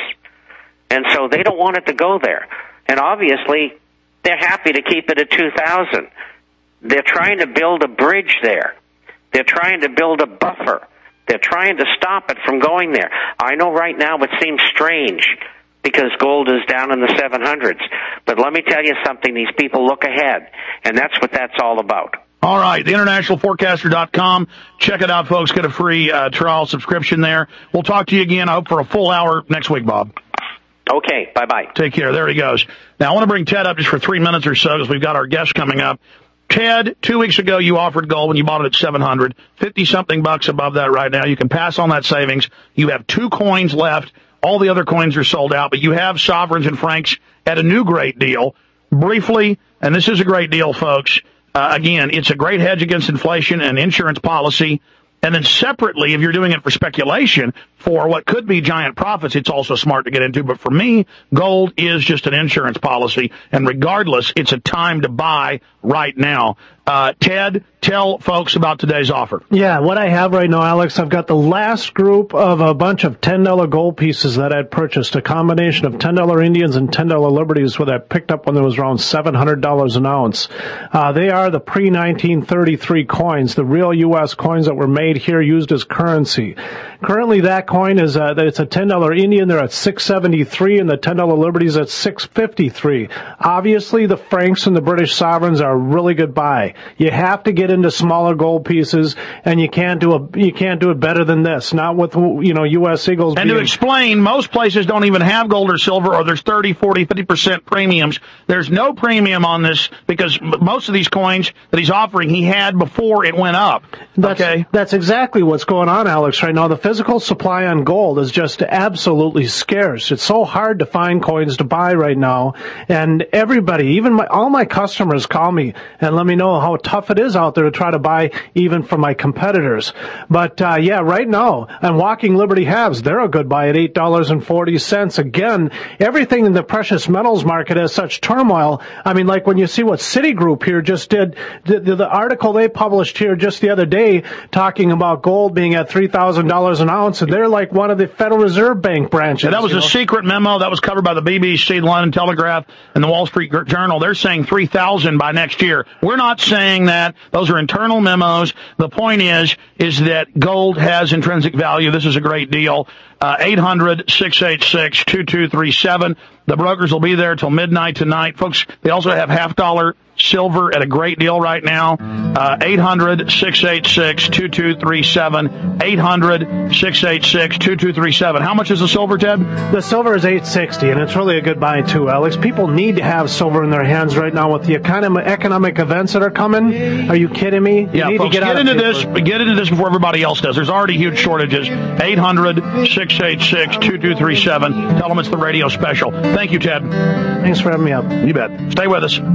And so they don't want it to go there. And obviously, they're happy to keep it at two thousand. They're trying to build a bridge there. They're trying to build a buffer. They're trying to stop it from going there. I know right now it seems strange because gold is down in the seven hundreds. But let me tell you something. These people look ahead, and that's what that's all about. All right, the international forecaster dot com. Check it out, folks. Get a free uh, trial subscription there. We'll talk to you again, I hope, for a full hour next week, Bob. Okay, bye-bye. Take care. There he goes. Now, I want to bring Ted up just for three minutes or so because we've got our guest coming up. Ted, two weeks ago, you offered gold when you bought it at seven hundred, fifty-something bucks above that right now. You can pass on that savings. You have two coins left. All the other coins are sold out, but you have sovereigns and francs at a new great deal. Briefly, and this is a great deal, folks, uh, again, it's a great hedge against inflation and insurance policy. And then separately, if you're doing it for speculation, for what could be giant profits, it's also smart to get into. But for me, gold is just an insurance policy. And regardless, it's a time to buy right now. Uh, Ted, tell folks about today's offer. Yeah, what I have right now, Alex, I've got the last group of a bunch of ten dollar gold pieces that I'd purchased, a combination of ten dollar Indians and ten dollar Liberties that I picked up when there was around seven hundred dollars an ounce. Uh, they are the pre nineteen thirty-three coins, the real U S coins that were made here used as currency. Currently, that coin is uh, it's a ten dollar Indian. They're at six seventy-three, and the ten dollar Liberties at six fifty-three. Obviously, the francs and the British sovereigns are a really good buy. You have to get into smaller gold pieces, and you can't do a you can't do it better than this. Not with you know U S Eagles. And being... to explain, most places don't even have gold or silver, or there's thirty, forty, fifty percent premiums. There's no premium on this because most of these coins that he's offering, he had before it went up. That's, okay, that's exactly what's going on, Alex. Right now, the physical supply on gold is just absolutely scarce. It's so hard to find coins to buy right now, and everybody, even my, all my customers, call me and let me know how tough it is out there to try to buy even from my competitors. But uh, yeah, right now, and Walking Liberty halves, they're a good buy at eight dollars and forty cents. Again, everything in the precious metals market has such turmoil. I mean, like when you see what Citigroup here just did, the, the, the article they published here just the other day talking about gold being at three thousand dollars an ounce, and they're like one of the Federal Reserve Bank branches. Yeah, that was a know? secret memo that was covered by the B B C, the London Telegraph, and the Wall Street Journal. They're saying three thousand by next year. We're not saying that. Those are internal memos. The point is, is that gold has intrinsic value. This is a great deal. Uh, eight hundred, six eight six, two two three seven. The brokers will be there till midnight tonight. Folks, they also have half-dollar silver at a great deal right now. Uh, eight hundred, six eight six, two two three seven. eight hundred, six eight six, two two three seven. How much is the silver, Ted? The silver is eight sixty, and it's really a good buy, too, Alex. People need to have silver in their hands right now with the economic, economic events that are coming. Are you kidding me? You yeah, need folks, to get, get out into of this. Get into this before everybody else does. There's already huge shortages. eight hundred, six eight six, two two three seven. Tell them it's the radio special. Thank you, Ted. Thanks for having me up. You bet. Stay with us.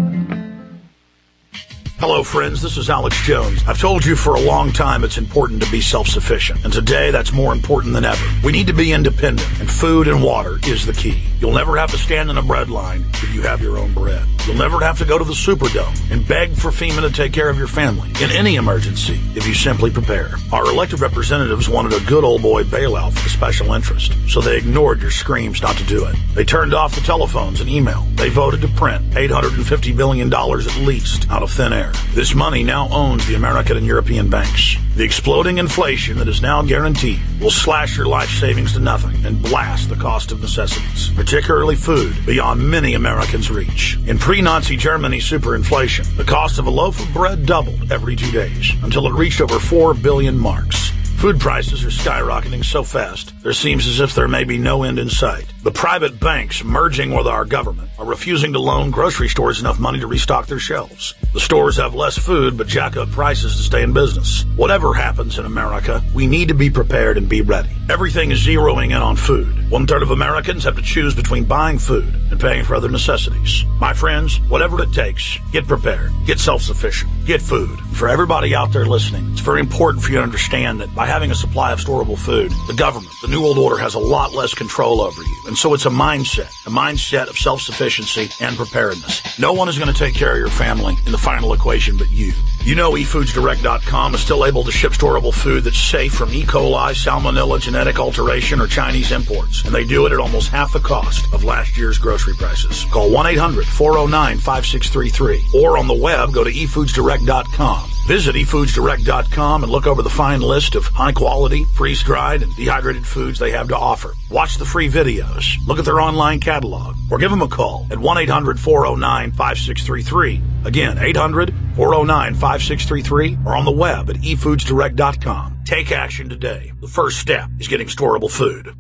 Hello, friends. This is Alex Jones. I've told you for a long time it's important to be self-sufficient, and today that's more important than ever. We need to be independent, and food and water is the key. You'll never have to stand in a bread line if you have your own bread. You'll never have to go to the Superdome and beg for FEMA to take care of your family in any emergency if you simply prepare. Our elected representatives wanted a good old boy bailout for the special interest, so they ignored your screams not to do it. They turned off the telephones and email. They voted to print eight hundred fifty billion dollars at least out of thin air. This money now owns the American and European banks. The exploding inflation that is now guaranteed will slash your life savings to nothing and blast the cost of necessities, particularly food, beyond many Americans' reach. In pre-Nazi Germany superinflation, the cost of a loaf of bread doubled every two days until it reached over four billion marks. Food prices are skyrocketing so fast, there seems as if there may be no end in sight. The private banks merging with our government are refusing to loan grocery stores enough money to restock their shelves. The stores have less food, but jack up prices to stay in business. Whatever happens in America, we need to be prepared and be ready. Everything is zeroing in on food. One third of Americans have to choose between buying food and paying for other necessities. My friends, whatever it takes, get prepared, get self-sufficient, get food. For everybody out there listening, it's very important for you to understand that by having a supply of storable food, the government, the New World Order, has a lot less control over you. And so it's a mindset, a mindset of self-sufficiency and preparedness. No one is going to take care of your family in the final equation but you. You know e foods direct dot com is still able to ship storable food that's safe from E. coli, salmonella, genetic alteration, or Chinese imports. And they do it at almost half the cost of last year's grocery prices. Call one eight hundred, four oh nine, five six three three. Or on the web, go to e foods direct dot com. Visit e foods direct dot com and look over the fine list of high-quality, freeze-dried, and dehydrated foods they have to offer. Watch the free videos, look at their online catalog, or give them a call at one eight hundred, four oh nine, five six three three. Again, eight hundred, four oh nine, five six three three, or on the web at e foods direct dot com. Take action today. The first step is getting storable food.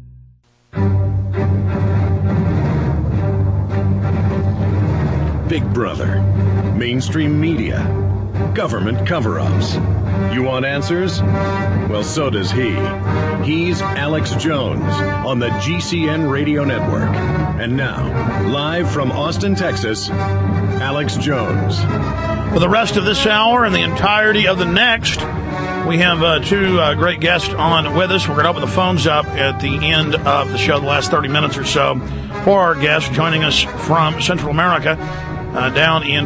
Big Brother, mainstream media, government cover-ups. You want answers? Well, so does he. He's Alex Jones on the G C N Radio Network. And now, live from Austin, Texas, Alex Jones. For the rest of this hour and the entirety of the next, we have uh, two uh, great guests on with us. We're going to open the phones up at the end of the show, the last thirty minutes or so, for our guests joining us from Central America, uh, down in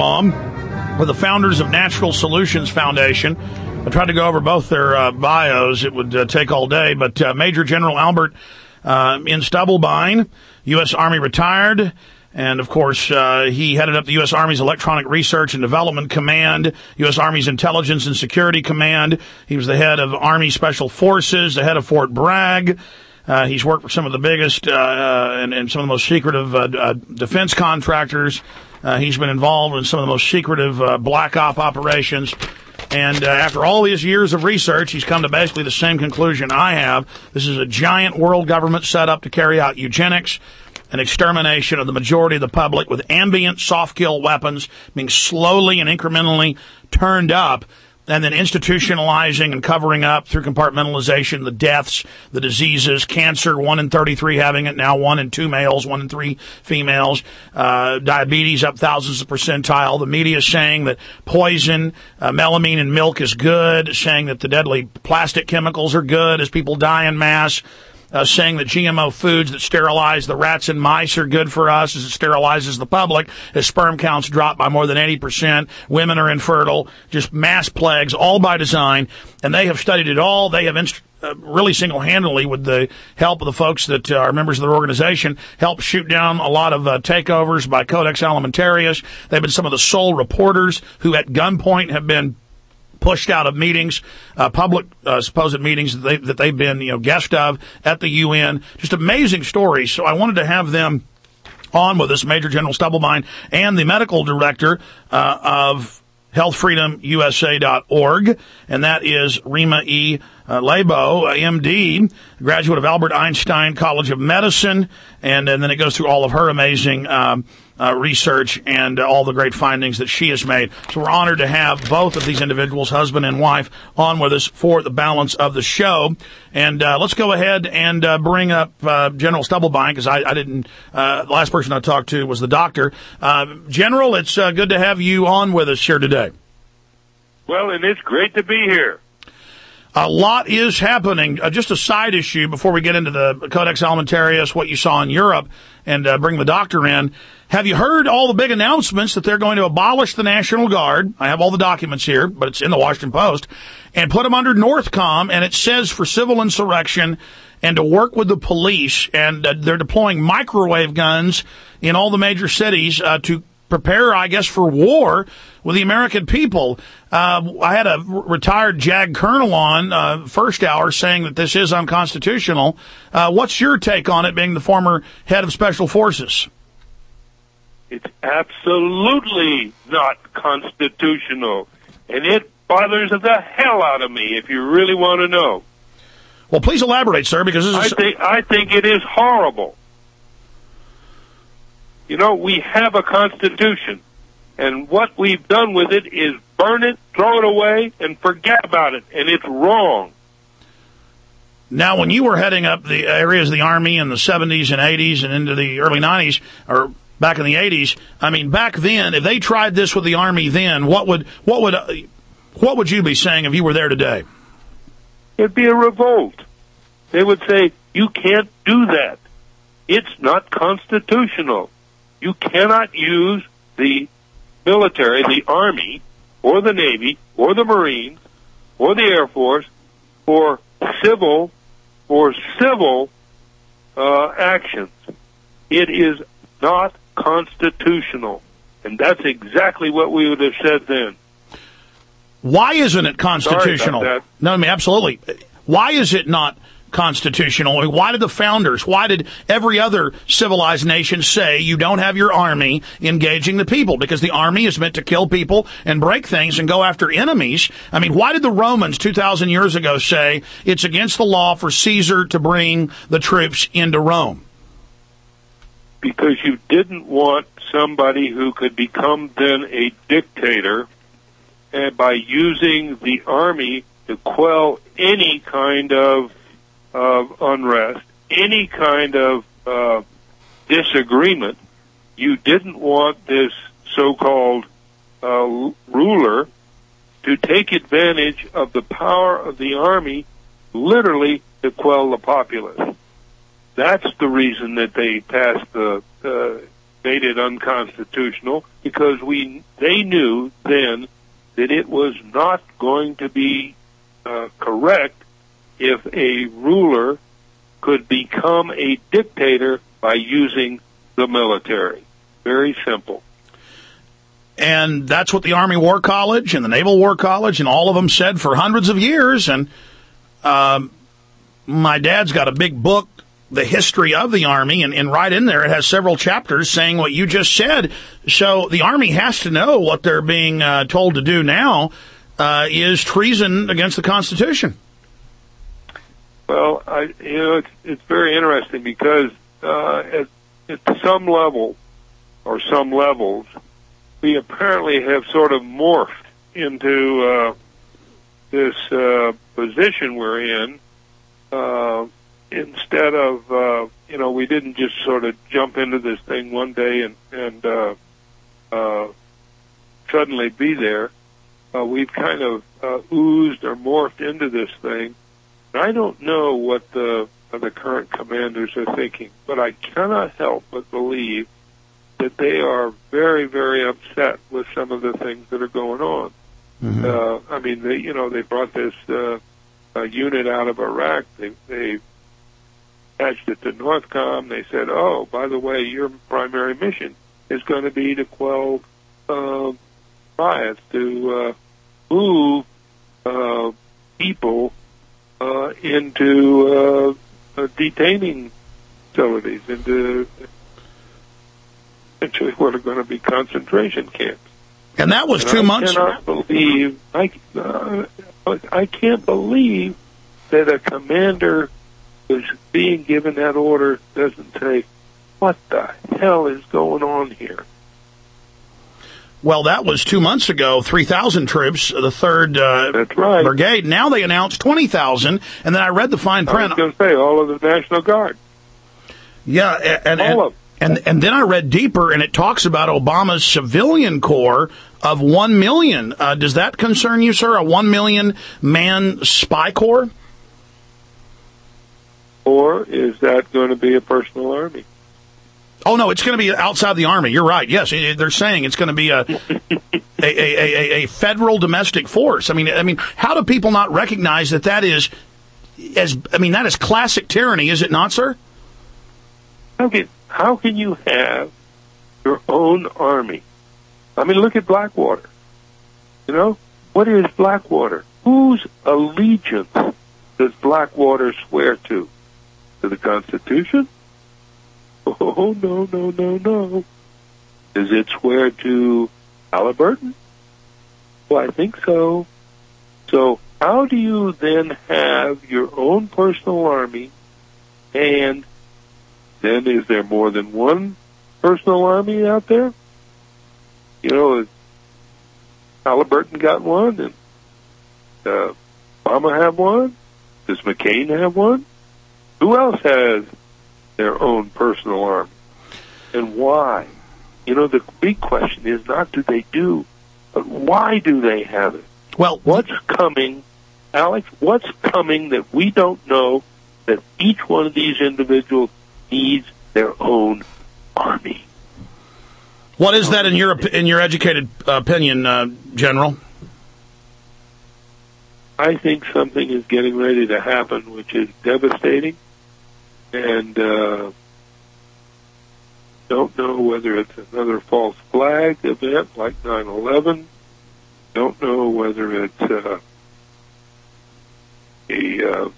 Panama, with the founders of Natural Solutions Foundation. I tried to go over both their uh, bios. It would uh, take all day, but uh, Major General Albert uh, in Stubblebine, U S. Army retired. And, of course, uh, he headed up the U S. Army's Electronic Research and Development Command, U S. Army's Intelligence and Security Command. He was the head of Army Special Forces, the head of Fort Bragg. Uh, he's worked for some of the biggest uh, uh, and, and some of the most secretive uh, uh, defense contractors. Uh, he's been involved in some of the most secretive uh, black op operations. And uh, after all these years of research, he's come to basically the same conclusion I have. This is a giant world government set up to carry out eugenics and extermination of the majority of the public with ambient soft kill weapons being slowly and incrementally turned up, and then institutionalizing and covering up through compartmentalization the deaths, the diseases, cancer, one in thirty-three having it now, one in two males, one in three females, uh, diabetes up thousands of percentile. The media is saying that poison, uh, melamine in milk is good, saying that the deadly plastic chemicals are good as people die en masse. Uh, saying that G M O foods that sterilize the rats and mice are good for us as it sterilizes the public, as sperm counts drop by more than eighty percent. Women are infertile, just mass plagues, all by design. And they have studied it all. They have inst- uh, really single-handedly, with the help of the folks that uh, are members of their organization, helped shoot down a lot of uh, takeovers by Codex Alimentarius. They've been some of the sole reporters who at gunpoint have been pushed out of meetings, uh, public, uh, supposed meetings that, they, that they've been, you know, guest of at the U N. Just amazing stories. So I wanted to have them on with us, Major General Stubblebine, and the medical director uh, of health freedom U S A dot org, and that is Rima E. Uh, Labo, uh, M D, graduate of Albert Einstein College of Medicine, and, and then it goes through all of her amazing um, uh, research and uh, all the great findings that she has made. So we're honored to have both of these individuals, husband and wife, on with us for the balance of the show. And uh, let's go ahead and uh, bring up uh, General Stubblebine, because I, I didn't, uh, the last person I talked to was the doctor. Uh, General, it's uh, good to have you on with us here today. Well, and it's great to be here. A lot is happening. Uh, just a side issue before we get into the Codex Alimentarius, what you saw in Europe, and uh, bring the doctor in. Have you heard all the big announcements that they're going to abolish the National Guard? I have all the documents here, but it's in the Washington Post, and put them under Northcom, and it says for civil insurrection and to work with the police, and uh, they're deploying microwave guns in all the major cities uh, to prepare, I guess, for war with the American people. Uh, I had a retired JAG colonel on uh, first hour saying that this is unconstitutional. Uh, what's your take on it, being the former head of Special Forces? It's absolutely not constitutional, and it bothers the hell out of me, if you really want to know. Well, please elaborate, sir, because this is... I think, I think it is horrible. You know, we have a Constitution, and what we've done with it is burn it, throw it away, and forget about it, and it's wrong. Now, when you were heading up the areas of the Army in the seventies and eighties and into the early nineties, or back in the eighties, I mean, back then, if they tried this with the Army then, what would what would uh, what would you be saying if you were there today? It'd be a revolt. They would say, you can't do that. It's not constitutional. You cannot use the military, the Army, or the Navy, or the Marines, or the Air Force for civil, for civil uh, actions. It is not constitutional, and that's exactly what we would have said then. Why isn't it constitutional? Sorry about that. No, I mean, absolutely. Why is it not constitutional? Why did the founders, why did every other civilized nation say you don't have your army engaging the people? Because the army is meant to kill people and break things and go after enemies. I mean, why did the Romans two thousand years ago say it's against the law for Caesar to bring the troops into Rome? Because you didn't want somebody who could become then a dictator, and by using the army to quell any kind of of unrest, any kind of uh, disagreement. You didn't want this so-called uh, ruler to take advantage of the power of the army literally to quell the populace. That's the reason that they passed the, uh, made it unconstitutional, because we they knew then that it was not going to be uh, correct if a ruler could become a dictator by using the military. Very simple. And that's what the Army War College and the Naval War College and all of them said for hundreds of years. And um, my dad's got a big book, The History of the Army, and, and right in there it has several chapters saying what you just said. So the Army has to know what they're being uh, told to do now uh, is treason against the Constitution. Well, I, you know, it's, it's very interesting because uh, at, at some level, or some levels, we apparently have sort of morphed into uh, this uh, position we're in. Uh, instead of, uh, you know, we didn't just sort of jump into this thing one day and, and uh, uh, suddenly be there. Uh, we've kind of uh, oozed or morphed into this thing. I don't know what the the current commanders are thinking, but I cannot help but believe that they are very, very upset with some of the things that are going on. Mm-hmm. Uh, I mean, they, you know, they brought this uh, uh, unit out of Iraq. They, they attached it to Northcom. They said, "Oh, by the way, your primary mission is going to be to quell uh, riots, to uh, move uh, people." Uh, into uh, uh, detaining facilities, into eventually what are going to be concentration camps. And that was and two I months. Cannot believe, I, uh, I can't believe that a commander who's being given that order doesn't say, what the hell is going on here? Well, that was two months ago, three thousand troops, the third uh, That's right. Brigade. Now they announced twenty thousand, and then I read the fine print. I was going to say, all of the National Guard. Yeah, and, all and, of them. And, and then I read deeper, and it talks about Obama's civilian corps of one million. Uh, does that concern you, sir, a one million man spy corps? Or is that going to be a personal army? Oh, no, it's going to be outside the Army. You're right. Yes, they're saying it's going to be a a, a, a a federal domestic force. I mean, I mean, how do people not recognize that that is, as I mean, that is classic tyranny, is it not, sir? How can, how can you have your own army? I mean, look at Blackwater. You know, what is Blackwater? Whose allegiance does Blackwater swear to? To the Constitution? Oh, no, no, no, no. Does it swear to Halliburton? Well, I think so. So how do you then have your own personal army, and then is there more than one personal army out there? You know, Halliburton got one, and uh, Obama have one? Does McCain have one? Who else has their own personal army? And why? You know, the big question is not do they do, but why do they have it? Well, what's coming, Alex, what's coming that we don't know that each one of these individuals needs their own army? What is that in your in your educated opinion, uh, General? I think something is getting ready to happen which is devastating. And uh, don't know whether it's another false flag event like nine eleven. Don't know whether it's uh, a uh,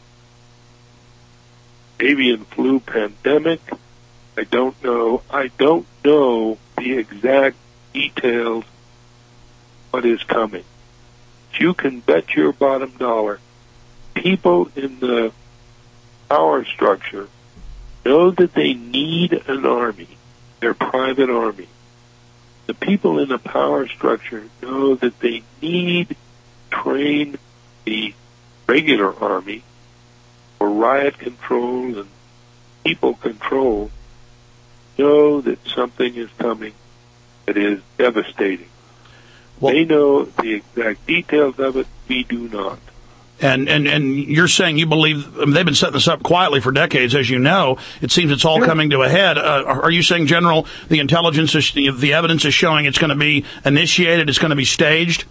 avian flu pandemic. I don't know. I don't know the exact details what is coming. But you can bet your bottom dollar people in the power structure know that they need an army, their private army. The people in the power structure know that they need to train the regular army for riot control and people control, know that something is coming that is devastating. Well, they know the exact details of it. We do not. And, and and you're saying you believe, I mean, they've been setting this up quietly for decades, as you know. It seems it's all coming to a head. Uh, are you saying, General, the intelligence, is, the evidence is showing it's going to be initiated, it's going to be staged?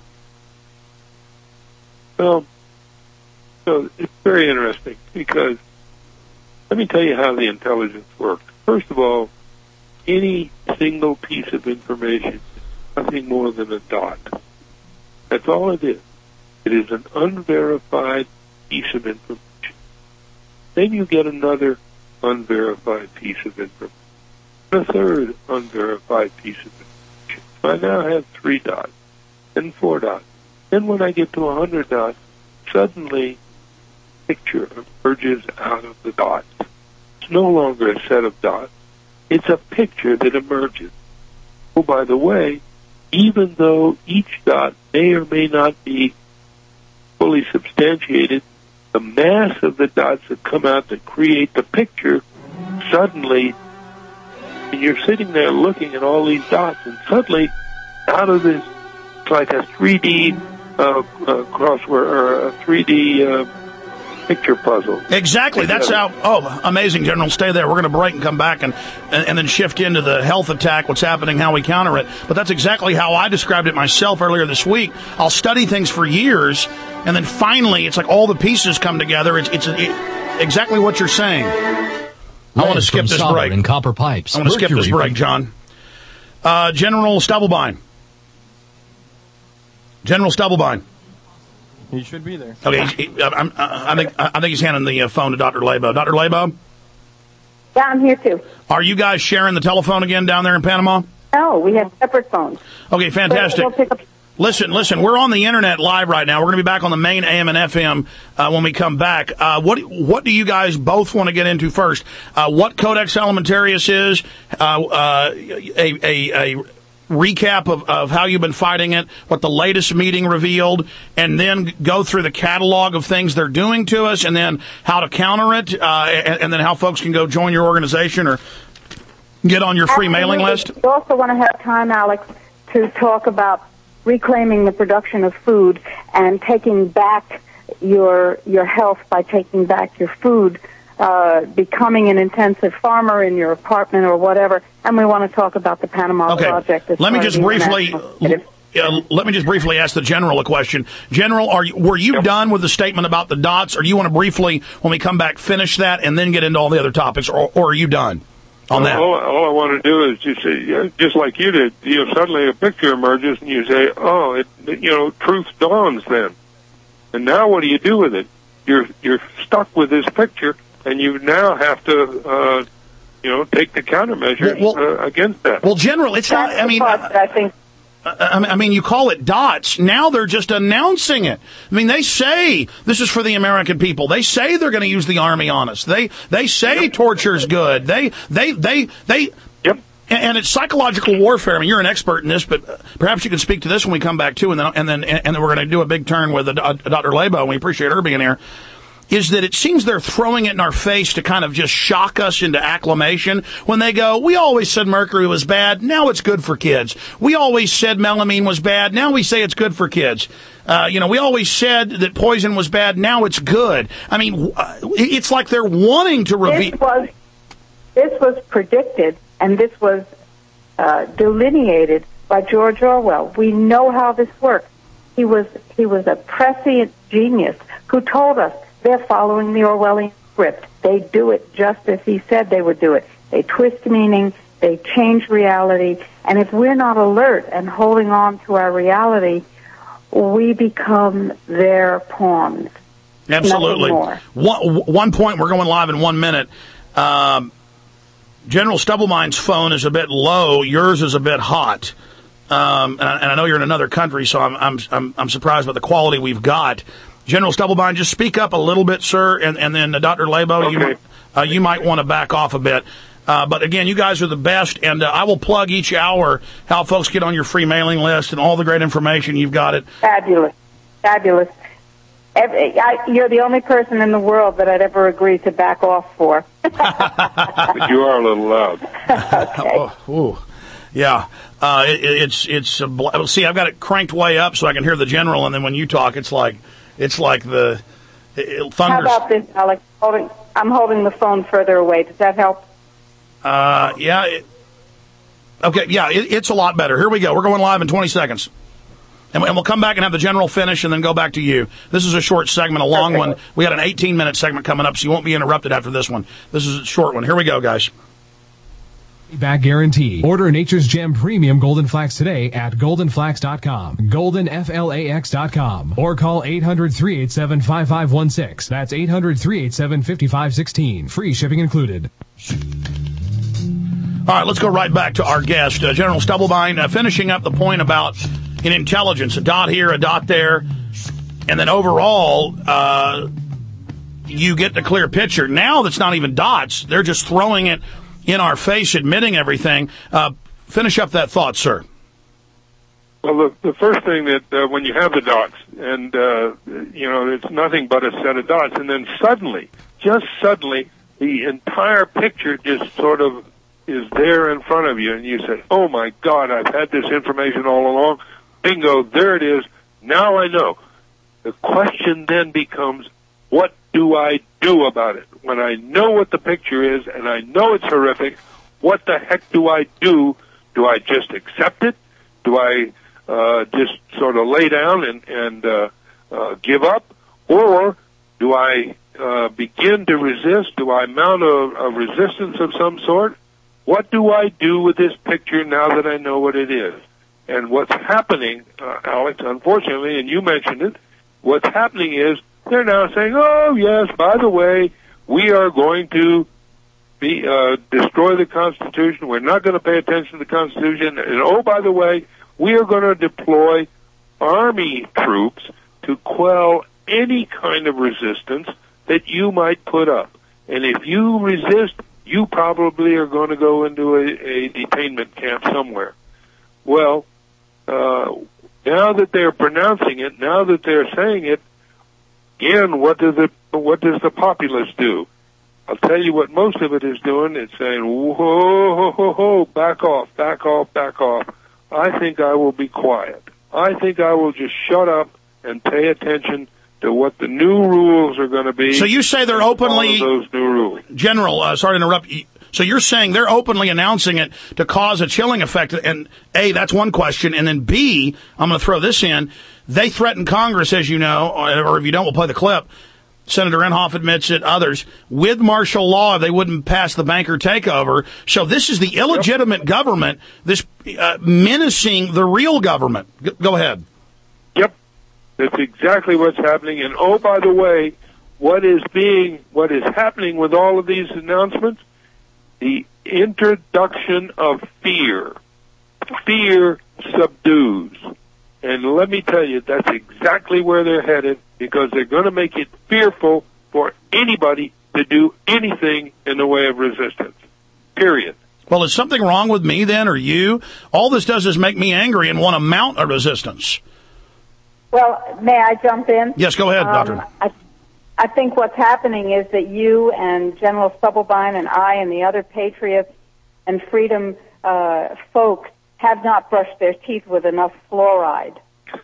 Well, so it's very interesting because let me tell you how the intelligence works. First of all, any single piece of information is nothing more than a dot. That's all it is. It is an unverified piece of information. Then you get another unverified piece of information. A third unverified piece of information. So I now have three dots, then four dots. Then when I get to a hundred dots, suddenly a picture emerges out of the dots. It's no longer a set of dots. It's a picture that emerges. Oh, by the way, even though each dot may or may not be fully substantiated, the mass of the dots that come out to create the picture, suddenly, and you're sitting there looking at all these dots, and suddenly, out of this, it's like a three D uh, uh, crossword, or a three D uh, picture puzzle. Exactly. That's how, oh, amazing, General. Stay there. We're going to break and come back and, and, and then shift into the health attack, what's happening, how we counter it. But that's exactly how I described it myself earlier this week. I'll study things for years, and then finally, it's like all the pieces come together. It's, it's it, exactly what you're saying. I want to skip this break. And copper pipes. I want to skip this break, John. Uh, General Stubblebine. General Stubblebine. He should be there. Okay, he, he, I, I, I think I think he's handing the uh, phone to Doctor Labo. Doctor Labo? Yeah, I'm here too. Are you guys sharing the telephone again down there in Panama? No, we have separate phones. Okay, fantastic. We'll pick up- Listen, listen, we're on the internet live right now. We're going to be back on the main A M and F M uh, when we come back. Uh, what what do you guys both want to get into first? Uh, what Codex Alimentarius is, uh, uh, a, a, a recap of, of how you've been fighting it, what the latest meeting revealed, and then go through the catalog of things they're doing to us, and then how to counter it, uh, and, and then how folks can go join your organization or get on your free mailing list. We also want to have time, Alex, to talk about reclaiming the production of food and taking back your your health by taking back your food, uh, becoming an intensive farmer in your apartment or whatever. And we want to talk about the Panama okay. Project. As let me part just of the briefly. Uh, let me just briefly ask the general a question. General, are you, were you yep. done with the statement about the dots, or do you want to briefly, when we come back, finish that and then get into all the other topics, or, or are you done on that? All, all I want to do is just say, just like you did, you know, suddenly a picture emerges and you say, oh, it, you know, truth dawns then. And now what do you do with it? You're you're stuck with this picture, and you now have to, uh, you know, take the countermeasures well, well, uh, against that. Well, General, it's That's not, I mean... Uh, I think I mean, you call it dots. Now they're just announcing it. I mean, they say this is for the American people. They say they're going to use the army on us. They they say yep. torture's good. They they they they. Yep. And it's psychological warfare. I mean, you're an expert in this, but perhaps you can speak to this when we come back too. And then and then and then we're going to do a big turn with Doctor Labo. And we appreciate her being here. Is that it seems they're throwing it in our face to kind of just shock us into acclimation when they go, we always said mercury was bad, now it's good for kids. We always said melamine was bad, now we say it's good for kids. Uh, you know, we always said that poison was bad, now it's good. I mean, it's like they're wanting to reveal. This was, this was predicted, and this was uh, delineated by George Orwell. We know how this works. He was, he was a prescient genius who told us, they're following the Orwellian script. They do it just as he said they would do it. They twist meaning, they change reality, and if we're not alert and holding on to our reality, we become their pawns. Absolutely. One, one point, we're going live in one minute. Um, General Stubblemine's phone is a bit low. Yours is a bit hot. Um, and, I, and I know you're in another country, so I'm, I'm, I'm, I'm surprised by the quality we've got. General Stubblebine, just speak up a little bit, sir, and, and then uh, Doctor Labo, okay. you, uh, you might want to back off a bit. Uh, but again, you guys are the best, and uh, I will plug each hour how folks get on your free mailing list and all the great information. You've got it. Fabulous. Fabulous. Every, I, you're the only person in the world that I'd ever agree to back off for. But you are a little loud. Okay. Oh, ooh. Yeah. Uh, it, it's, it's, a, see, I've got it cranked way up so I can hear the general, and then when you talk, it's like, It's like the it thunders. How about this, Alex? Holding, I'm holding the phone further away. Does that help? Uh, yeah. It, okay, yeah, it, it's a lot better. Here we go. We're going live in twenty seconds. And, and we'll come back and have the general finish and then go back to you. This is a short segment, a long Perfect. one. We got an eighteen-minute segment coming up, so you won't be interrupted after this one. This is a short one. Here we go, guys. Back guarantee. Order Nature's Gem Premium Golden Flax today at golden flax dot com, golden flax dot com, or call eight hundred, three eight seven, five five one six. That's eight hundred, three eight seven, five five one six. Free shipping included. All right, let's go right back to our guest, uh, General Stubblebine, uh, finishing up the point about in intelligence, a dot here, a dot there, and then overall, uh, you get the clear picture. Now that's not even dots. They're just throwing it in our face, admitting everything. Uh, finish up that thought, sir. Well, the, the first thing that uh, when you have the dots, and, uh, you know, it's nothing but a set of dots, and then suddenly, just suddenly, the entire picture just sort of is there in front of you, and you say, oh, my God, I've had this information all along. Bingo, there it is. Now I know. The question then becomes, what do I do about it? When I know what the picture is and I know it's horrific, what the heck do I do? Do I just accept it? Do I uh, just sort of lay down and, and uh, uh, give up? Or do I uh, begin to resist? Do I mount a, a resistance of some sort? What do I do with this picture now that I know what it is? And what's happening, uh, Alex, unfortunately, and you mentioned it, what's happening is they're now saying, oh, yes, by the way, we are going to be uh, destroy the Constitution. We're not going to pay attention to the Constitution. And oh, by the way, we are going to deploy Army troops to quell any kind of resistance that you might put up. And if you resist, you probably are going to go into a, a detainment camp somewhere. Well, uh, now that they're pronouncing it, now that they're saying it, again, what does the what does the populace do? I'll tell you what most of it is doing. It's saying, whoa, whoa, whoa, whoa, back off, back off, back off. I think I will be quiet. I think I will just shut up and pay attention to what the new rules are going to be. So you say they're openly... those new rules. General, uh, sorry to interrupt you. So you're saying they're openly announcing it to cause a chilling effect. And A, that's one question. And then B, I'm going to throw this in. They threatened Congress, as you know, or if you don't, we'll play the clip. Senator Inhofe admits it, others, with martial law, they wouldn't pass the banker takeover. So this is the illegitimate yep. government, this uh, menacing the real government. G- go ahead. Yep. That's exactly what's happening. And oh, by the way, what is being, what is happening with all of these announcements? The introduction of fear. Fear subdues. And let me tell you, that's exactly where they're headed, because they're going to make it fearful for anybody to do anything in the way of resistance. Period. Well, is something wrong with me then, or you? All this does is make me angry and want to mount a resistance. Well, may I jump in? Yes, go ahead, um, Doctor. I, I think what's happening is that you and General Stubblebine and I and the other patriots and freedom uh, folks have not brushed their teeth with enough fluoride.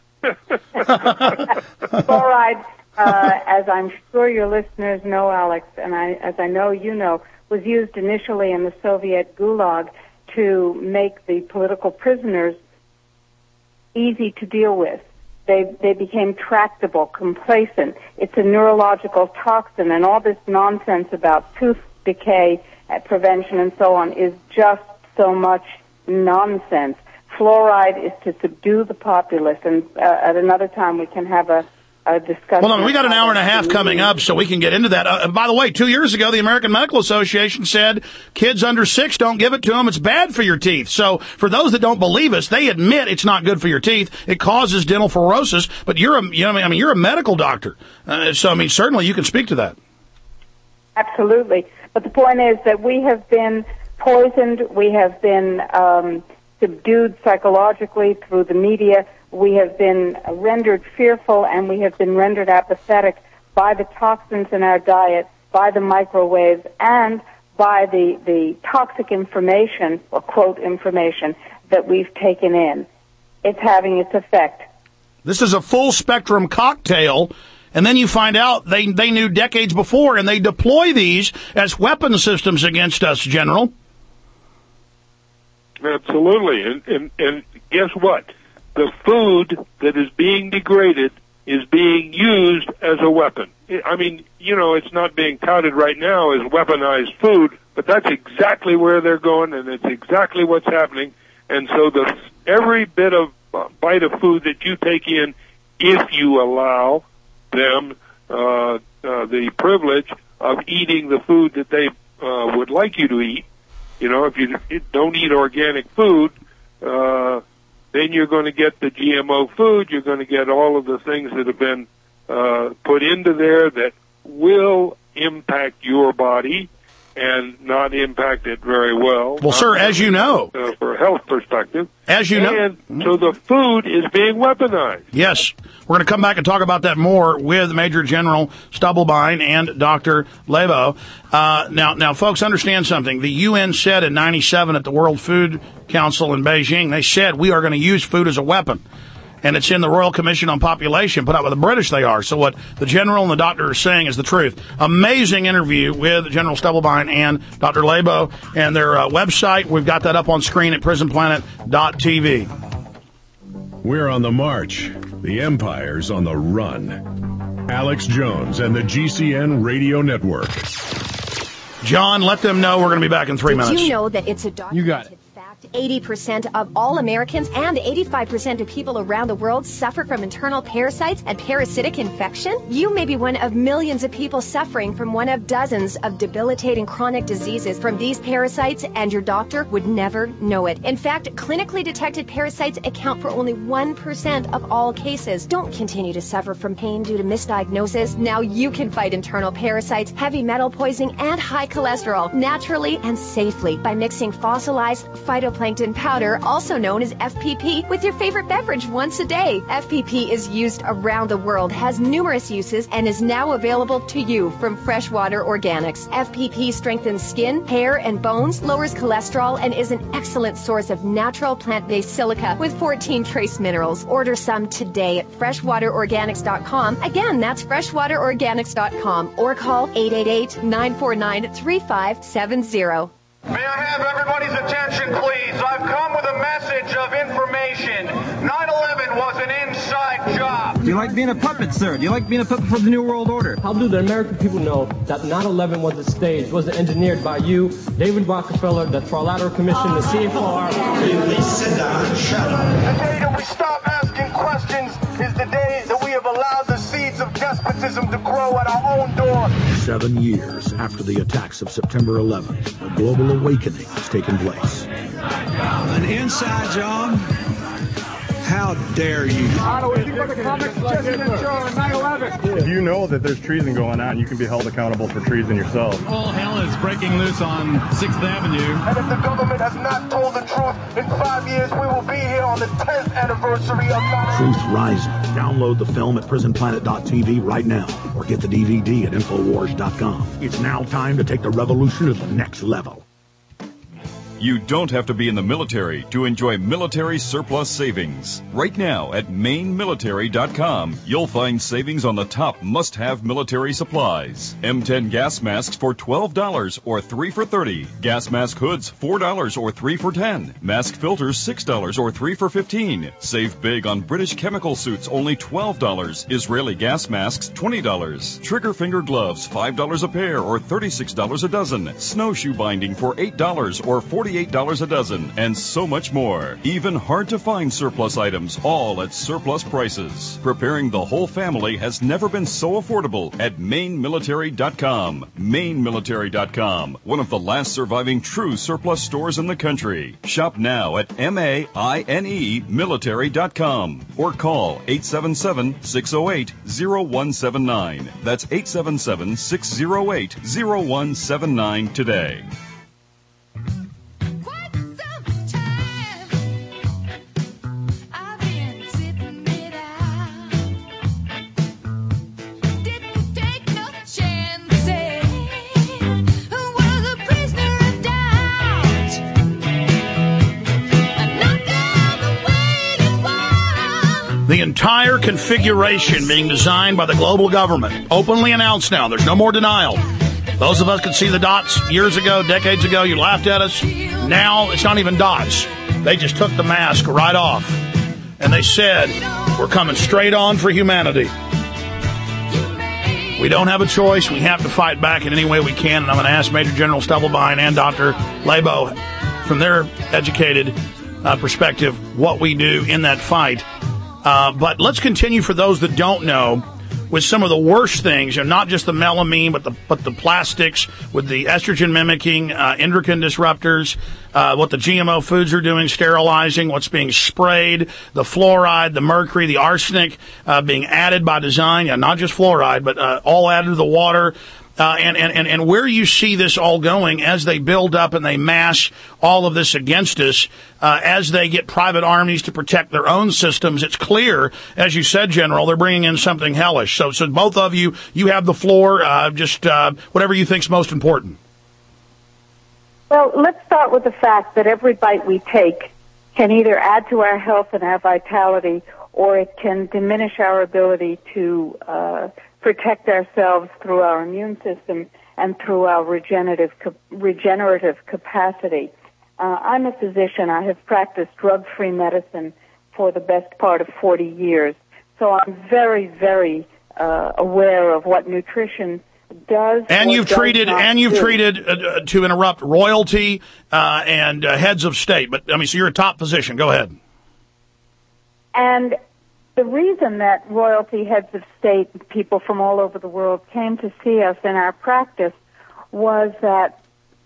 Fluoride, uh, as I'm sure your listeners know, Alex, and I, as I know you know, was used initially in the Soviet Gulag to make the political prisoners easy to deal with. They they became tractable, complacent. It's a neurological toxin, and all this nonsense about tooth decay uh, prevention and so on is just so much nonsense. Fluoride is to subdue the populace, and uh, at another time we can have a, a discussion. Well, we got an hour and a half coming up, so we can get into that. Uh, by the way, two years ago, the American Medical Association said kids under six, don't give it to them. It's bad for your teeth. So for those that don't believe us, they admit it's not good for your teeth. It causes dental fluorosis. But you're a, you know, I mean, you're a medical doctor, uh, so I mean, certainly you can speak to that. Absolutely, but the point is that we have been poisoned. We have been um, subdued psychologically through the media. We have been rendered fearful, and we have been rendered apathetic by the toxins in our diet, by the microwaves, and by the, the toxic information, or quote, information, that we've taken in. It's having its effect. This is a full-spectrum cocktail, and then you find out they, they knew decades before, and they deploy these as weapon systems against us, General. Absolutely. And, and, and guess what? The food that is being degraded is being used as a weapon. I mean, you know, it's not being touted right now as weaponized food, but that's exactly where they're going, and it's exactly what's happening. And so the every bit of uh, bite of food that you take in, if you allow them uh, uh, the privilege of eating the food that they uh, would like you to eat, you know, if you don't eat organic food, uh, then you're going to get the G M O food. You're going to get all of the things that have been uh, put into there that will impact your body and not impact it very well. Well, sir, as you know. Uh, for a health perspective. As you know. And so the food is being weaponized. Yes. We're going to come back and talk about that more with Major General Stubblebine and Doctor Lebo. Uh, now, now, folks, understand something. The U N said in ninety-seven at the World Food Council in Beijing, they said we are going to use food as a weapon. And it's in the Royal Commission on Population, put out by the British they are. So what the General and the Doctor are saying is the truth. Amazing interview with General Stubblebine and Doctor Lebo and their uh, website. We've got that up on screen at prison planet dot t v. We're on the march. The Empire's on the run. Alex Jones and the G C N Radio Network. John, let them know we're going to be back in three Did minutes. you know that it's a documented You got it. eighty percent of all Americans and eighty-five percent of people around the world suffer from internal parasites and parasitic infection. You may be one of millions of people suffering from one of dozens of debilitating chronic diseases from these parasites, and your doctor would never know it. In fact, clinically detected parasites account for only one percent of all cases. Don't continue to suffer from pain due to misdiagnosis. Now you can fight internal parasites, heavy metal poisoning, and high cholesterol naturally and safely by mixing fossilized phytoplankton powder, also known as F P P, with your favorite beverage once a day. F P P is used around the world, has numerous uses, and is now available to you from Freshwater Organics. F P P strengthens skin, hair, and bones, lowers cholesterol, and is an excellent source of natural plant-based silica with fourteen trace minerals. Order some today at freshwater organics dot com. Again, that's freshwater organics dot com, or call eight eight eight, nine four nine, three five seven zero. May I have everybody's attention, please? I've come with a message of information. nine eleven was an inside job. Do you like being a puppet, sir? Do you like being a puppet for the New World Order? How do the American people know that nine eleven was a stage, was engineered by you, David Rockefeller, the Trilateral Commission, the C F R? Please sit down and shut up. The day that we stop asking questions is the day that we have allowed the seeds of despotism to grow at our own door. Seven years after the attacks of September eleventh, a global awakening has taken place. An inside job? How dare you? If you know that there's treason going on, you can be held accountable for treason yourself. All hell is breaking loose on sixth Avenue. And if the government has not told the truth, in five years we will be here on the tenth anniversary of nine eleven. Truth Rising. Download the film at prison planet dot t v right now, or get the D V D at infowars dot com. It's now time to take the revolution to the next level. You don't have to be in the military to enjoy military surplus savings. Right now at maine military dot com, you'll find savings on the top must-have military supplies. M ten gas masks for twelve dollars or three for thirty dollars. Gas mask hoods four dollars or three for ten dollars. Mask filters six dollars or three for fifteen dollars. Save big on British chemical suits, only twelve dollars. Israeli gas masks twenty dollars. Trigger finger gloves five dollars a pair or thirty-six dollars a dozen. Snowshoe binding for eight dollars or forty eight dollars a dozen, and so much more. Even hard-to-find surplus items, all at surplus prices. Preparing the whole family has never been so affordable at maine military dot com. maine military dot com, one of the last surviving true surplus stores in the country. Shop now at M A I N E military dot com or call eight seven seven, six oh eight, oh one seven nine. That's eight seven seven, six oh eight, oh one seven nine today. The entire configuration being designed by the global government, openly announced now. There's no more denial. Those of us could see the dots years ago, decades ago. You laughed at us. Now it's not even dots. They just took the mask right off. And they said, we're coming straight on for humanity. We don't have a choice. We have to fight back in any way we can. And I'm going to ask Major General Stubblebine and Doctor Labo, from their educated uh, perspective, what we do in that fight. Uh, but let's continue, for those that don't know, with some of the worst things, you know, not just the melamine, but the but the plastics with the estrogen mimicking, uh, endocrine disruptors, uh, what the G M O foods are doing, sterilizing, what's being sprayed, the fluoride, the mercury, the arsenic uh, being added by design, yeah, not just fluoride, but uh, all added to the water. Uh, and, and, and where you see this all going as they build up and they mass all of this against us, uh, as they get private armies to protect their own systems, it's clear, as you said, General, they're bringing in something hellish. So, so both of you, you have the floor, uh, just uh, whatever you think's most important. Well, let's start with the fact that every bite we take can either add to our health and our vitality, or it can diminish our ability to uh protect ourselves through our immune system and through our regenerative regenerative capacity. Uh, I'm a physician. I have practiced drug-free medicine for the best part of forty years. So I'm very, very uh, aware of what nutrition does and or you've does treated not and you've do. treated uh, to interrupt royalty uh, and uh, heads of state. But I mean, so you're a top physician. Go ahead. And the reason that royalty, heads of state, people from all over the world came to see us in our practice was that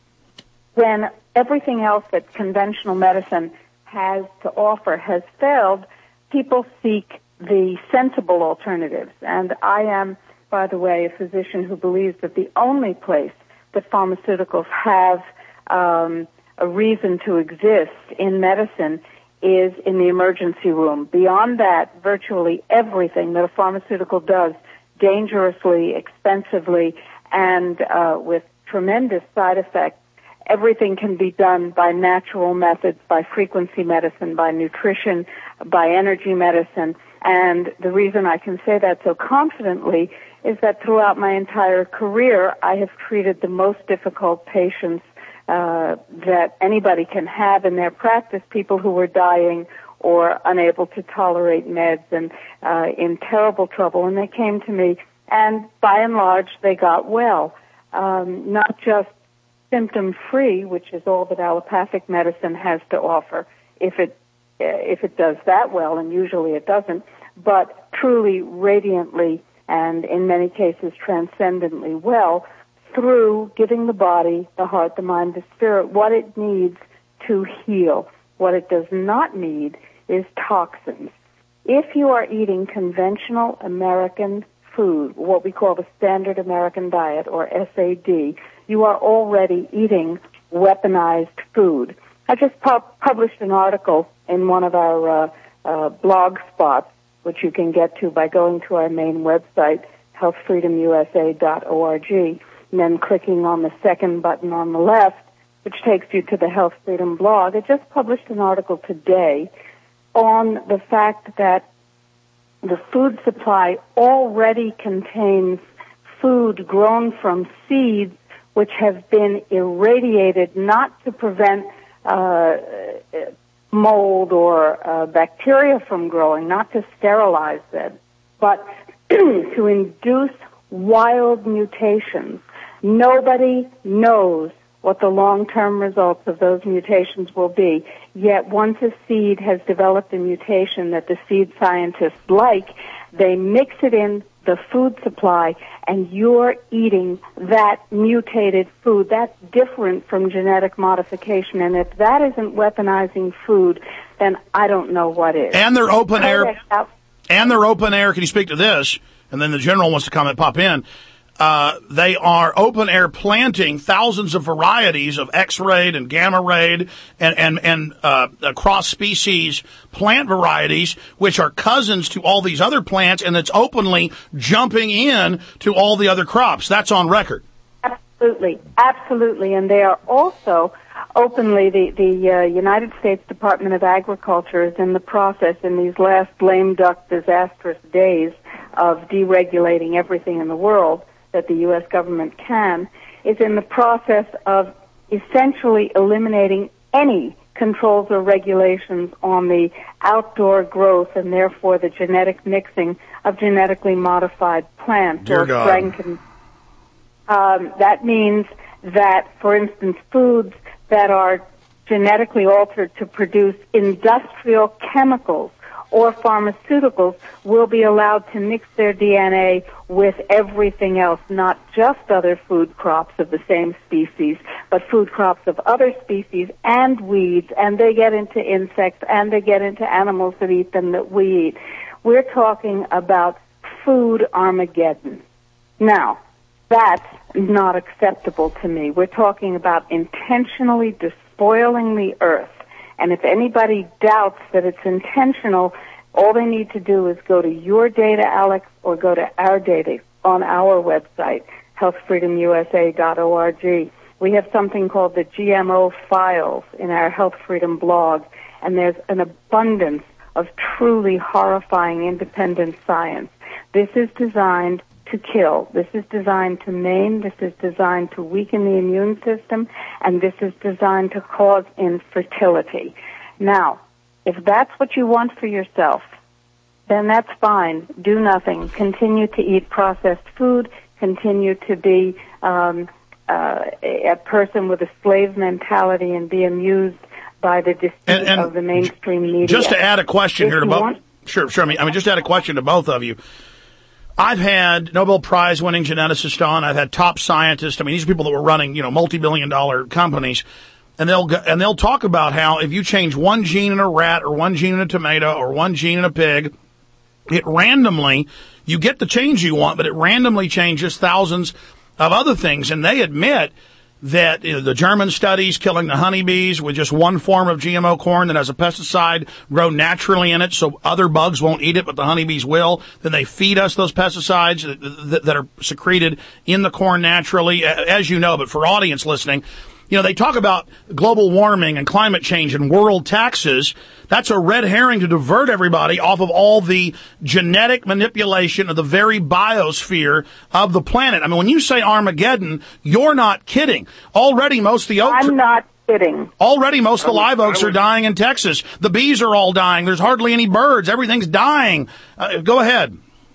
when everything else that conventional medicine has to offer has failed, people seek the sensible alternatives. And I am, by the way, a physician who believes that the only place that pharmaceuticals have um, a reason to exist in medicine is in the emergency room. Beyond that, virtually everything that a pharmaceutical does dangerously, expensively, and uh, with tremendous side effects, everything can be done by natural methods, by frequency medicine, by nutrition, by energy medicine. And the reason I can say that so confidently is that throughout my entire career, I have treated the most difficult patients uh, that anybody can have in their practice, people who were dying or unable to tolerate meds and uh, in terrible trouble. And they came to me, and by and large, they got well. Um, not just symptom-free, which is all that allopathic medicine has to offer, if it if it does that well, and usually it doesn't, but truly radiantly and in many cases transcendently well through giving the body, the heart, the mind, the spirit what it needs to heal. What it does not need is toxins. If you are eating conventional American food, what we call the standard American diet, or S A D, you are already eating weaponized food. I just pu- published an article in one of our uh, uh, blog spots, which you can get to by going to our main website, health freedom u s a dot org, and then clicking on the second button on the left, which takes you to the Health Freedom blog. I just published an article today on the fact that the food supply already contains food grown from seeds which have been irradiated not to prevent uh, mold or uh, bacteria from growing, not to sterilize them, but to induce wild mutations. Nobody knows what the long-term results of those mutations will be. Yet once a seed has developed a mutation that the seed scientists like, they mix it in the food supply, and you're eating that mutated food. That's different from genetic modification. And if that isn't weaponizing food, then I don't know what is. And they're open air. And they're open air. Can you speak to this? And then the general wants to comment, pop in. Uh, they are open air planting thousands of varieties of X-rayed and gamma-rayed and, and, and, uh, cross species plant varieties, which are cousins to all these other plants, and it's openly jumping in to all the other crops. That's on record. Absolutely. Absolutely. And they are also openly, the, the, uh, United States Department of Agriculture is in the process in these last lame duck disastrous days of deregulating everything in the world that the U S government can, is in the process of essentially eliminating any controls or regulations on the outdoor growth and therefore the genetic mixing of genetically modified plants. Dear or God. Franken- um, that means that, for instance, foods that are genetically altered to produce industrial chemicals or pharmaceuticals will be allowed to mix their D N A with everything else, not just other food crops of the same species, but food crops of other species and weeds, and they get into insects, and they get into animals that eat them that we eat. We're talking about food Armageddon. Now, that's not acceptable to me. We're talking about intentionally despoiling the earth. And if anybody doubts that it's intentional, all they need to do is go to your data, Alex, or go to our data on our website, health freedom u s a dot org. We have something called the G M O files in our Health Freedom blog, and there's an abundance of truly horrifying independent science. This is designed to kill. This is designed to maim. This is designed to weaken the immune system. And this is designed to cause infertility. Now, if that's what you want for yourself, then that's fine. Do nothing. Continue to eat processed food. continue to be um, uh, a person with a slave mentality and be amused by the deceit and, and of the mainstream media. Just to add a question if here to both, want- sure, sure. I mean, I mean, just to add a question to both of you. I've had Nobel Prize winning geneticists on. I've had top scientists. I mean, these are people that were running, you know, multi-billion dollar companies. And they'll go, and they'll talk about how if you change one gene in a rat or one gene in a tomato or one gene in a pig, it randomly, you get the change you want, but it randomly changes thousands of other things. And they admit that, you know, the German studies killing the honeybees with just one form of G M O corn that has a pesticide grown naturally in it so other bugs won't eat it, but the honeybees will. Then they feed us those pesticides that, that, that are secreted in the corn naturally, as you know. But for audience listening, you know, they talk about global warming and climate change and world taxes. That's a red herring to divert everybody off of all the genetic manipulation of the very biosphere of the planet. I mean, when you say Armageddon, you're not kidding. Already most of the oaks... I'm not kidding. Already most of the live oaks would, are dying in Texas. The bees are all dying. There's hardly any birds. Everything's dying. Uh, go ahead.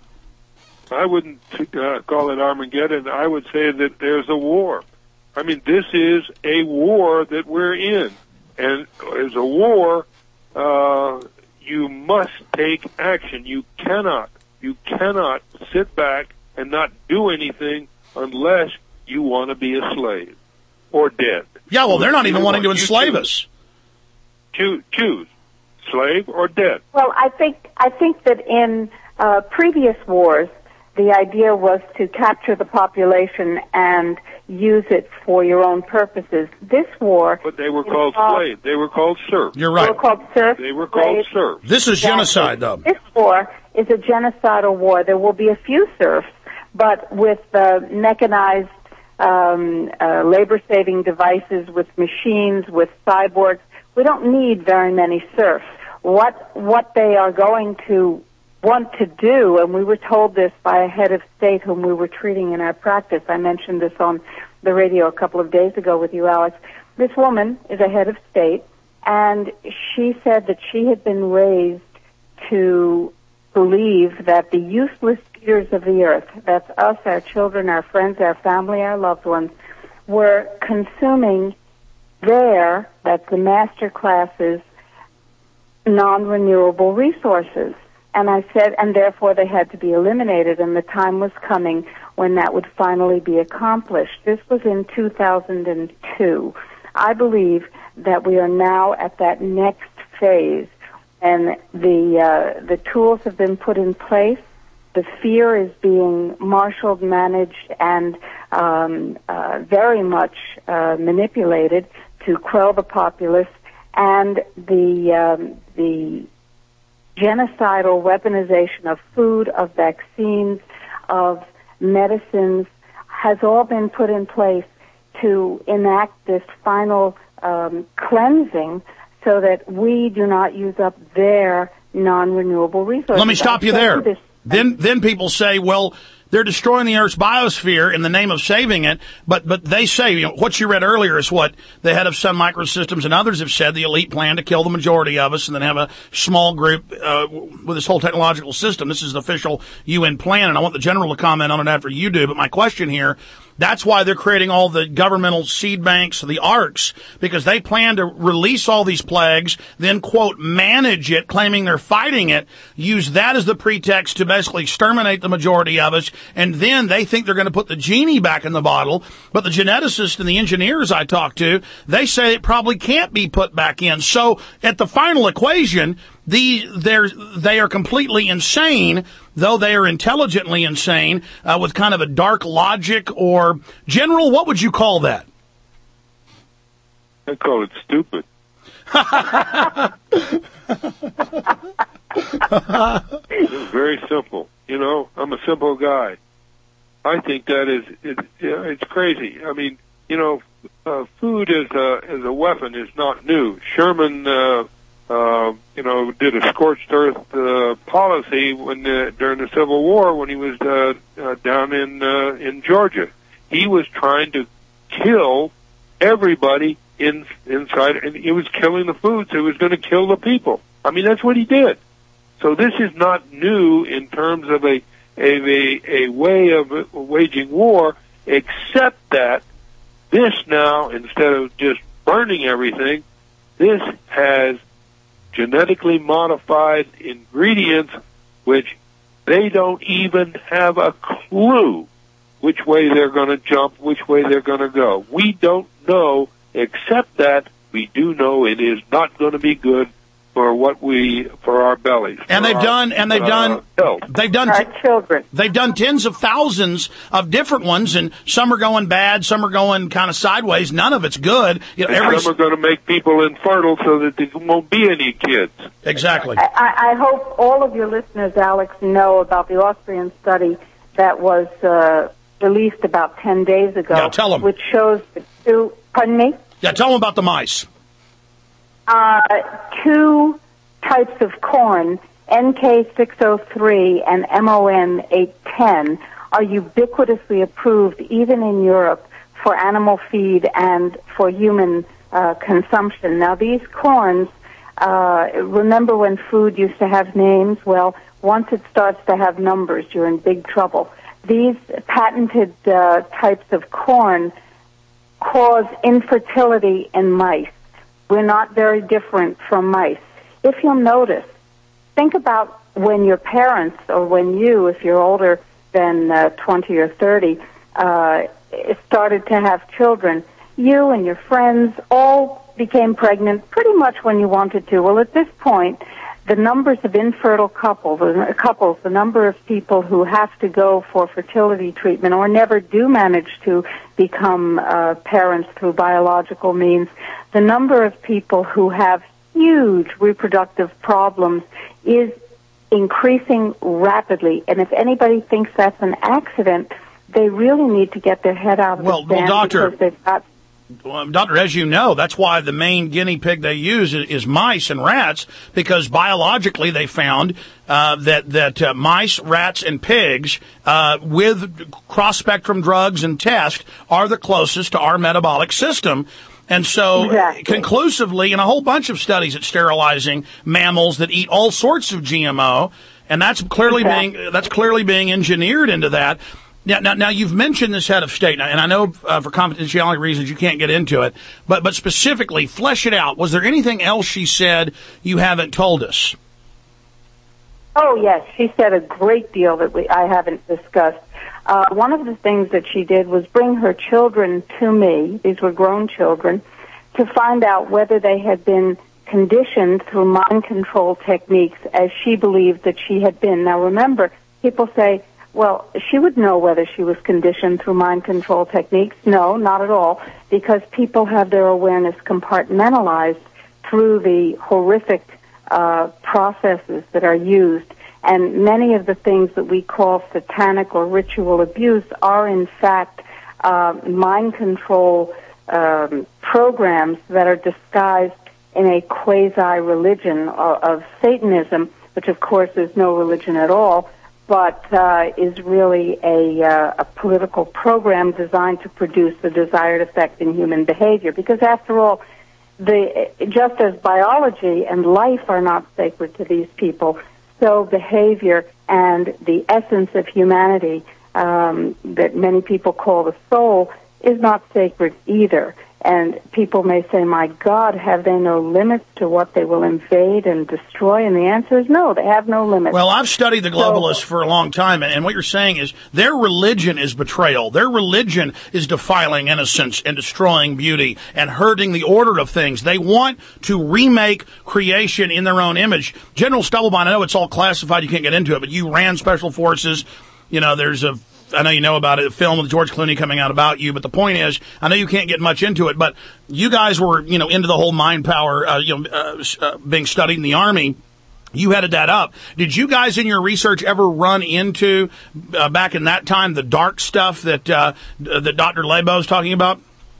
I wouldn't uh, call it Armageddon. I would say that there's a war. I mean, this is a war that we're in. And as a war, uh, you must take action. You cannot, you cannot sit back and not do anything unless you want to be a slave or dead. Yeah, well, they're not even wanting to enslave us. Choose, choose, slave or dead. Well, I think, I think that in uh, previous wars, the idea was to capture the population and use it for your own purposes. This war... But they were called slaves. They were called serfs. You're right. They were called serfs. They were called serfs. This is genocide, though. This war is a genocidal war. There will be a few serfs, but with uh, mechanized um, uh, labor-saving devices, with machines, with cyborgs, we don't need very many serfs. What, what they are going to want to do, and we were told this by a head of state whom we were treating in our practice. I mentioned this on the radio a couple of days ago with you, Alex. This woman is a head of state, and she said that she had been raised to believe that the useless eaters of the earth, that's us, our children, our friends, our family, our loved ones, were consuming their, that's the master classes, non-renewable resources. And I said, and therefore they had to be eliminated, and the time was coming when that would finally be accomplished. This was in two thousand two. I believe that we are now at that next phase, and the uh, the tools have been put in place. The fear is being marshaled, managed, and um, uh, very much uh, manipulated to quell the populace, and the um, the genocidal weaponization of food, of vaccines, of medicines has all been put in place to enact this final um, cleansing so that we do not use up their non-renewable resources. Let me stop you there. Then, then people say, well, they're destroying the Earth's biosphere in the name of saving it, but but they say, you know, what you read earlier is what the head of Sun Microsystems and others have said, the elite plan to kill the majority of us and then have a small group uh, with this whole technological system. This is the official U N plan, and I want the general to comment on it after you do, but my question here, that's why they're creating all the governmental seed banks, the ARCs, because they plan to release all these plagues, then, quote, manage it, claiming they're fighting it, use that as the pretext to basically exterminate the majority of us, and then they think they're going to put the genie back in the bottle. But the geneticists and the engineers I talked to, they say it probably can't be put back in. So at the final equation, the, they're, they are completely insane, though they are intelligently insane, uh, with kind of a dark logic, or, General, what would you call that? I call it stupid. It's very simple. You know, I'm a simple guy. I think that is, it, yeah, it's crazy. I mean, you know, uh, food as a, as a weapon is not new. Sherman, uh, uh, you know, did a scorched earth, uh, policy when, uh, during the Civil War when he was, uh, uh down in, uh, in Georgia. He was trying to kill everybody in, inside, and he was killing the food, so he was going to kill the people. I mean, that's what he did. So this is not new in terms of a a, a way of waging war, except that this now, instead of just burning everything, this has genetically modified ingredients which they don't even have a clue which way they're going to jump, which way they're going to go. We don't know, except that we do know it is not going to be good for what we, for our bellies. And they've our, done, and they've uh, done, health. they've done, Our children. They've done tens of thousands of different ones, and some are going bad, some are going kind of sideways. None of it's good. You know, and every, some are going to make people infertile so that there won't be any kids. Exactly. I, I hope all of your listeners, Alex, know about the Austrian study that was uh, released about ten days ago. Yeah, tell them. Which shows the two, pardon me? Yeah, tell them about the mice. Uh, two types of corn, N K six oh three and M O N eight ten, are ubiquitously approved even in Europe for animal feed and for human uh, consumption. Now, these corns, uh, remember when food used to have names? Well, once it starts to have numbers, you're in big trouble. These patented uh, types of corn cause infertility in mice. We're not very different from mice. If you'll notice, think about when your parents, or when you, if you're older than uh, twenty or thirty, uh, started to have children. You and your friends all became pregnant pretty much when you wanted to. Well, at this point, the numbers of infertile couples, uh, couples, the number of people who have to go for fertility treatment or never do manage to become uh, parents through biological means, the number of people who have huge reproductive problems is increasing rapidly. And if anybody thinks that's an accident, they really need to get their head out of well, the sand. Well, doctor, because they've got Well, Doctor, as you know, that's why the main guinea pig they use is, is mice and rats, because biologically they found uh, that that uh, mice, rats, and pigs uh, with cross-spectrum drugs and tests are the closest to our metabolic system. And so, exactly. conclusively, in a whole bunch of studies at sterilizing mammals that eat all sorts of G M O, and that's clearly exactly. being that's clearly being engineered into that. Now, now, now, you've mentioned this head of state, and I know uh, for confidentiality reasons you can't get into it, but but specifically, flesh it out. Was there anything else she said you haven't told us? Oh, yes. She said a great deal that we I haven't discussed. Uh, one of the things that she did was bring her children to me, these were grown children, to find out whether they had been conditioned through mind control techniques as she believed that she had been. Now, remember, people say, well, she would know whether she was conditioned through mind control techniques. No, not at all, because people have their awareness compartmentalized through the horrific uh, processes that are used. And many of the things that we call satanic or ritual abuse are, in fact, uh, mind control um, programs that are disguised in a quasi-religion of, of Satanism, which, of course, is no religion at all, but uh, is really a, uh, a political program designed to produce the desired effect in human behavior. Because, after all, the, just as biology and life are not sacred to these people, so behavior and the essence of humanity um, that many people call the soul is not sacred either. And people may say, my God, have they no limits to what they will invade and destroy? And the answer is no, they have no limits. Well, I've studied the globalists so, for a long time, and what you're saying is their religion is betrayal. Their religion is defiling innocence and destroying beauty and hurting the order of things. They want to remake creation in their own image. General Stubblebine, I know it's all classified, you can't get into it, but you ran Special Forces. You know, there's a I know you know about it, a film with George Clooney coming out about you, but the point is, I know you can't get much into it, but you guys were, you know, into the whole mind power, uh, you know, uh, uh, being studied in the Army. You headed that up. Did you guys in your research ever run into, uh, back in that time, the dark stuff that, uh, that Doctor Lebo is talking about?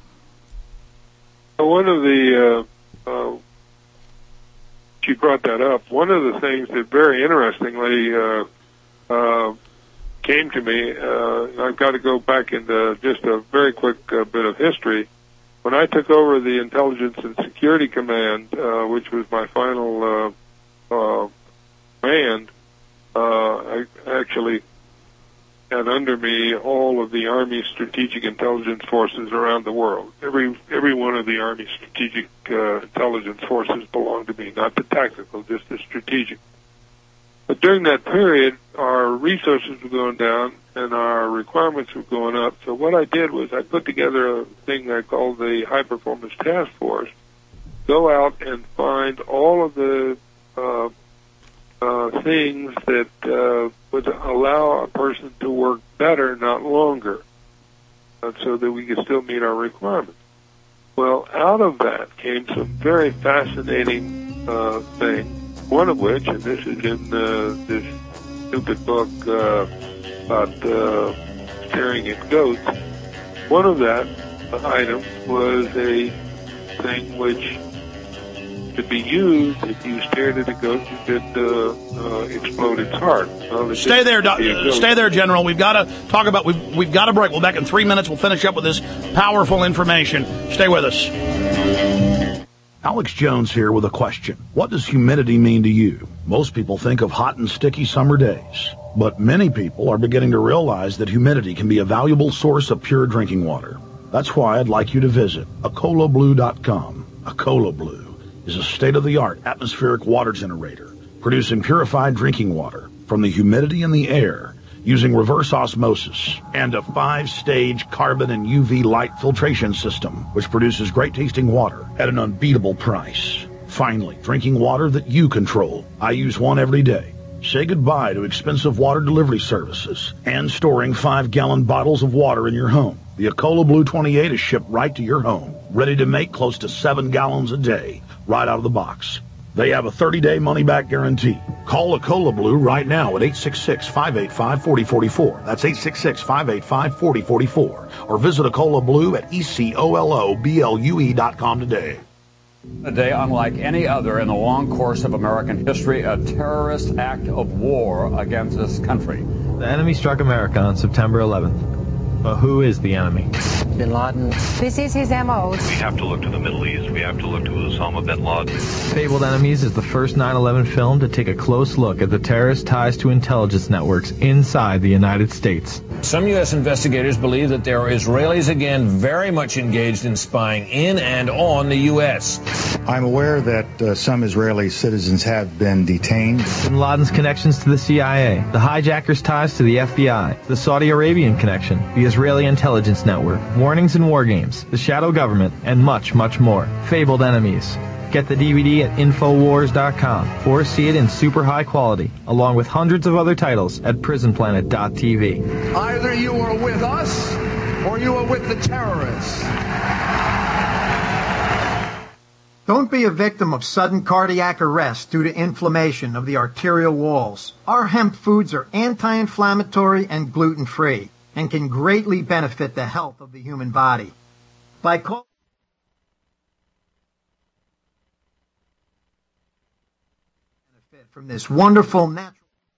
One of the, uh, uh, she brought that up. One of the things that very interestingly, uh, uh, came to me, uh, I've got to go back into just a very quick uh, bit of history. When I took over the Intelligence and Security Command, uh, which was my final uh, uh, command, uh, I actually and under me all of the Army Strategic Intelligence Forces around the world. Every every one of the Army Strategic uh, Intelligence Forces belonged to me, not the tactical, just the strategic. But during that period, our resources were going down and our requirements were going up. So what I did was I put together a thing I called the High Performance Task Force, go out and find all of the uh, uh, things that uh, would allow a person to work better, not longer, uh, so that we could still meet our requirements. Well, out of that came some very fascinating uh, things. One of which, and this is in uh, this stupid book uh, about uh, staring at goats, one of that uh, items was a thing which could be used if you stared at a goat, you could uh, uh, explode its heart. Well, it Stay there, do- stay there, General. We've got to talk about, we've, we've got to break. We'll back in three minutes. We'll finish up with this powerful information. Stay with us. Alex Jones here with a question. What does humidity mean to you? Most people think of hot and sticky summer days, but many people are beginning to realize that humidity can be a valuable source of pure drinking water. That's why I'd like you to visit Acola Blue dot com. Acola Blue is a state-of-the-art atmospheric water generator producing purified drinking water from the humidity in the air using reverse osmosis and a five-stage carbon and U V light filtration system, which produces great-tasting water at an unbeatable price. Finally, drinking water that you control. I use one every day. Say goodbye to expensive water delivery services and storing five-gallon bottles of water in your home. The Acola Blue twenty-eight is shipped right to your home, ready to make close to seven gallons a day, right out of the box. They have a thirty-day money-back guarantee. Call Acola Blue right now at eight six six, five eight five, four zero four four. That's eight six six, five eight five, four zero four four. Or visit Acola Blue at E C O L O B L U E dot com today. A day unlike any other in the long course of American history, a terrorist act of war against this country. The enemy struck America on September eleventh. But who is the enemy? Bin Laden. This is his M O. We have to look to the Middle East. We have to look to Osama bin Laden. Fabled Enemies is the first nine eleven film to take a close look at the terrorist ties to intelligence networks inside the United States. Some U S investigators believe that there are Israelis again very much engaged in spying in and on the U S. I'm aware that uh, some Israeli citizens have been detained. Bin Laden's connections to the C I A, the hijackers' ties to the F B I, the Saudi Arabian connection, the Israeli intelligence network, warnings in war games, the shadow government, and much, much more. Fabled Enemies. Get the D V D at Infowars dot com or see it in super high quality, along with hundreds of other titles at Prison Planet dot T V. Either you are with us or you are with the terrorists. Don't be a victim of sudden cardiac arrest due to inflammation of the arterial walls. Our hemp foods are anti-inflammatory and gluten-free and can greatly benefit the health of the human body. By calling benefit from this wonderful natural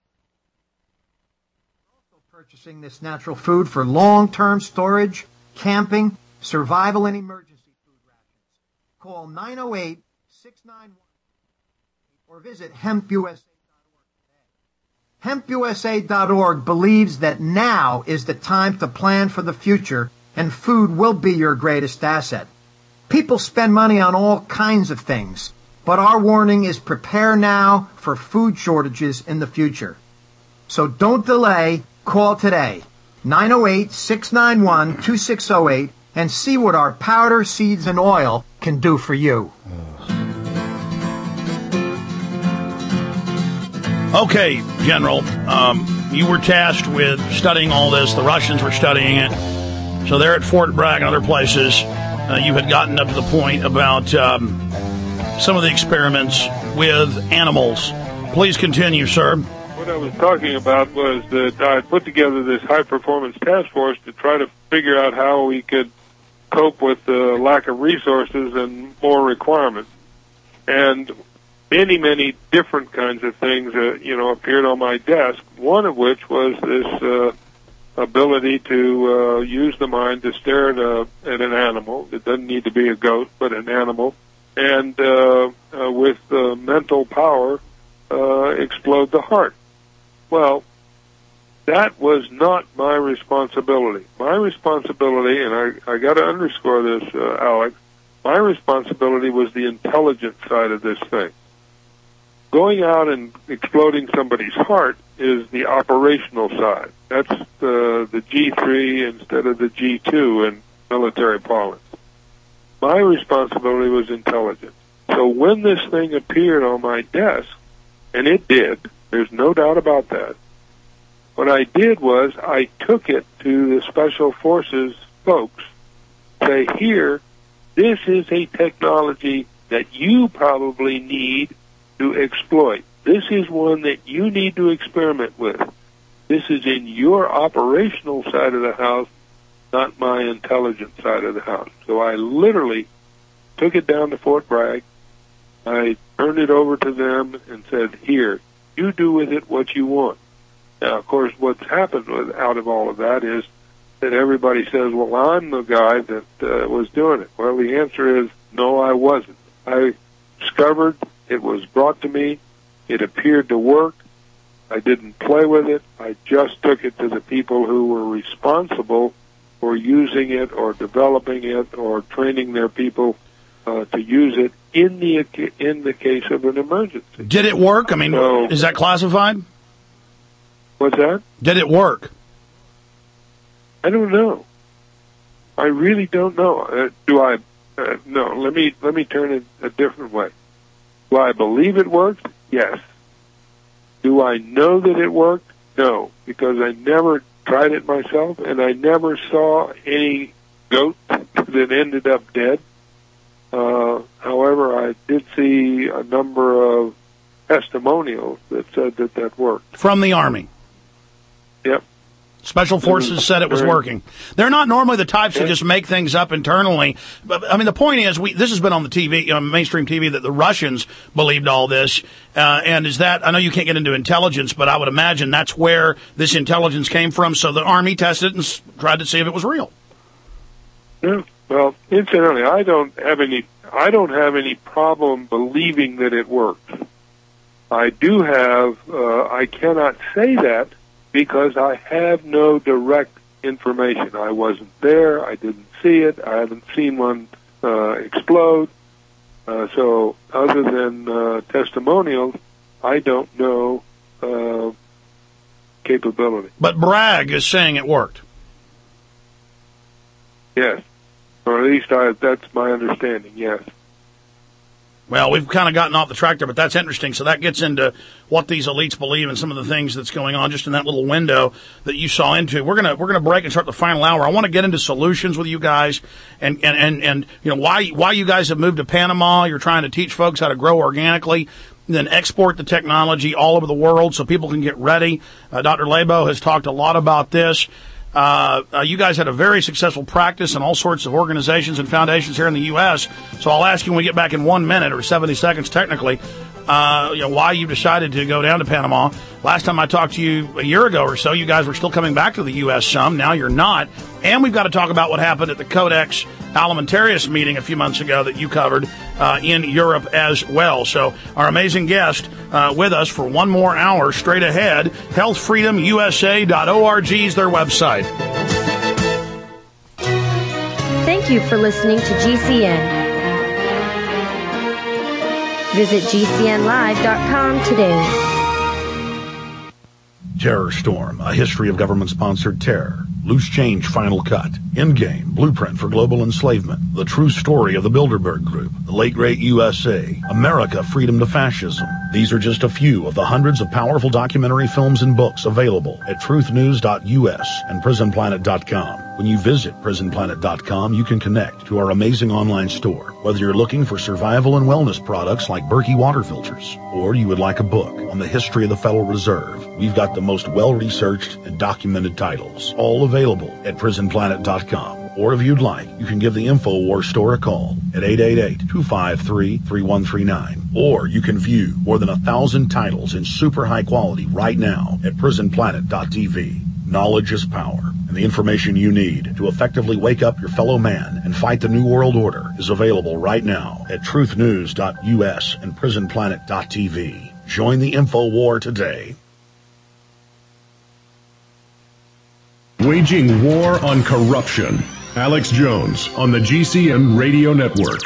also purchasing this natural food for long-term storage, camping, survival, and emergency. Call nine oh eight, six nine one or visit hemp U S A dot org today. hemp U S A dot org believes that now is the time to plan for the future, and food will be your greatest asset. People spend money on all kinds of things, but our warning is prepare now for food shortages in the future. So don't delay. Call today, nine oh eight, six nine one, two six oh eight, and see what our powder, seeds, and oil can do for you. Okay, General, um, you were tasked with studying all this. The Russians were studying it. So they're at Fort Bragg and other places. Uh, you had gotten up to the point about um, some of the experiments with animals. Please continue, sir. What I was talking about was that I put together this high-performance task force to try to figure out how we could cope with the lack of resources and more requirements. And many, many different kinds of things, uh, you know, appeared on my desk, one of which was this uh, ability to uh, use the mind to stare at, a, at an animal. It doesn't need to be a goat, but an animal. And uh, uh, with uh, mental power, uh, explode the heart. Well, that was not my responsibility. My responsibility, and I, I got to underscore this, uh, Alex, my responsibility was the intelligence side of this thing. Going out and exploding somebody's heart is the operational side. That's the, the G three instead of the G two in military parlance. My responsibility was intelligence. So when this thing appeared on my desk, and it did, there's no doubt about that, what I did was I took it to the Special Forces folks, say, here, this is a technology that you probably need to exploit. This is one that you need to experiment with. This is in your operational side of the house, not my intelligence side of the house. So I literally took it down to Fort Bragg. I turned it over to them and said, here, you do with it what you want. Now, of course, what's happened with, out of all of that is that everybody says, well, I'm the guy that uh, was doing it. Well, the answer is, no, I wasn't. I discovered it was brought to me. It appeared to work. I didn't play with it. I just took it to the people who were responsible for using it or developing it or training their people uh, to use it in the in the case of an emergency. Did it work? I mean, so, is that classified? What's that? Did it work? I don't know. I really don't know. Uh, do I? Uh, no. Let me let me turn it a different way. Do I believe it worked? Yes. Do I know that it worked? No, because I never tried it myself, and I never saw any goat that ended up dead. Uh, however, I did see a number of testimonials that said that that worked. From the Army? Yep. Special Forces said it was working. They're not normally the types to just make things up internally. But, I mean, the point is, we, this has been on the T V, you know, mainstream T V, that the Russians believed all this. Uh, and is that, I know you can't get into intelligence, but I would imagine that's where this intelligence came from. So the Army tested it and s- tried to see if it was real. Yeah. Well, incidentally, I don't have any, I don't have any problem believing that it works. I do have, uh, I cannot say that, because I have no direct information. I wasn't there. I didn't see it. I haven't seen one uh, explode. Uh, so other than uh, testimonials, I don't know uh, capability. But Bragg is saying it worked. Yes. Or at least I, that's my understanding, yes. Well, we've kind of gotten off the track there, but that's interesting. So that gets into what these elites believe and some of the things that's going on just in that little window that you saw into. We're gonna we're gonna break and start the final hour. I want to get into solutions with you guys and and and and you know why why you guys have moved to Panama. You're trying to teach folks how to grow organically, then export the technology all over the world so people can get ready. Uh, Doctor Labo has talked a lot about this. Uh, uh, you guys had a very successful practice in all sorts of organizations and foundations here in the U S. So I'll ask you when we get back in one minute or seventy seconds technically, uh, you know, why you decided to go down to Panama. Last time I talked to you a year ago or so, you guys were still coming back to the U S some. Now you're not. And we've got to talk about what happened at the Codex Alimentarius meeting a few months ago that you covered uh, in Europe as well. So our amazing guest uh, with us for one more hour straight ahead. health freedom u s a dot org is their website. Thank you for listening to G C N. Visit G C N live dot com today. Terror Storm, a history of government-sponsored terror. Loose Change Final Cut. Endgame, Blueprint for Global Enslavement. The True Story of the Bilderberg Group. The Late Great U S A. America, Freedom to Fascism. These are just a few of the hundreds of powerful documentary films and books available at truth news dot u s and prison planet dot com. When you visit prison planet dot com, you can connect to our amazing online store. Whether you're looking for survival and wellness products like Berkey water filters, or you would like a book on the history of the Federal Reserve, we've got the most well-researched and documented titles, all available at prison planet dot com. Or if you'd like, you can give the InfoWars store a call at eight eight eight, two five three, three one three nine. Or you can view more than a thousand titles in super high quality right now at prison planet dot t v. Knowledge is power, and the information you need to effectively wake up your fellow man and fight the New World Order is available right now at truth news dot u s and prison planet dot t v. Join the InfoWar today. Waging war on corruption. Alex Jones on the G C N Radio Network.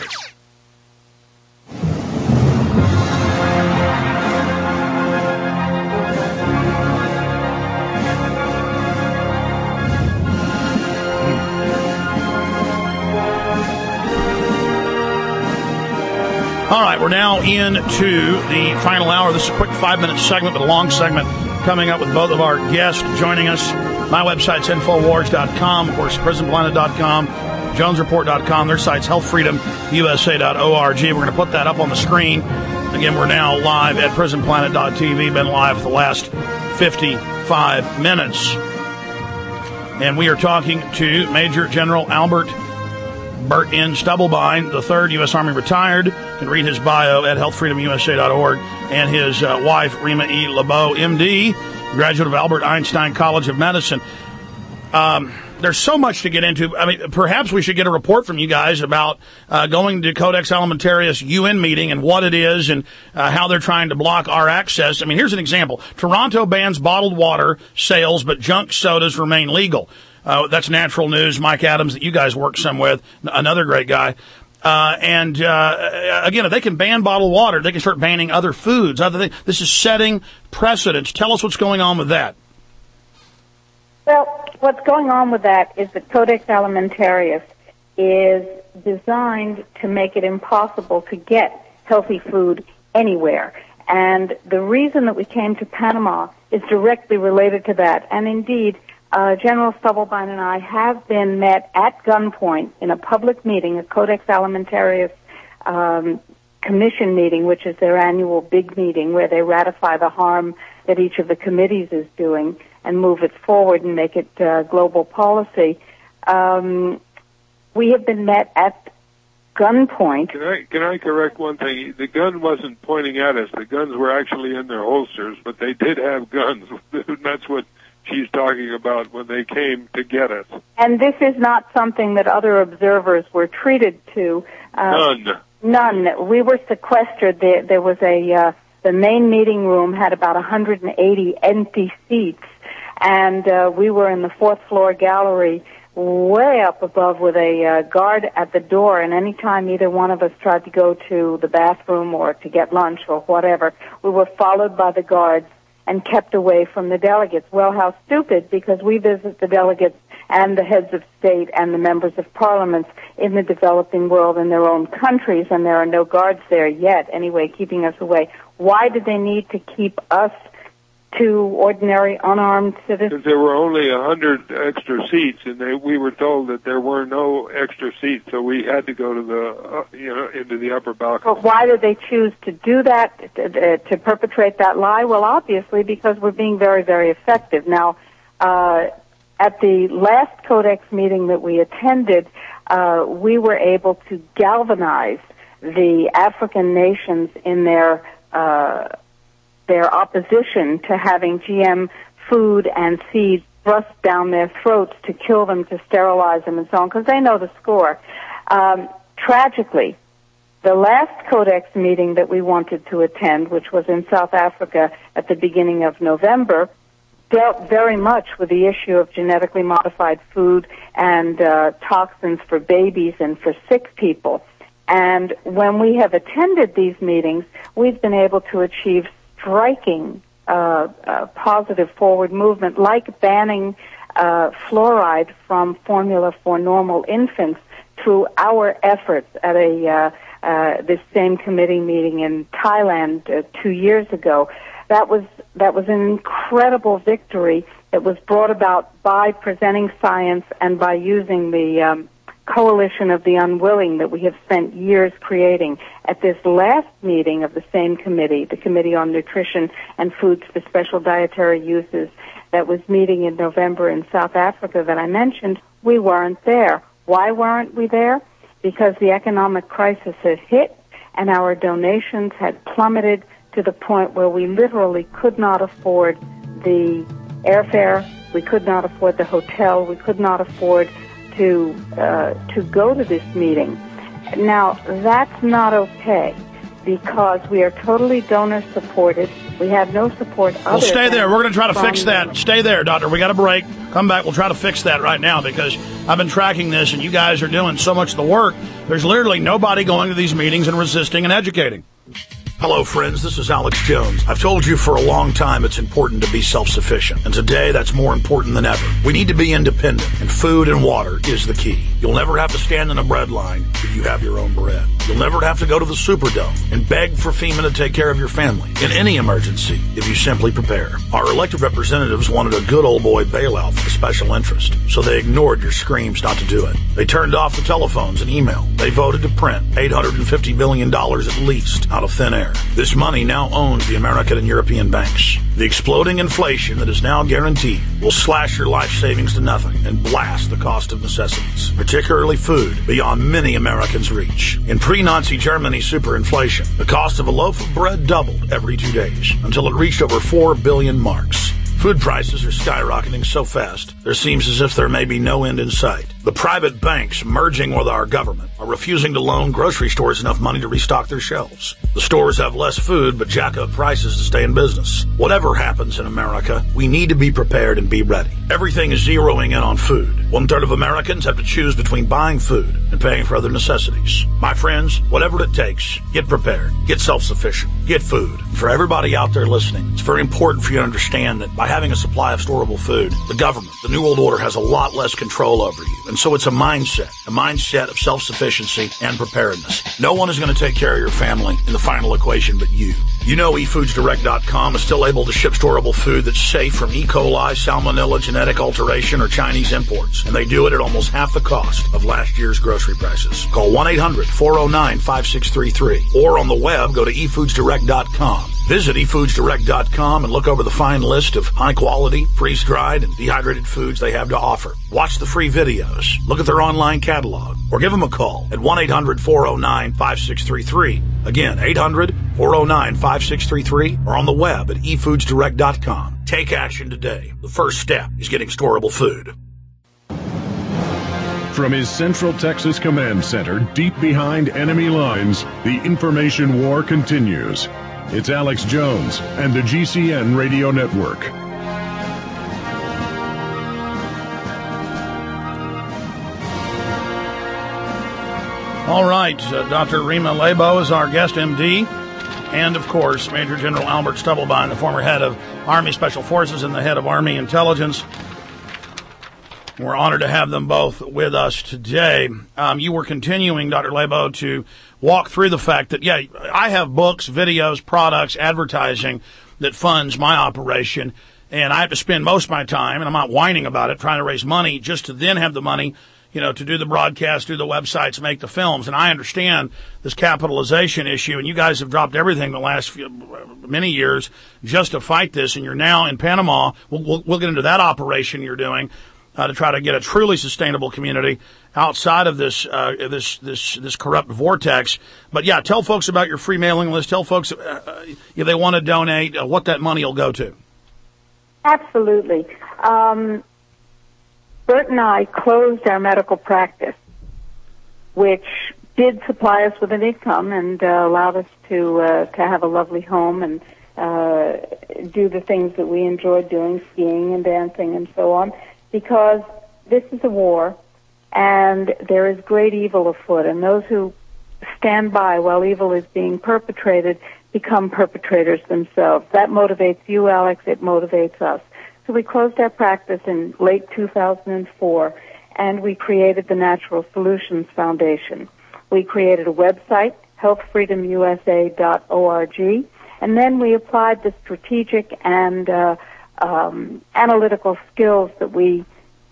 All right, we're now into the final hour. This is a quick five-minute segment, but a long segment coming up with both of our guests joining us. My website's Infowars dot com, of course, Prison Planet dot com, Jones Report dot com. Their site's Health Freedom U S A dot org. We're going to put that up on the screen. Again, we're now live at Prison Planet dot T V, been live for the last fifty-five minutes. And we are talking to Major General Albert Burt N. Stubblebine, the third U S Army retired. You can read his bio at Health Freedom U S A dot org. And his uh, wife, Rima E. LeBeau, M D, graduate of Albert Einstein College of Medicine. Um, there's so much to get into. I mean, perhaps we should get a report from you guys about uh, going to Codex Alimentarius U N meeting and what it is and uh, how they're trying to block our access. I mean, here's an example. Toronto bans bottled water sales, but junk sodas remain legal. Uh, that's Natural News. Mike Adams, that you guys work some with, another great guy. Uh, and, uh, again, if they can ban bottled water, they can start banning other foods, other things. This is setting precedents. Tell us what's going on with that. Well, what's going on with that is that Codex Alimentarius is designed to make it impossible to get healthy food anywhere. And the reason that we came to Panama is directly related to that. And indeed, Uh, General Stubblebine and I have been met at gunpoint in a public meeting, a Codex Alimentarius um, commission meeting, which is their annual big meeting where they ratify the harm that each of the committees is doing and move it forward and make it uh, global policy. Um, we have been met at gunpoint. Can I, can I correct one thing? The gun wasn't pointing at us. The guns were actually in their holsters, but they did have guns. That's what she's talking about when they came to get us. And this is not something that other observers were treated to. Uh, none. None. We were sequestered. There, there was a, uh, the main meeting room had about one hundred eighty empty seats, and uh, we were in the fourth floor gallery way up above with a uh, guard at the door, and any time either one of us tried to go to the bathroom or to get lunch or whatever, we were followed by the guards and kept away from the delegates. Well, how stupid, because we visit the delegates and the heads of state and the members of parliaments in the developing world in their own countries, and there are no guards there yet, anyway, keeping us away. Why did they need to keep us, two ordinary unarmed citizens? Because there were only a hundred extra seats, and they, we were told that there were no extra seats, so we had to go to the, uh, you know, into the upper balcony. But why did they choose to do that, to, to perpetrate that lie? Well, obviously, because we're being very, very effective. Now, uh, at the last Codex meeting that we attended, uh, we were able to galvanize the African nations in their, uh, their opposition to having G M food and seeds thrust down their throats to kill them, to sterilize them, and so on, because they know the score. Um, tragically, the last Codex meeting that we wanted to attend, which was in South Africa at the beginning of November, dealt very much with the issue of genetically modified food and uh, toxins for babies and for sick people. And when we have attended these meetings, we've been able to achieve striking uh, uh, positive forward movement, like banning uh, fluoride from formula for normal infants through our efforts at a uh, uh, this same committee meeting in Thailand uh, two years ago. That was that was an incredible victory that was brought about by presenting science and by using the um, coalition of the unwilling that we have spent years creating. At this last meeting of the same committee, the Committee on Nutrition and Foods for Special Dietary Uses, that was meeting in November in South Africa that I mentioned, we weren't there. Why weren't we there? Because the economic crisis had hit and our donations had plummeted to the point where we literally could not afford the airfare, we could not afford the hotel, we could not afford to uh, to go to this meeting. Now, that's not okay. because we are totally donor supported. We have no support other Well, stay there. We're going to try to fix that. them. Stay there, Doctor. We got a break. Come back. We'll try to fix that right now because I've been tracking this, and you guys are doing so much of the work. There's literally nobody going to these meetings and resisting and educating. Hello, friends. This is Alex Jones. I've told you for a long time it's important to be self-sufficient, and today that's more important than ever. We need to be independent, and food and water is the key. You'll never have to stand in a bread line if you have your own bread. You'll never have to go to the Superdome and beg for FEMA to take care of your family in any emergency if you simply prepare. Our elected representatives wanted a good old boy bailout for the special interest, so they ignored your screams not to do it. They turned off the telephones and email. They voted to print eight hundred fifty billion dollars at least out of thin air. This money now owns the American and European banks. The exploding inflation that is now guaranteed will slash your life savings to nothing and blast the cost of necessities, particularly food, beyond many Americans' reach. In pre-Nazi Germany superinflation, the cost of a loaf of bread doubled every two days until it reached over four billion marks. Food prices are skyrocketing so fast, there seems as if there may be no end in sight. The private banks merging with our government are refusing to loan grocery stores enough money to restock their shelves. The stores have less food, but jack up prices to stay in business. Whatever happens in America, we need to be prepared and be ready. Everything is zeroing in on food. One third of Americans have to choose between buying food and paying for other necessities. My friends, whatever it takes, get prepared, get self-sufficient, get food. For everybody out there listening, it's very important for you to understand that by having a supply of storable food, the government, the New World Order, has a lot less control over you. And so it's a mindset, a mindset of self-sufficiency and preparedness. No one is going to take care of your family in the final equation but you. You know e foods direct dot com is still able to ship storable food that's safe from E. coli, salmonella, genetic alteration, or Chinese imports. And they do it at almost half the cost of last year's grocery prices. Call one eight hundred four oh nine five six three three. Or on the web, go to e foods direct dot com. Visit e foods direct dot com and look over the fine list of high-quality, freeze-dried, and dehydrated foods they have to offer. Watch the free videos, look at their online catalog, or give them a call at one eight hundred four oh nine five six three three. Again, eight hundred four oh nine five six three three, or on the web at e foods direct dot com. Take action today. The first step is getting storable food. From his Central Texas Command Center, deep behind enemy lines, the information war continues. It's Alex Jones and the G C N Radio Network. All right, uh, Doctor Rima Lebo is our guest, M D, and, of course, Major General Albert Stubblebine, the former head of Army Special Forces and the head of Army Intelligence. We're honored to have them both with us today. Um, you were continuing, Doctor Lebo, to walk through the fact that, yeah, I have books, videos, products, advertising that funds my operation, and I have to spend most of my time, and I'm not whining about it, trying to raise money just to then have the money, you know, to do the broadcast, do the websites, make the films. And I understand this capitalization issue, and you guys have dropped everything the last few, many years just to fight this, and you're now in Panama. We'll, we'll, we'll get into that operation you're doing. Uh, to try to get a truly sustainable community outside of this uh, this this this corrupt vortex. But yeah, tell folks about your free mailing list. Tell folks uh, if they want to donate, uh, what that money will go to. Absolutely. Um, Bert and I closed our medical practice, which did supply us with an income and uh, allowed us to uh, to have a lovely home and uh, do the things that we enjoyed doing, skiing and dancing and so on. Because this is a war, and there is great evil afoot, and those who stand by while evil is being perpetrated become perpetrators themselves. That motivates you, Alex. It motivates us. So we closed our practice in late two thousand four, and we created the Natural Solutions Foundation. We created a website, health freedom u s a dot org, and then we applied the strategic and uh, Um, analytical skills that we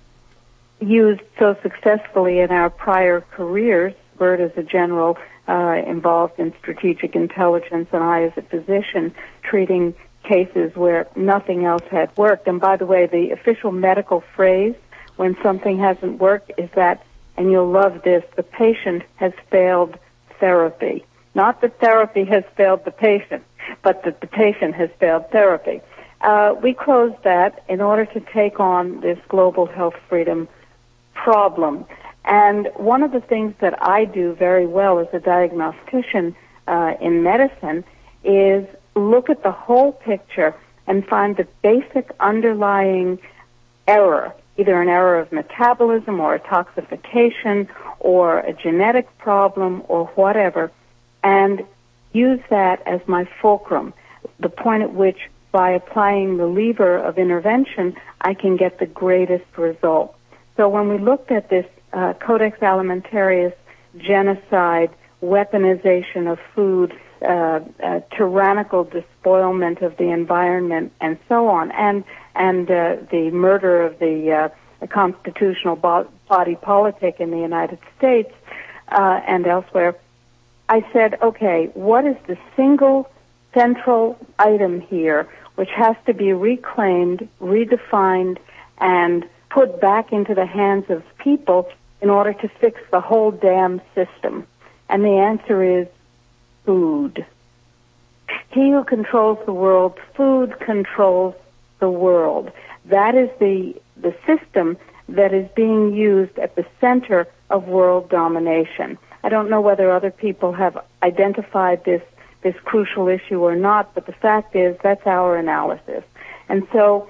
used so successfully in our prior careers. Bert as a general uh, involved in strategic intelligence, and I as a physician treating cases where nothing else had worked. And by the way, the official medical phrase when something hasn't worked is that, and you'll love this, the patient has failed therapy. Not that therapy has failed the patient, but that the patient has failed therapy. Uh, we closed that in order to take on this global health freedom problem. And one of the things that I do very well as a diagnostician uh, in medicine is look at the whole picture and find the basic underlying error, either an error of metabolism or a toxification or a genetic problem or whatever, and use that as my fulcrum, the point at which by applying the lever of intervention, I can get the greatest result. So when we looked at this uh, Codex Alimentarius genocide, weaponization of food, uh, uh, tyrannical despoilment of the environment, and so on, and and uh, the murder of the uh, constitutional bo- body politic in the United States uh, and elsewhere, I said, okay, what is the single central item here which has to be reclaimed, redefined, and put back into the hands of people in order to fix the whole damn system? And the answer is food. He who controls the world, food controls the world. That is the the system that is being used at the center of world domination. I don't know whether other people have identified this this crucial issue or not, but the fact is that's our analysis. And so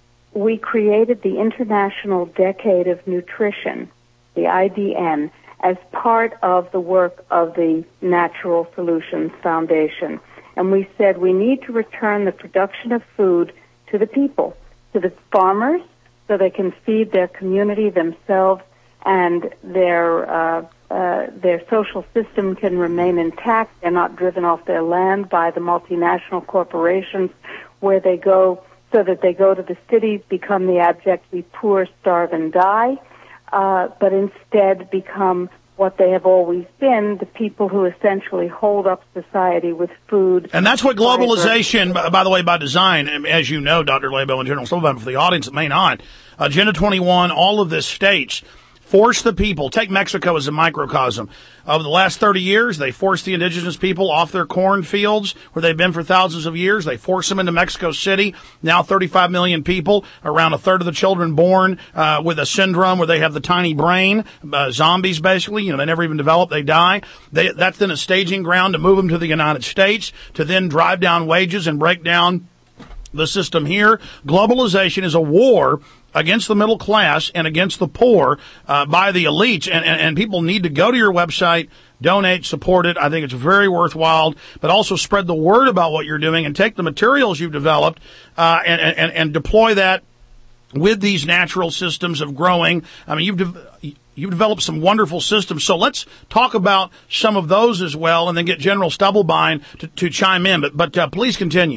we created the International Decade of Nutrition, the I D N, as part of the work of the Natural Solutions Foundation. And we said we need to return the production of food to the people, to the farmers, so they can feed their community, themselves, and their uh, uh, their social system can remain intact. They're not driven off their land by the multinational corporations where they go so that they go to the cities, become the abjectly poor, starve, and die, uh, but instead become what they have always been, the people who essentially hold up society with food. And that's what globalization, by, by the way, by design, as you know, Doctor Labo and General Sullivan, for the audience that may not, Agenda twenty-one, all of this states, force the people. Take Mexico as a microcosm. Over the last thirty years, they forced the indigenous people off their cornfields where they've been for thousands of years. They forced them into Mexico City. Now thirty-five million people, around a third of the children born uh, with a syndrome where they have the tiny brain, uh, zombies basically. You know, they never even develop, they die. They, that's then a staging ground to move them to the United States, to then drive down wages and break down the system here. Globalization is a war against the middle class and against the poor uh, by the elites. And, and, and people need to go to your website, donate, support it. I think it's very worthwhile, but also spread the word about what you're doing and take the materials you've developed uh, and, and, and deploy that with these natural systems of growing. I mean, you've de- you've developed some wonderful systems. So let's talk about some of those as well and then get General Stubblebine to, to chime in. But, but uh, please continue.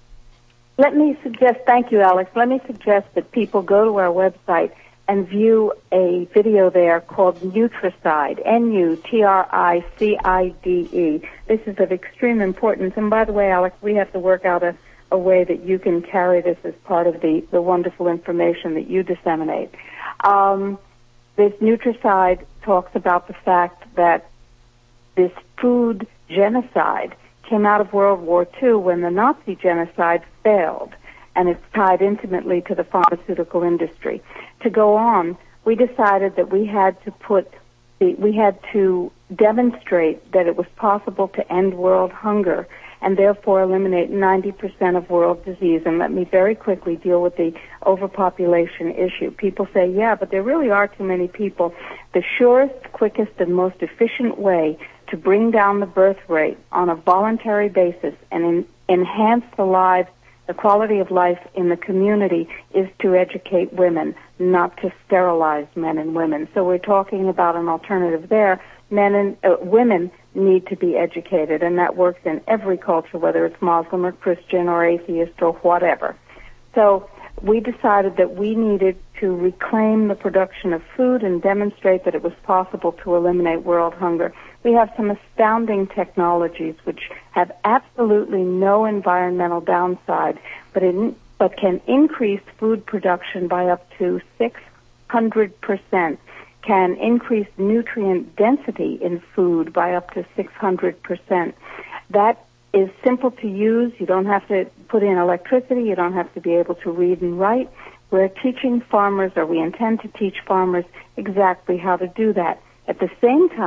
Let me suggest, thank you, Alex. Let me suggest that people go to our website and view a video there called Nutricide, N U T R I C I D E. This is of extreme importance. And by the way, Alex, we have to work out a, a way that you can carry this as part of the, the wonderful information that you disseminate. Um, this Nutricide talks about the fact that this food genocide came out of World War Two when the Nazi genocide failed, and it's tied intimately to the pharmaceutical industry. To go on, we decided that we had to put the, we had to demonstrate that it was possible to end world hunger and therefore eliminate ninety percent of world disease. And let me very quickly deal with the overpopulation issue. People say, yeah, but there really are too many people. The surest, quickest, and most efficient way to bring down the birth rate on a voluntary basis and in, enhance the lives, the quality of life in the community is to educate women, not to sterilize men and women. So we're talking about an alternative there. Men and uh, women need to be educated, and that works in every culture, whether it's Muslim or Christian or atheist or whatever. So we decided that we needed to reclaim the production of food and demonstrate that it was possible to eliminate world hunger. We have some astounding technologies which have absolutely no environmental downside, but in, but can increase food production by up to six hundred percent, can increase nutrient density in food by up to six hundred percent. That is simple to use. You don't have to put in electricity. You don't have to be able to read and write. We're teaching farmers, or we intend to teach farmers, exactly how to do that. At the same time,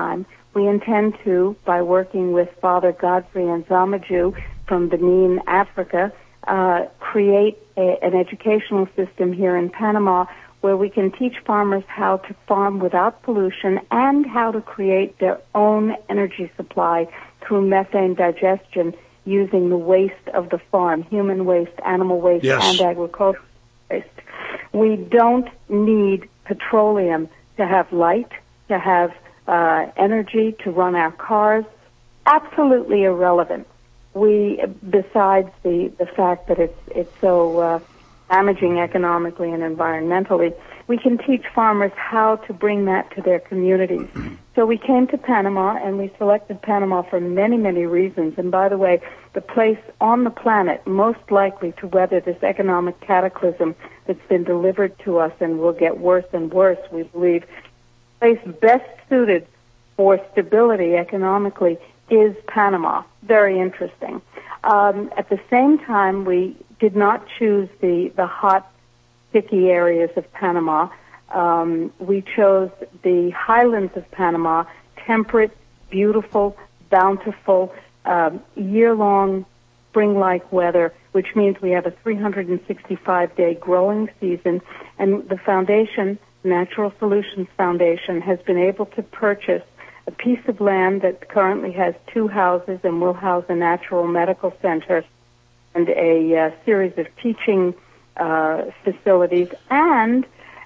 We intend to, by working with Father Godfrey Nzamaju from Benin, Africa, uh, create a, an educational system here in Panama where we can teach farmers how to farm without pollution and how to create their own energy supply through methane digestion using the waste of the farm, human waste, animal waste, yes. and agricultural waste. We don't need petroleum to have light, to have uh, energy, to run our cars. Absolutely irrelevant. We, besides the, the fact that it's, it's so uh, damaging economically and environmentally, we can teach farmers how to bring that to their communities. So we came to Panama, and we selected Panama for many, many reasons. And by the way, the place on the planet most likely to weather this economic cataclysm that's been delivered to us and will get worse and worse, we believe, the place best suited for stability economically is Panama. Very interesting. Um, at the same time, we did not choose the, the hot, sticky areas of Panama. Um, we chose the highlands of Panama, temperate, beautiful, bountiful, um, year-long spring-like weather, which means we have a three hundred sixty-five day growing season. And the foundation, Natural Solutions Foundation, has been able to purchase a piece of land that currently has two houses and will house a natural medical center and a uh, series of teaching uh, facilities and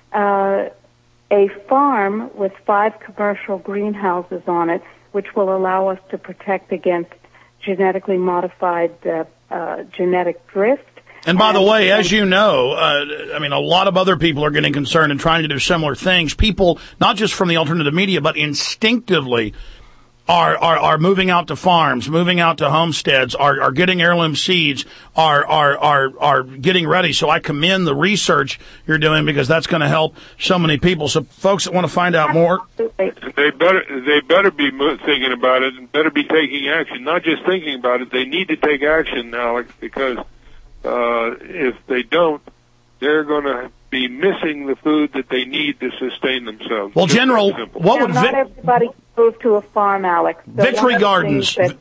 uh, a farm with five commercial greenhouses on it, which will allow us to protect against genetically modified uh, uh, genetic drift. And by the way, as you know, uh, I mean, a lot of other people are getting concerned and trying to do similar things. People, not just from the alternative media, but instinctively are, are, are moving out to farms, moving out to homesteads, are, are getting heirloom seeds, are, are, are, are getting ready. So I commend the research you're doing because that's going to help so many people. So folks that want to find out more. They better, they better be thinking about it and better be taking action. Not just thinking about it. They need to take action, Alex, because Uh, if they don't, they're going to be missing the food that they need to sustain themselves. Well, General, what now, would not vi- everybody can move to a farm, Alex. So Victory Gardens? That,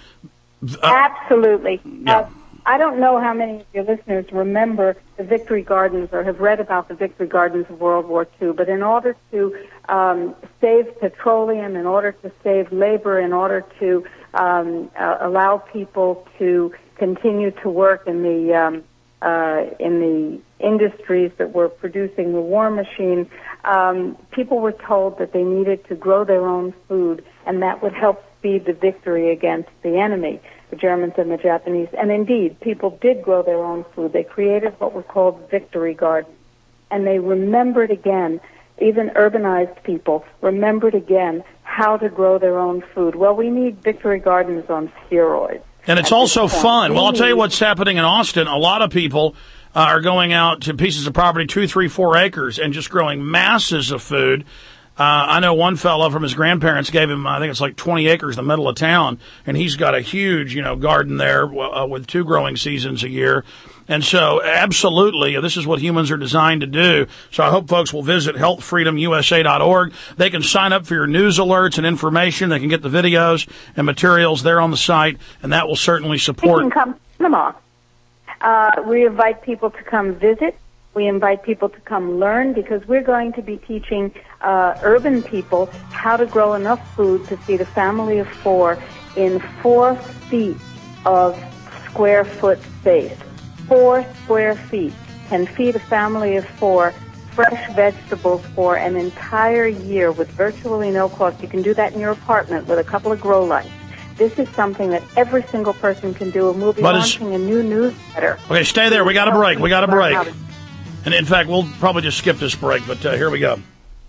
uh, absolutely. Yeah. Uh, I don't know how many of your listeners remember the Victory Gardens or have read about the Victory Gardens of World War Two, but in order to um, save petroleum, in order to save labor, in order to um, uh, allow people to continue to work in the um, uh, in the industries that were producing the war machine, um, people were told that they needed to grow their own food, and that would help speed the victory against the enemy, the Germans and the Japanese. And indeed, people did grow their own food. They created what were called Victory Gardens, and they remembered again, even urbanized people remembered again how to grow their own food. Well, we need Victory Gardens on steroids. And it's also fun. Well, I'll tell you what's happening in Austin. A lot of people uh, are going out to pieces of property, two, three, four acres, and just growing masses of food. Uh, I know one fellow from his grandparents gave him, I think it's like twenty acres in the middle of town, and he's got a huge, you know, garden there uh, with two growing seasons a year. And so, absolutely, this is what humans are designed to do. So I hope folks will visit health freedom u s a dot org. They can sign up for your news alerts and information. They can get the videos and materials there on the site, and that will certainly support. You can come to Panama. Uh, we invite people to come visit. We invite people to come learn because we're going to be teaching uh, urban people how to grow enough food to feed a family of four in four feet of square foot space. Four square feet can feed a family of four fresh vegetables for an entire year with virtually no cost. You can do that in your apartment with a couple of grow lights. This is something that every single person can do, and we'll be but launching a new newsletter. Okay, stay there. We got a break. We got a break. And in fact, we'll probably just skip this break, but uh, here we go.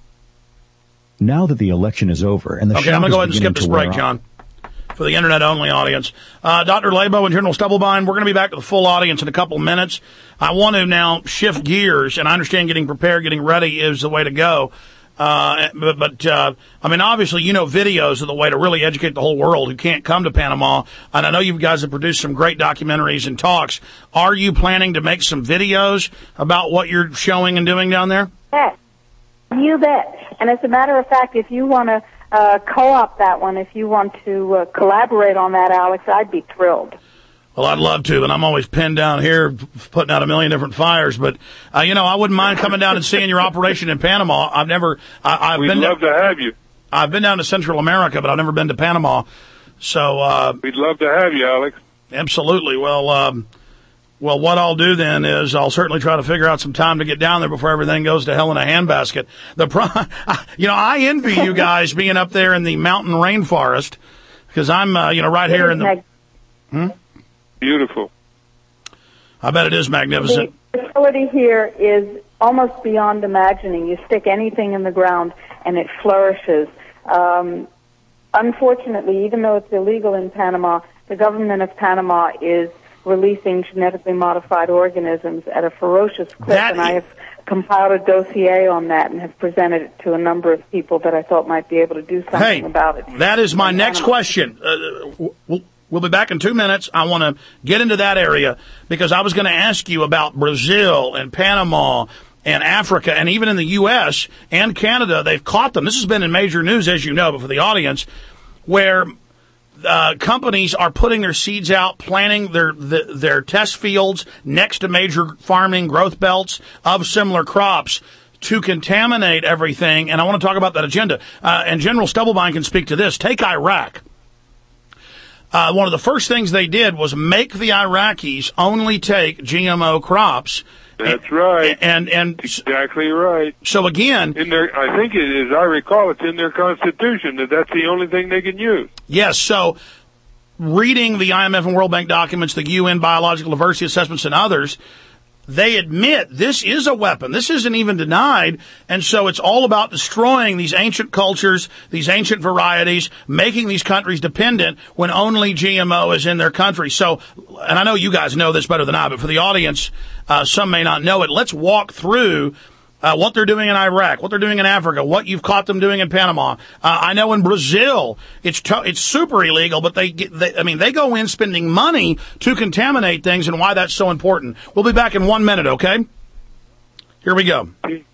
Now that the election is over and the okay, I'm going to go ahead and skip this break, John, for the internet-only audience. Uh, Doctor Labo and General Stubblebine, we're going to be back to the full audience in a couple of minutes. I want to now shift gears, and I understand getting prepared, getting ready is the way to go. Uh, but, but uh, I mean, obviously, you know, videos are the way to really educate the whole world who can't come to Panama. And I know you guys have produced some great documentaries and talks. Are you planning to make some videos about what you're showing and doing down there? Yes, you bet. And as a matter of fact, if you want to uh, co-op that one. If you want to uh, collaborate on that, Alex, I'd be thrilled. Well, I'd love to, but I'm always pinned down here putting out a million different fires. But, uh, you know, I wouldn't mind coming down and seeing your operation in Panama. I've never, I, I've We'd been love to, to have you. I've been down to Central America, but I've never been to Panama. So, uh, We'd love to have you, Alex. Absolutely. Well, um, well, what I'll do then is I'll certainly try to figure out some time to get down there before everything goes to hell in a handbasket. The pro, you know, I envy you guys being up there in the mountain rainforest because I'm, uh, you know, right here in the. Hmm? Beautiful. I bet it is magnificent. The facility here is almost beyond imagining. You stick anything in the ground and it flourishes. Um, unfortunately, even though it's illegal in Panama, the government of Panama is releasing genetically modified organisms at a ferocious clip, That and I have compiled a dossier on that and have presented it to a number of people that I thought might be able to do something hey, about it. That is my in next Panama. question. Uh, we'll, we'll be back in two minutes. I want to get into that area because I was going to ask you about Brazil and Panama and Africa, and even in the U S and Canada, they've caught them. This has been in major news, as you know, but for the audience, where uh, companies are putting their seeds out, planting their the, their test fields next to major farming growth belts of similar crops to contaminate everything. And I want to talk about that agenda. Uh, and General Stubblebine can speak to this. Take Iraq. Uh, one of the first things they did was make the Iraqis only take G M O crops. That's right. And, and exactly right. So again, in their, I think it is, I recall it's in their constitution that that's the only thing they can use. Yes. So reading the I M F and World Bank documents, the U N biological diversity assessments and others, they admit this is a weapon. This isn't even denied. And so it's all about destroying these ancient cultures, these ancient varieties, making these countries dependent when only G M O is in their country. So, and I know you guys know this better than I, but for the audience, uh, some may not know it. Let's walk through Uh, what they're doing in Iraq, what they're doing in Africa, what you've caught them doing in Panama. Uh, I know in Brazil, it's to- it's super illegal, but they, get, they, I mean, they go in spending money to contaminate things and why that's so important. We'll be back in one minute, okay? Here we go. I'm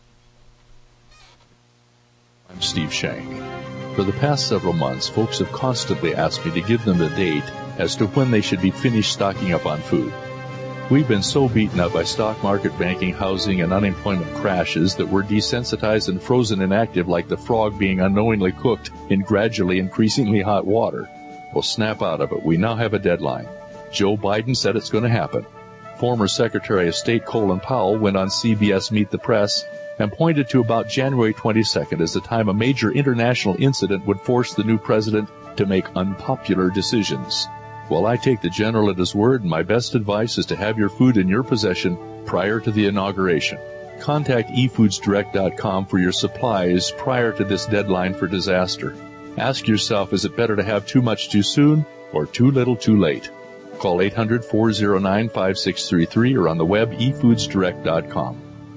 Steve Shank. For the past several months, folks have constantly asked me to give them a date as to when they should be finished stocking up on food. We've been so beaten up by stock market, banking, housing, and unemployment crashes that we're desensitized and frozen inactive like the frog being unknowingly cooked in gradually increasingly hot water. Well, snap out of it. We now have a deadline. Joe Biden said it's going to happen. Former Secretary of State Colin Powell went on C B S Meet the Press and pointed to about January twenty-second as the time a major international incident would force the new president to make unpopular decisions. Well, I take the general at his word, and my best advice is to have your food in your possession prior to the inauguration. Contact e foods direct dot com for your supplies prior to this deadline for disaster. Ask yourself, is it better to have too much too soon or too little too late? Call eight hundred, four oh nine, five six three three or on the web e foods direct dot com.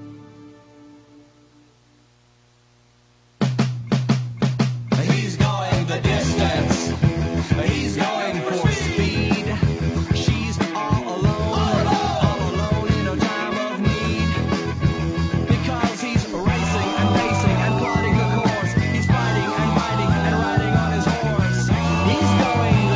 He's going the distance. He's going for speed. She's all alone, all alone in a time of need. Because he's racing and pacing and plotting the course. He's fighting and fighting and riding on his horse. He's going the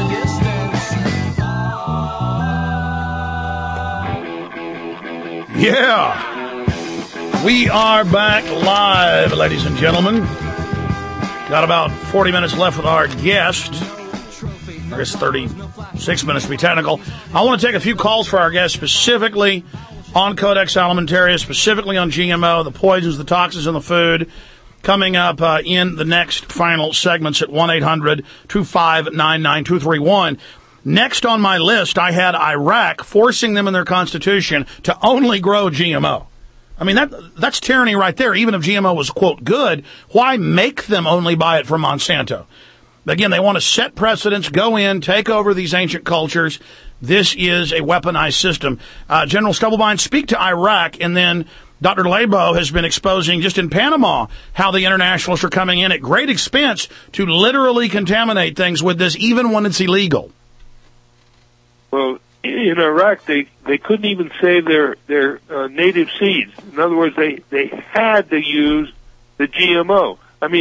distance. Yeah. We are back live, ladies and gentlemen. Got about forty minutes left with our guest. I guess thirty-six minutes to be technical. I want to take a few calls for our guest, specifically on Codex Alimentarius, specifically on G M O, the poisons, the toxins in the food, coming up uh, in the next final segments at one eight hundred, two five nine, nine two three one. Next on my list, I had Iraq forcing them in their constitution to only grow G M O. I mean, that that's tyranny right there. Even if G M O was, quote, good, why make them only buy it from Monsanto? Again, they want to set precedents, go in, take over these ancient cultures. This is a weaponized system. Uh, General Stubblebine, speak to Iraq, and then Doctor Labo has been exposing just in Panama how the internationalists are coming in at great expense to literally contaminate things with this, even when it's illegal. Well, in Iraq, they, they couldn't even save their, their uh, native seeds. In other words, they, they had to use the G M O. I mean,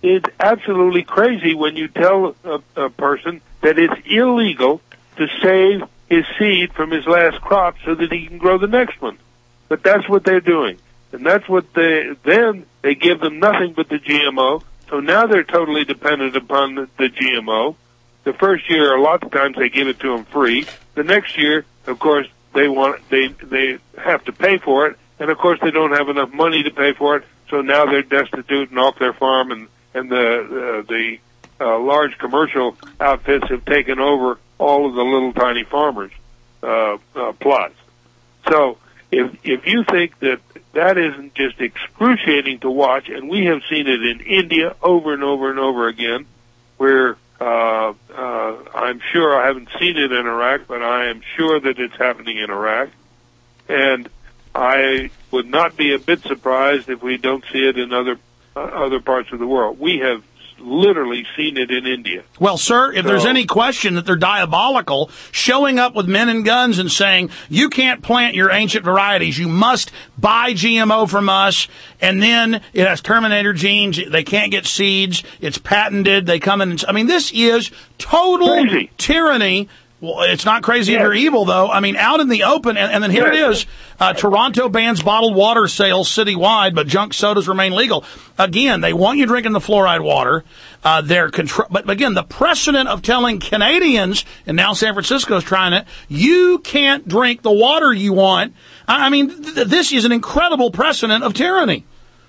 it's absolutely crazy when you tell a, a person that it's illegal to save his seed from his last crop so that he can grow the next one. But that's what they're doing. And that's what they, then they give them nothing but the G M O. So now they're totally dependent upon the, the G M O. The first year, a lot of times they give it to them free. The next year, of course, they want, they, they have to pay for it. And of course they don't have enough money to pay for it. So now they're destitute and off their farm, and, and the, uh, the, uh, large commercial outfits have taken over all of the little tiny farmers, uh, uh, plots. So, If if you think that that isn't just excruciating to watch, and we have seen it in India over and over and over again, where uh, uh, I'm sure I haven't seen it in Iraq, but I am sure that it's happening in Iraq, and I would not be a bit surprised if we don't see it in other uh, other parts of the world. We have literally seen it in India. Well, sir, if so, there's any question that they're diabolical, showing up with men and guns and saying, you can't plant your ancient varieties, you must buy G M O from us, and then it has Terminator genes, they can't get seeds, it's patented, they come in and, I mean, this is total Crazy. tyranny. Well, it's not crazy yes. or evil, though. I mean, out in the open, and, and then here yes. it is. Uh, Toronto bans bottled water sales citywide, but junk sodas remain legal. Again, they want you drinking the fluoride water. Uh, they're contr- but again, the precedent of telling Canadians, and now San Francisco's trying it, you can't drink the water you want. I, I mean, th- this is an incredible precedent of tyranny.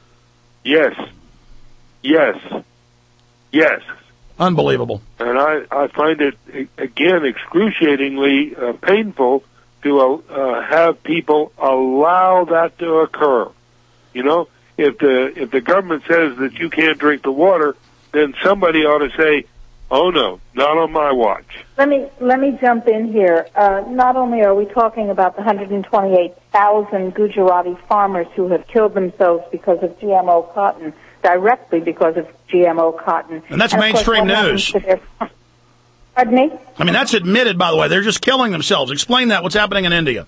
Yes. Yes. Yes. Unbelievable. And I, I find it, again, excruciatingly uh, painful to uh, have people allow that to occur. You know, if the if the government says that you can't drink the water, then somebody ought to say, oh, no, not on my watch. Let me let me jump in here. Uh, not only are we talking about the one hundred twenty-eight thousand Gujarati farmers who have killed themselves because of G M O cotton, directly because of G M O cotton. And that's and mainstream course, news. Their... Pardon me? I mean, that's admitted, by the way. They're just killing themselves. Explain that. What's happening in India?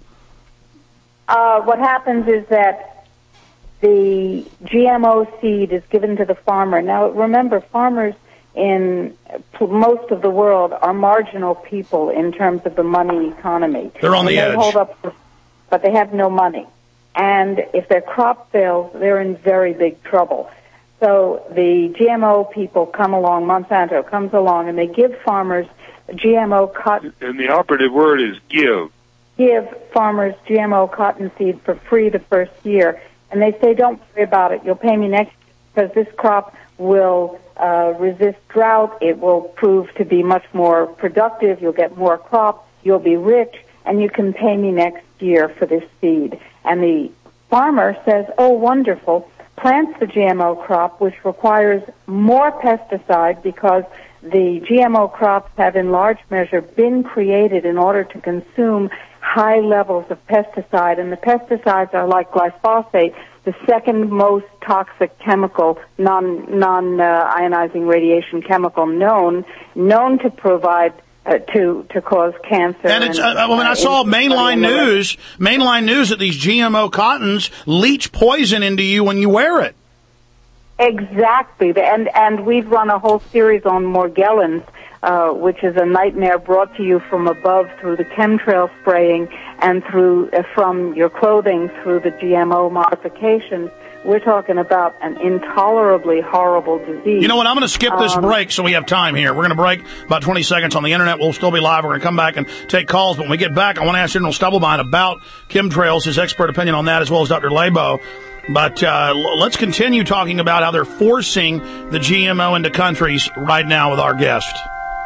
Uh, what happens is that the G M O seed is given to the farmer. Now, remember, farmers in most of the world are marginal people in terms of the money economy. They're on the they edge. Hold up, but they have no money. And if their crop fails, they're in very big trouble. So the G M O people come along, Monsanto comes along, and they give farmers G M O cotton. And the operative word is give. Give farmers G M O cotton seed for free the first year. And they say, don't worry about it. You'll pay me next year because this crop will uh, resist drought. It will prove to be much more productive. You'll get more crop. You'll be rich. And you can pay me next year for this seed. And the farmer says, oh, wonderful, plants the G M O crop, which requires more pesticide because the G M O crops have in large measure been created in order to consume high levels of pesticide. And the pesticides are like glyphosate, the second most toxic chemical, non, non-ionizing radiation chemical known, known to provide Uh, to to cause cancer. And it's, and, uh, when I saw mainline news, mainline news that these G M O cottons leach poison into you when you wear it. Exactly, and and we've run a whole series on Morgellons, uh, which is a nightmare brought to you from above through the chemtrail spraying and through uh, from your clothing through the G M O modifications. We're talking about an intolerably horrible disease. You know what? I'm going to skip this um, break so we have time here. We're going to break about twenty seconds on the Internet. We'll still be live. We're going to come back and take calls. But when we get back, I want to ask General Stubblebine about chemtrails, his expert opinion on that, as well as Doctor Labo. But uh, let's continue talking about how they're forcing the G M O into countries right now with our guest.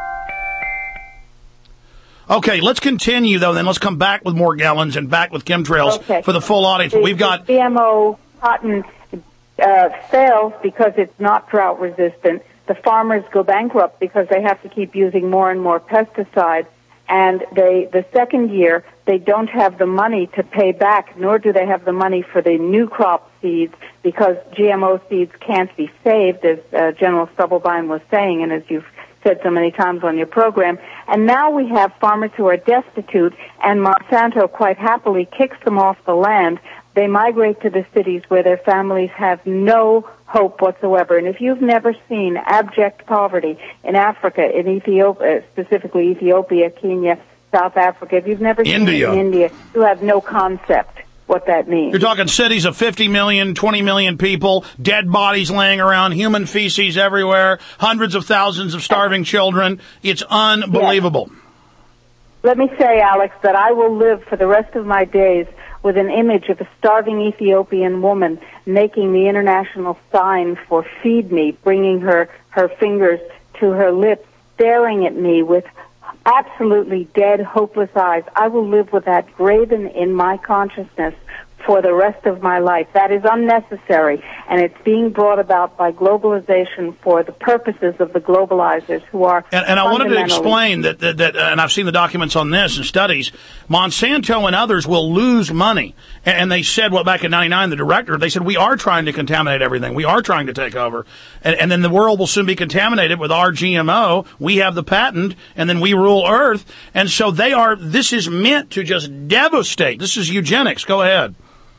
Okay, let's continue, though. Then let's come back with Morgellons and back with chemtrails okay. for the full audience. The, We've got G M O cotton uh, fails because it's not drought resistant. The farmers go bankrupt because they have to keep using more and more pesticide. And they, the second year, they don't have the money to pay back, nor do they have the money for the new crop seeds because G M O seeds can't be saved, as uh, General Stubblebine was saying, and as you've said so many times on your program. And now we have farmers who are destitute, and Monsanto quite happily kicks them off the land. They migrate to the cities where their families have no hope whatsoever. And if you've never seen abject poverty in Africa, in Ethiopia, specifically Ethiopia, Kenya, South Africa, if you've never seen India. it in India, you have no concept what that means. You're talking cities of fifty million, twenty million people, dead bodies laying around, human feces everywhere, hundreds of thousands of starving children. It's unbelievable. Yes. Let me say, Alex, that I will live for the rest of my days with an image of a starving Ethiopian woman making the international sign for feed me, bringing her, her fingers to her lips, staring at me with absolutely dead, hopeless eyes. I will live with that graven in my consciousness for the rest of my life. That is unnecessary, and it's being brought about by globalization for the purposes of the globalizers who are And, and I wanted to explain that, that, that, and I've seen the documents on this and studies, Monsanto and others will lose money. And, and they said, well, back in ninety-nine, the director, they said, we are trying to contaminate everything. We are trying to take over. And, and then the world will soon be contaminated with our G M O. We have the patent, and then we rule Earth. And so they are, this is meant to just devastate. This is eugenics. Go ahead.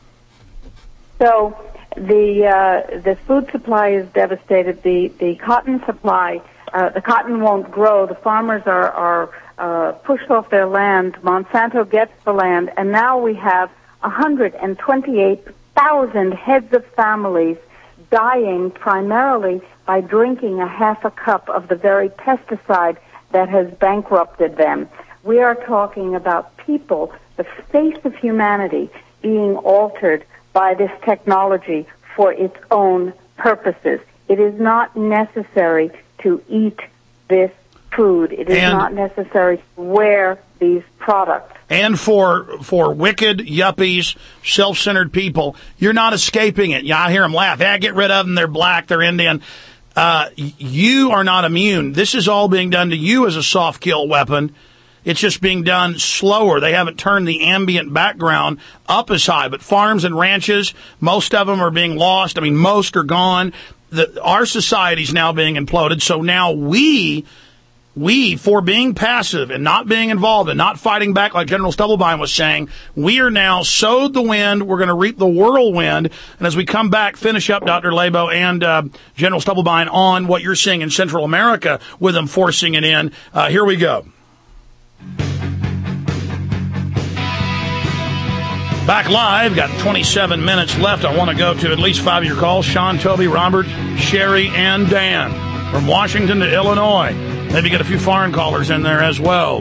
So the uh, the food supply is devastated. The the cotton supply, uh, the cotton won't grow. The farmers are are uh, pushed off their land. Monsanto gets the land, and now we have one hundred twenty-eight thousand heads of families dying primarily by drinking a half a cup of the very pesticide that has bankrupted them. We are talking about people, the face of humanity, being altered by this technology for its own purposes. It is not necessary to eat this food. It is and, not necessary to wear these products. And for for wicked yuppies, self-centered people, you're not escaping it. Yeah, I hear them laugh. Yeah, get rid of them. They're black. They're Indian. Uh, you are not immune. This is all being done to you as a soft kill weapon. It's just being done slower. They haven't turned the ambient background up as high. But farms and ranches, most of them are being lost. I mean, most are gone. The, our society's now being imploded. So now we, we, for being passive and not being involved and not fighting back like General Stubblebine was saying, we are now sowed the wind. We're going to reap the whirlwind. And as we come back, finish up Doctor Labo and uh, General Stubblebine on what you're seeing in Central America with them forcing it in. Uh, here we go. Back live, got twenty-seven minutes left. I want to go to at least five of your calls. Sean, Toby, Robert, Sherry, and Dan from Washington to Illinois. Maybe get a few foreign callers in there as well.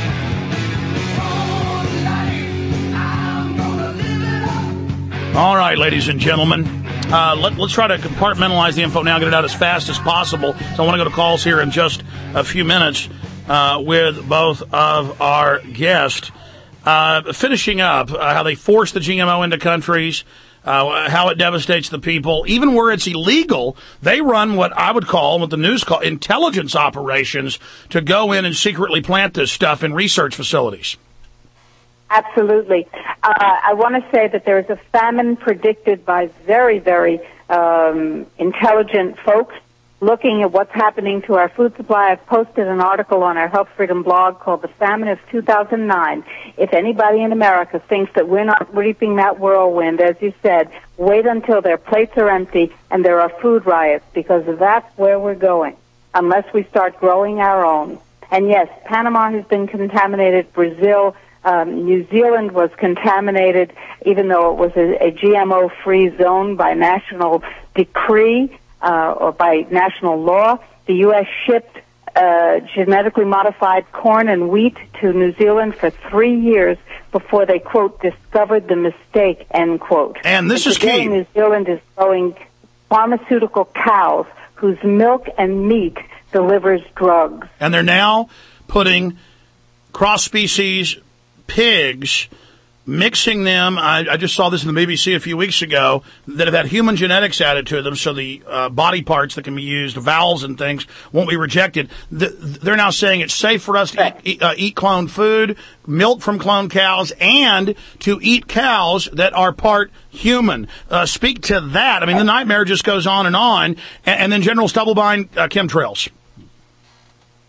All right, ladies and gentlemen. Uh, let, let's try to compartmentalize the info now, get it out as fast as possible. So I want to go to calls here in just a few minutes uh, with both of our guests. Uh, finishing up, uh, how they force the G M O into countries, uh, how it devastates the people. Even where it's illegal, they run what I would call, what the news call, intelligence operations to go in and secretly plant this stuff in research facilities. Absolutely. Uh, I want to say that there is a famine predicted by very, very um, intelligent folks looking at what's happening to our food supply. I've posted an article on our Health Freedom blog called The Famine of two thousand nine. If anybody in America thinks that we're not reaping that whirlwind, as you said, wait until their plates are empty and there are food riots, because that's where we're going, unless we start growing our own. And yes, Panama has been contaminated. Brazil, um, New Zealand was contaminated, even though it was a, a G M O-free zone by national decree. Uh, or by national law. The U S shipped uh, genetically modified corn and wheat to New Zealand for three years before they, quote, discovered the mistake, end quote. And this and is today key. New Zealand is growing pharmaceutical cows whose milk and meat delivers drugs. And they're now putting cross-species pigs, mixing them, I, I just saw this in the B B C a few weeks ago, that have had human genetics added to them, so the uh, body parts that can be used, valves and things, won't be rejected. The, they're now saying it's safe for us to eat, uh, eat cloned food, milk from cloned cows, and to eat cows that are part human. Uh, speak to that. I mean, the nightmare just goes on and on. And, and then General Stubblebine, uh, chemtrails.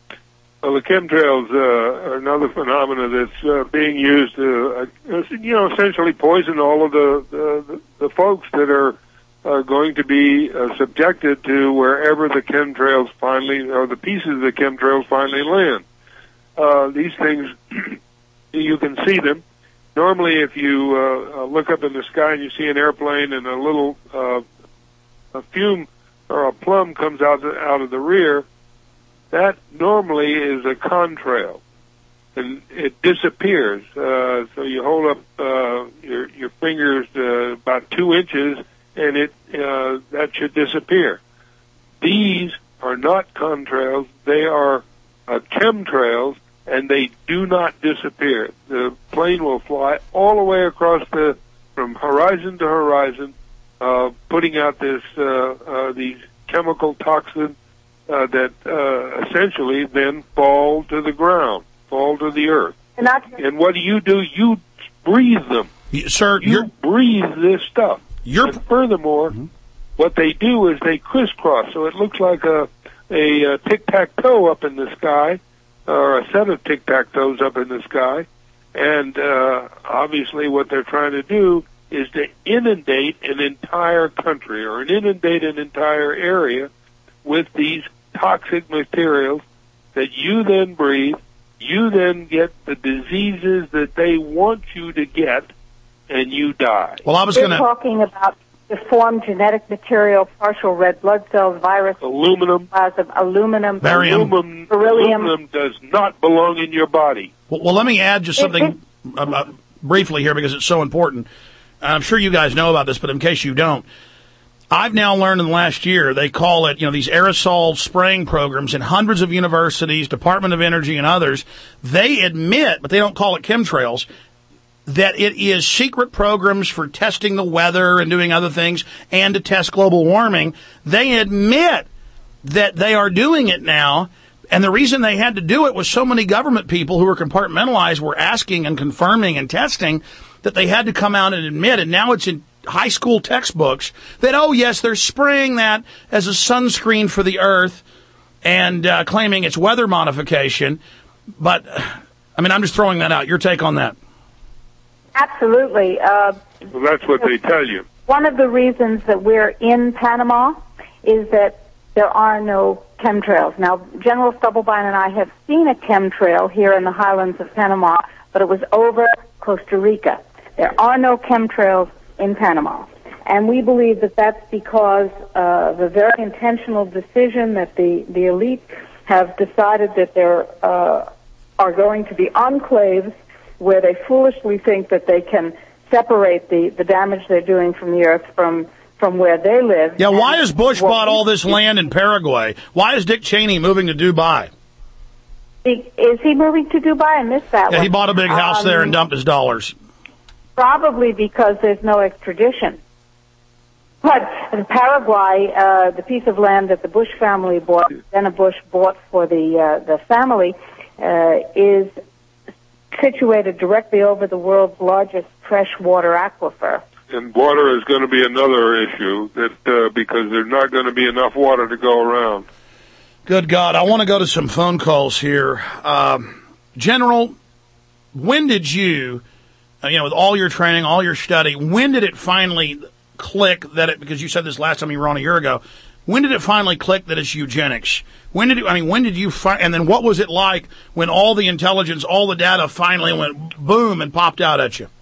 Well, the chemtrails uh, are another phenomena that's uh, being used to, uh, you know, essentially poison all of the the, the folks that are uh, going to be uh, subjected to wherever the chemtrails finally, or the pieces of the chemtrails finally land. Uh, these things, you can see them. Normally, if you uh, look up in the sky and you see an airplane and a little uh, a fume or a plum comes out out of the rear, that normally is a contrail, and it disappears. Uh, so you hold up uh, your your fingers uh, about two inches, and it uh, that should disappear. These are not contrails; they are uh, chemtrails, and they do not disappear. The plane will fly all the way across the from horizon to horizon, uh, putting out this uh, uh, these chemical toxins. Uh, that uh, essentially then fall to the ground, fall to the earth. And, and what do you do? You breathe them. You, sir, you you're, breathe this stuff. You're, and furthermore, mm-hmm. what they do is they crisscross, so it looks like a, a, a tic-tac-toe up in the sky, or a set of tic-tac-toes up in the sky. And uh, obviously what they're trying to do is to inundate an entire country or inundate an entire area with these toxic materials that you then breathe. You then get the diseases that they want you to get, and you die. Well, I was going to talking about deformed genetic material, partial red blood cells, virus, aluminum, plasma, aluminum, barium, aluminum, beryllium. Aluminum does not belong in your body. Well, well let me add just something uh, uh, briefly here because it's so important. I'm sure you guys know about this, but in case you don't, I've now learned in the last year, they call it, you know, these aerosol spraying programs in hundreds of universities, Department of Energy and others. They admit, but they don't call it chemtrails, that it is secret programs for testing the weather and doing other things and to test global warming. They admit that they are doing it now. And the reason they had to do it was so many government people who were compartmentalized were asking and confirming and testing that they had to come out and admit. And now it's in high school textbooks that, oh, yes, they're spraying that as a sunscreen for the earth and uh, claiming it's weather modification. But, I mean, I'm just throwing that out. Your take on that? Absolutely. Uh, well, that's what they tell you. One of the reasons that we're in Panama is that there are no chemtrails. Now, General Stubblebine and I have seen a chemtrail here in the highlands of Panama, but it was over Costa Rica. There are no chemtrails in Panama. And we believe that that's because of a very intentional decision that the, the elite have decided that there uh, are going to be enclaves where they foolishly think that they can separate the, the damage they're doing from the earth from, from where they live. Yeah, why has Bush bought all this land in Paraguay? Why is Dick Cheney moving to Dubai? Is he moving to Dubai? I missed that Yeah, one. he bought a big house um, there and dumped his dollars. Probably because there's no extradition. But in Paraguay, uh, the piece of land that the Bush family bought, Jenna Bush bought for the uh, the family, uh, is situated directly over the world's largest freshwater aquifer. And water is going to be another issue that uh, because there's not going to be enough water to go around. Good God, I want to go to some phone calls here. Um, General, when did you, uh, you know, with all your training, all your study, when did it finally click that it, because you said this last time you were on a year ago, when did it finally click that it's eugenics? When did it, I mean, when did you find, and then what was it like when all the intelligence, all the data finally went boom and popped out at you?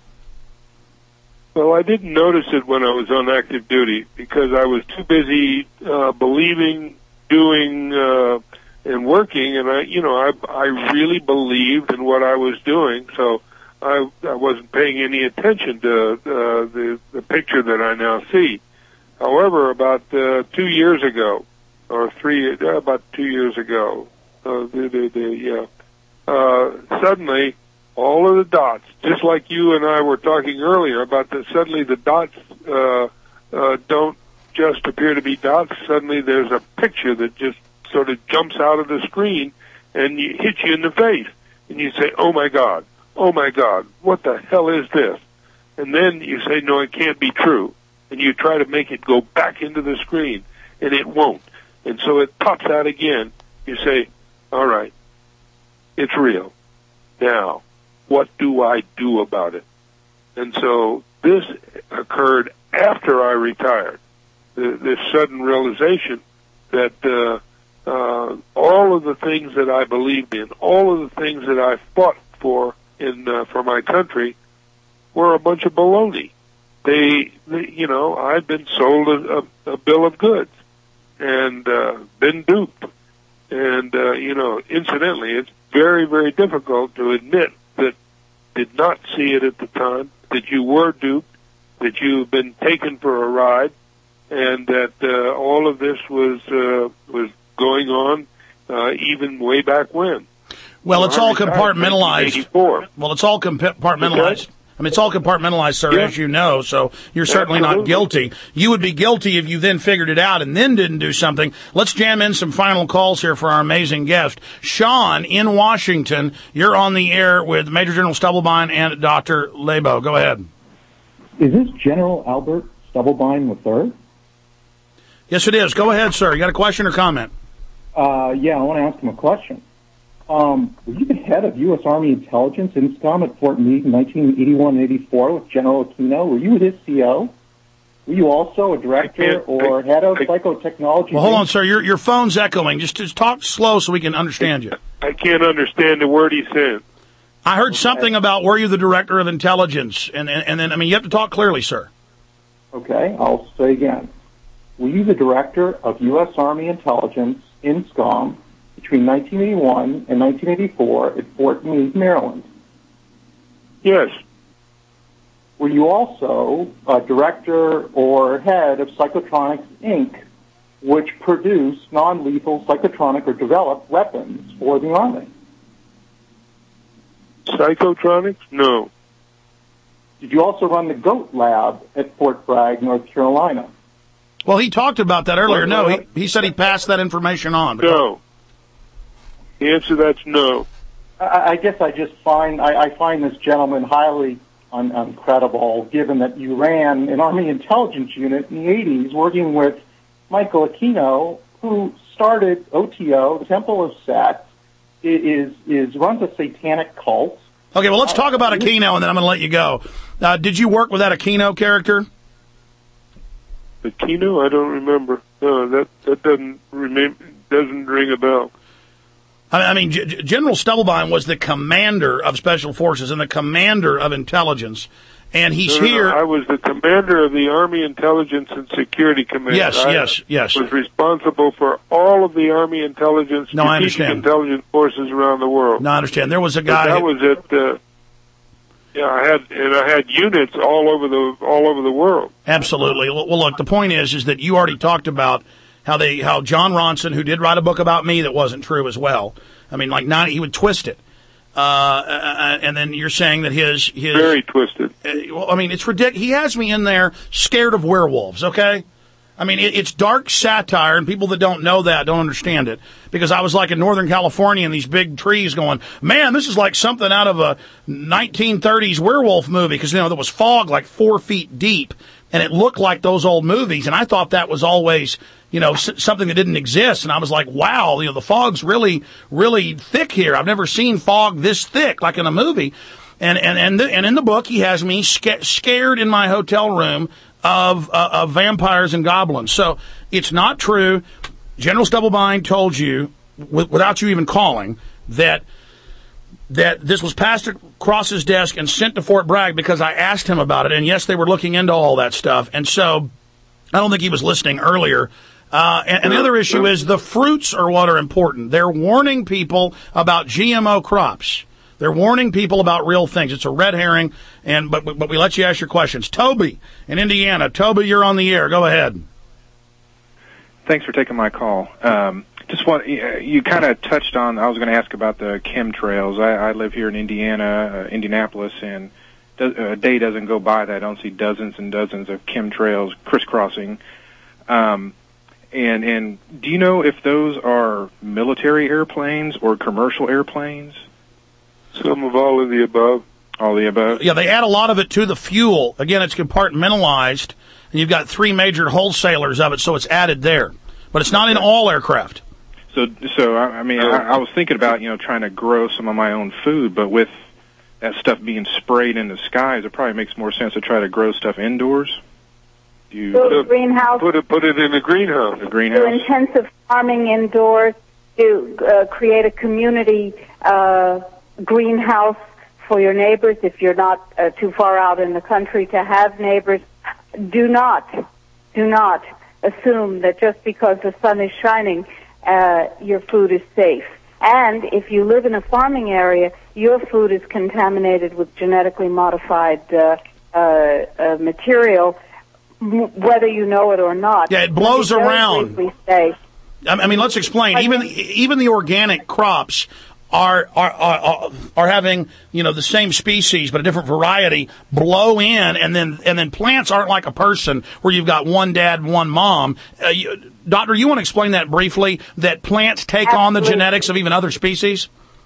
Well, I didn't notice it when I was on active duty because I was too busy uh, believing, doing, uh, and working, and I, you know, I, I really believed in what I was doing, so I, I wasn't paying any attention to uh, the the picture that I now see. However, about uh, two years ago, or three, uh, about two years ago, uh, the, the, the, yeah, uh, suddenly all of the dots, just like you and I were talking earlier about the, suddenly the dots uh, uh, don't just appear to be dots. Suddenly there's a picture that just sort of jumps out of the screen and you, hits you in the face. And you say, oh, my God, oh, my God, what the hell is this? And then you say, no, it can't be true. And you try to make it go back into the screen, and it won't. And so it pops out again. You say, all right, it's real. Now, what do I do about it? And so this occurred after I retired. The, this sudden realization that uh, uh, all of the things that I believed in, all of the things that I fought for in uh, for my country, were a bunch of baloney. They, they you know, I'd been sold a, a, a bill of goods and uh, been duped. And uh, you know, incidentally, it's very, very difficult to admit that did not see it at the time, that you were duped, that you've been taken for a ride, and that uh, all of this was uh, was going on uh, even way back when. Well, it's all compartmentalized. Well, it's all compartmentalized. Okay. I mean, it's all compartmentalized, sir, yeah. as you know, so you're certainly Absolutely. not guilty. You would be guilty if you then figured it out and then didn't do something. Let's jam in some final calls here for our amazing guest. Sean in Washington, you're on the air with Major General Stubblebine and Doctor Lebo. Go ahead. Is this General Albert Stubblebine the third? Yes, it is. Go ahead, sir. You got a question or comment? Uh, yeah, I want to ask him a question. Um, were you the head of U S. Army Intelligence in SCOM at Fort Meade in nineteen eighty-one and eighty-four with General Aquino? Were you his C O? Were you also a director or head of psychotechnology? Well, hold on, sir. Your your phone's echoing. Just, just talk slow so we can understand you. I can't understand a word he's saying. I heard okay. something about were you the director of intelligence? And, and, and then, I mean, you have to talk clearly, sir. Okay, I'll say again. Were you the director of U S. Army Intelligence in SCOM between nineteen eighty-one and nineteen eighty-four at Fort Meade, Maryland? Yes. Were you also a director or head of Psychotronics, Incorporated, which produced non-lethal psychotronic or developed weapons for the Army? Psychotronics? No. Did you also run the GOAT lab at Fort Bragg, North Carolina? Well, he talked about that earlier. No, he, he said he passed that information on. No. The answer to that's no. I, I guess I just find I, I find this gentleman highly un, uncredible, given that you ran an Army intelligence unit in the eighties working with Michael Aquino, who started O T O, the Temple of Set, is is runs a satanic cult. Okay, well, let's talk about Aquino, and then I'm going to let you go. Uh, did you work with that Aquino character? Aquino? I don't remember. No, that that doesn't remain, doesn't ring a bell. I mean, G- General Stubblebine was the commander of Special Forces and the commander of intelligence, and he's no, no, here. No, I was the commander of the Army Intelligence and Security Command. Yes, I yes, yes. was responsible for all of the Army Intelligence, no, I strategic understand. intelligence forces around the world. No, I understand. There was a guy. But that was it. Uh, yeah, I had and I had units all over the all over the world. Absolutely. Well, look, the point is, is that you already talked about how they, how John Ronson, who did write a book about me that wasn't true as well. I mean, like ninety, he would twist it. Uh, and then you're saying that his, his. Very twisted. Uh, well, I mean, it's ridiculous. He has me in there scared of werewolves, okay? I mean, it, it's dark satire, and people that don't know that don't understand it. Because I was like in Northern California in these big trees going, man, this is like something out of a nineteen thirties werewolf movie. Because, you know, there was fog like four feet deep, and it looked like those old movies. And I thought that was always, you know, s- something that didn't exist. And I was like, wow, you know, the fog's really, really thick here. I've never seen fog this thick, like in a movie. And and and, the, and in the book, he has me sca- scared in my hotel room of uh, of vampires and goblins. So it's not true. General Stubblebine told you, w- without you even calling, that that this was passed across his desk and sent to Fort Bragg because I asked him about it. And yes, they were looking into all that stuff. And so I don't think he was listening earlier. Uh, and, and the other issue is the fruits are what are important. They're warning people about G M O crops. They're warning people about real things. It's a red herring, and but but we let you ask your questions. Toby in Indiana. Toby, you're on the air. Go ahead. Thanks for taking my call. Um, just want you kind of touched on. I was going to ask about the chemtrails. I, I live here in Indiana, uh, Indianapolis, and a day doesn't go by that I don't see dozens and dozens of chemtrails crisscrossing. Um, and and do you know if those are military airplanes or commercial airplanes? Some of all of the above. All of the above? Yeah, they add a lot of it to the fuel. Again, it's compartmentalized, and you've got three major wholesalers of it, so it's added there. But it's not in all aircraft. So, so I I mean, I, I was thinking about, you know, trying to grow some of my own food, but with that stuff being sprayed in the skies, it probably makes more sense to try to grow stuff indoors. Do you Build a greenhouse. Put it, put it in a greenhouse. A greenhouse. Do intensive farming indoors. Do uh, create a community uh, greenhouse for your neighbors if you're not uh, too far out in the country to have neighbors. Do not, do not assume that just because the sun is shining, uh, your food is safe. And if you live in a farming area, your food is contaminated with genetically modified uh, uh, uh, material, m- whether you know it or not. Yeah, it blows Let me very around. briefly say, I mean, let's explain. Even even the organic crops are are are are having, you know, the same species but a different variety blow in, and then and then plants aren't like a person where you've got one dad, one mom. Uh, you, Doctor, you want to explain that briefly? That plants take Absolutely. on the genetics of even other species?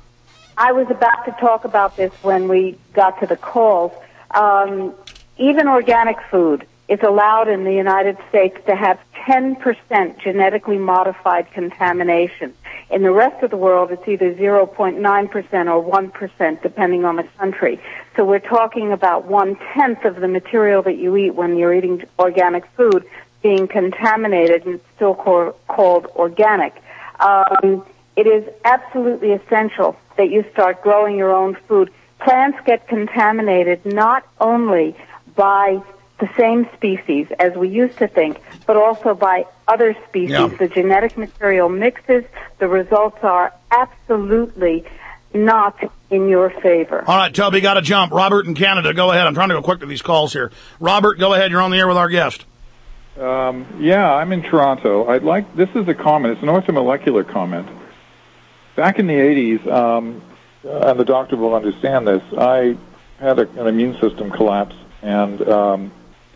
I was about to talk about this when we got to the calls. Um, even organic food is allowed in the United States to have ten percent genetically modified contamination. In the rest of the world, it's either zero point nine percent or one percent, depending on the country. So we're talking about one-tenth of the material that you eat when you're eating organic food being contaminated, and it's still call, called organic. Um, it is absolutely essential that you start growing your own food. Plants get contaminated not only by the same species as we used to think, but also by other species. Yeah. The genetic material mixes. The results are absolutely not in your favor. All right, Toby, got to jump. Robert in Canada, go ahead. I'm trying to go quick to these calls here. Robert, go ahead. You're on the air with our guest. Um, yeah, I'm in Toronto. I'd like, this is a comment. It's an orthomolecular comment. Back in the eighties, um, and the doctor will understand this, I had a, an immune system collapse, and um,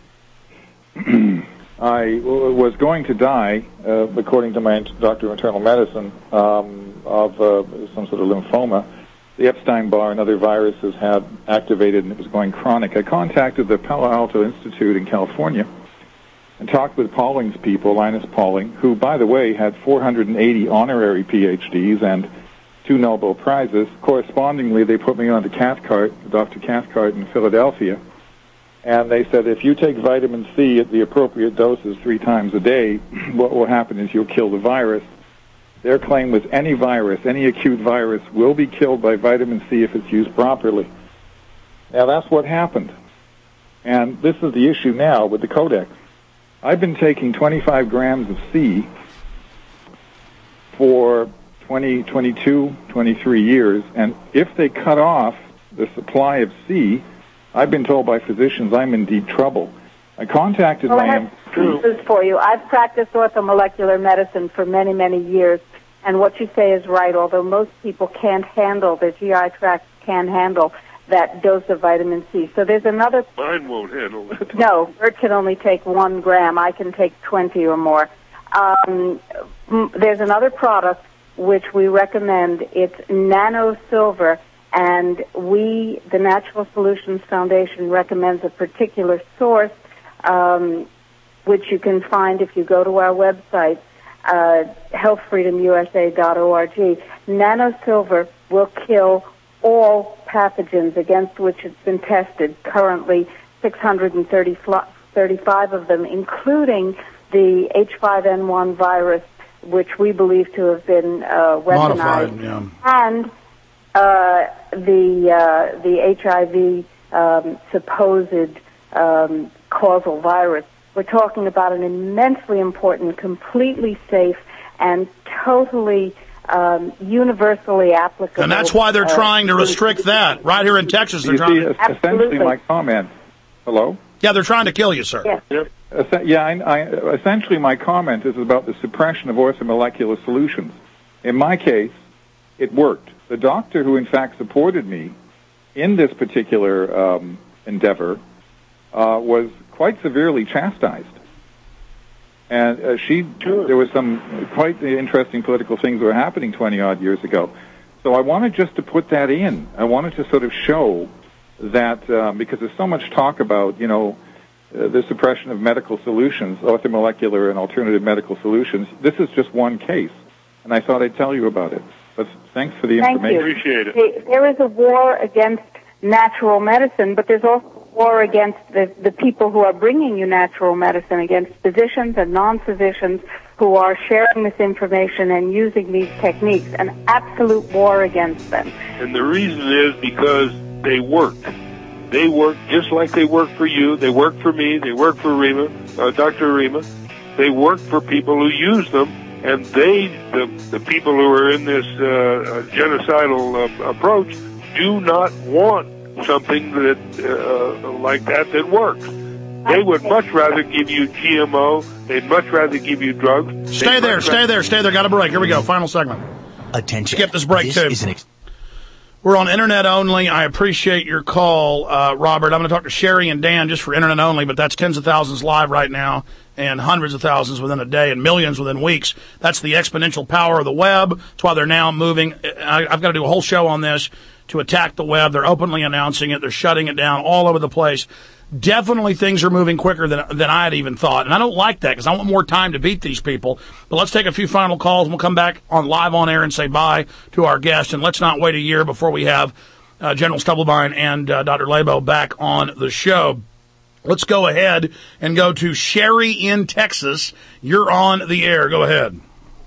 I w- was going to die, uh, according to my doctor of internal medicine, um, of uh, some sort of lymphoma. The Epstein-Barr and other viruses had activated, and it was going chronic. I contacted the Palo Alto Institute in California and talked with Pauling's people, Linus Pauling, who, by the way, had four hundred eighty honorary P H Ds and two Nobel Prizes. Correspondingly, they put me on to Cathcart, Doctor Cathcart in Philadelphia, and they said, if you take vitamin C at the appropriate doses three times a day, what will happen is you'll kill the virus. Their claim was any virus, any acute virus, will be killed by vitamin C if it's used properly. Now, that's what happened. And this is the issue now with the Codex. I've been taking twenty-five grams of C for twenty, twenty-two, twenty-three years, and if they cut off the supply of C, I've been told by physicians I'm in deep trouble. I contacted well, my... I have pieces for you. I've practiced orthomolecular medicine for many, many years, and what you say is right, although most people can't handle, their G I tract can't handle that dose of vitamin C. So there's another... Mine won't handle it. No, Bert can only take one gram. I can take twenty or more. Um, there's another product which we recommend. It's Nano Silver, and we, the Natural Solutions Foundation, recommends a particular source, um, which you can find if you go to our website, uh, health freedom u s a dot org. Nano Silver will kill all pathogens against which it's been tested, currently six hundred thirty-five of them, including the H five N one virus, which we believe to have been uh, weaponized, Modified, yeah. and uh, the uh, the H I V um, supposed um, causal virus. We're talking about an immensely important, completely safe, and totally um, universally applicable. And that's why they're uh, trying to restrict that. Right here in Texas, they're You trying see, to... essentially Absolutely. my comment... Hello? Yeah, they're trying to kill you, sir. Yes. Yep. Es- Yeah, I, I, essentially my comment is about the suppression of orthomolecular solutions. In my case, it worked. The doctor who in fact supported me in this particular um, endeavor uh, was quite severely chastised. And uh, she, Sure. there was some quite interesting political things that were happening twenty-odd years ago. So I wanted just to put that in. I wanted to sort of show that, um, because there's so much talk about, you know, uh, the suppression of medical solutions, orthomolecular and alternative medical solutions. This is just one case. and I thought I'd tell you about it. But thanks for the Thank information. you. Appreciate it. The- There is a war against natural medicine, but there's also a war against the, the people who are bringing you natural medicine, against physicians and non-physicians who are sharing this information and using these techniques, an absolute war against them. And the reason is because they work. They work just like they work for you. They work for me. They work for Rima, uh, Doctor Rima. They work for people who use them, and they, the, the people who are in this uh, genocidal uh, approach, do not want something that uh, like that that works. They would much rather give you G M O. They'd much rather give you drugs. Stay They'd there, much stay rather- there, stay there. Got a break. Here we go. Final segment. Attention. Skip this break, This too. is an ex- We're on internet only. I appreciate your call, uh, Robert. I'm going to talk to Sherry and Dan just for internet only, but that's tens of thousands live right now and hundreds of thousands within a day and millions within weeks. That's the exponential power of the web. That's why they're now moving. I, I've got to do a whole show on this to attack the web. They're openly announcing it. They're shutting it down all over the place. Definitely things are moving quicker than than I had even thought. And I don't like that because I want more time to beat these people. But let's take a few final calls and we'll come back on live on air and say bye to our guest. And let's not wait a year before we have uh, General Stubblebine and uh, Doctor Labo back on the show. Let's go ahead and go to Sherry in Texas. You're on the air. Go ahead.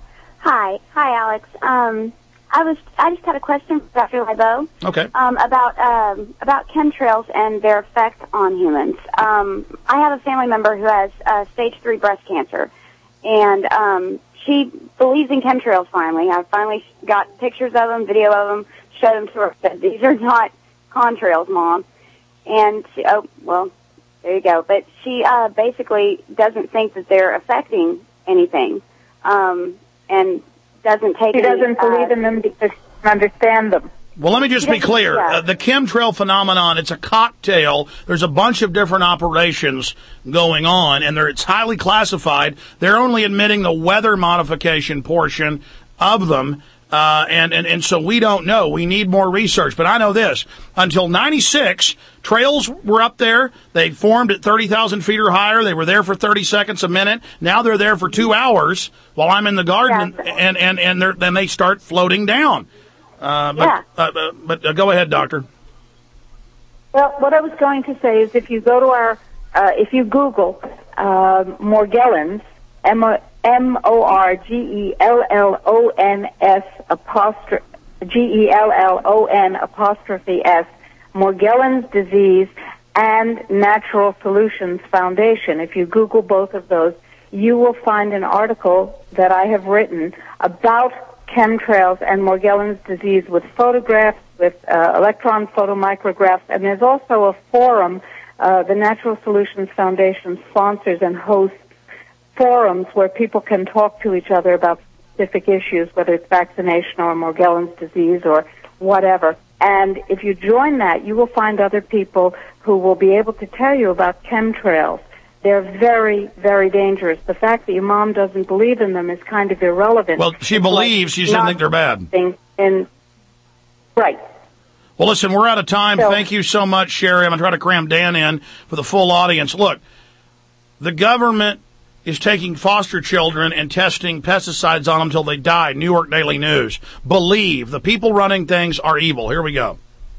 Hi. Hi, Alex. Um, I was I just had a question for Doctor Labo. Okay. Um, about um, about chemtrails and their effect on humans. Um, I have a family member who has uh, stage three breast cancer, and um, she believes in chemtrails. Finally, I finally got pictures of them, video of them, showed them to her. Said, "These are not contrails, Mom." And she, oh well, there you go. But she uh, basically doesn't think that they're affecting anything, um, and doesn't take. She any, doesn't uh, believe in them because she doesn't understand them. Well, let me just be clear. Uh, the chemtrail phenomenon, it's a cocktail. There's a bunch of different operations going on, and they're, it's highly classified. They're only admitting the weather modification portion of them, uh, and, and, and so we don't know. We need more research. But I know this. Until ninety-six, trails were up there. They formed at thirty thousand feet or higher. They were there for thirty seconds a minute. Now they're there for two hours while I'm in the garden, Yeah. and, and, and they're, then they start floating down. Uh, but, Yeah. uh, uh, but uh, go ahead, Doctor. Well, what I was going to say is if you go to our, uh, if you Google uh, Morgellons, M O R G E L L O N S apostrophe, G E L L O N apostrophe S, Morgellons disease and Natural Solutions Foundation. If you Google both of those, you will find an article that I have written about chemtrails and Morgellons disease with photographs, with uh, electron photomicrographs, and there's also a forum. Uh, the Natural Solutions Foundation sponsors and hosts forums where people can talk to each other about specific issues, whether it's vaccination or Morgellons disease or whatever. And if you join that, you will find other people who will be able to tell you about chemtrails. They're very, very dangerous. The fact that your mom doesn't believe in them is kind of irrelevant. Well, she It's believes. like She doesn't not think they're bad. being in, right. Well, listen, we're out of time. So- Thank you so much, Sherry. I'm going to try to cram Dan in for the full audience. Look, the government is taking foster children and testing pesticides on them until they die. New York Daily News. Believe the people running things are evil. Here we go.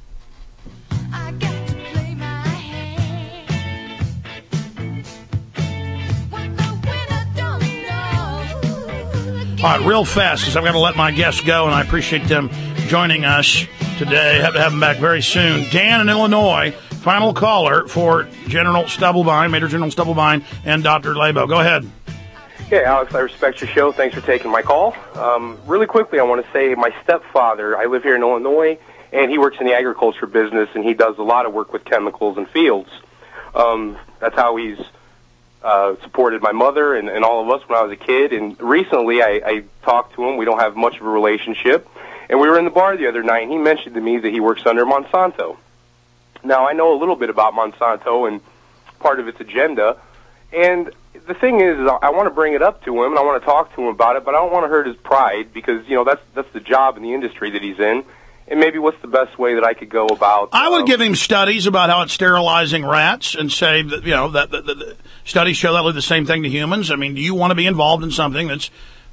All right, real fast, because I've got to let my guests go, and I appreciate them joining us today. Have to have them back very soon. Dan in Illinois, final caller for General Stubblebine, Major General Stubblebine, and Doctor Labo. Go ahead. Okay, Alex, I respect your show. Thanks for taking my call. Um, really quickly, I want to say my stepfather, I live here in Illinois, and he works in the agriculture business, and he does a lot of work with chemicals and fields. Um, that's how he's uh, supported my mother and, and all of us when I was a kid. And recently, I, I talked to him. We don't have much of a relationship. And we were in the bar the other night, and he mentioned to me that he works under Monsanto. Now, I know a little bit about Monsanto and part of its agenda. And the thing is, is I want to bring it up to him, and I want to talk to him about it, but I don't want to hurt his pride because, you know, that's that's the job in the industry that he's in. And maybe what's the best way that I could go about... I would um, give him studies about how it's sterilizing rats and say that, you know, that the, the, the studies show that will do the same thing to humans. I mean, do you want to be involved in something that's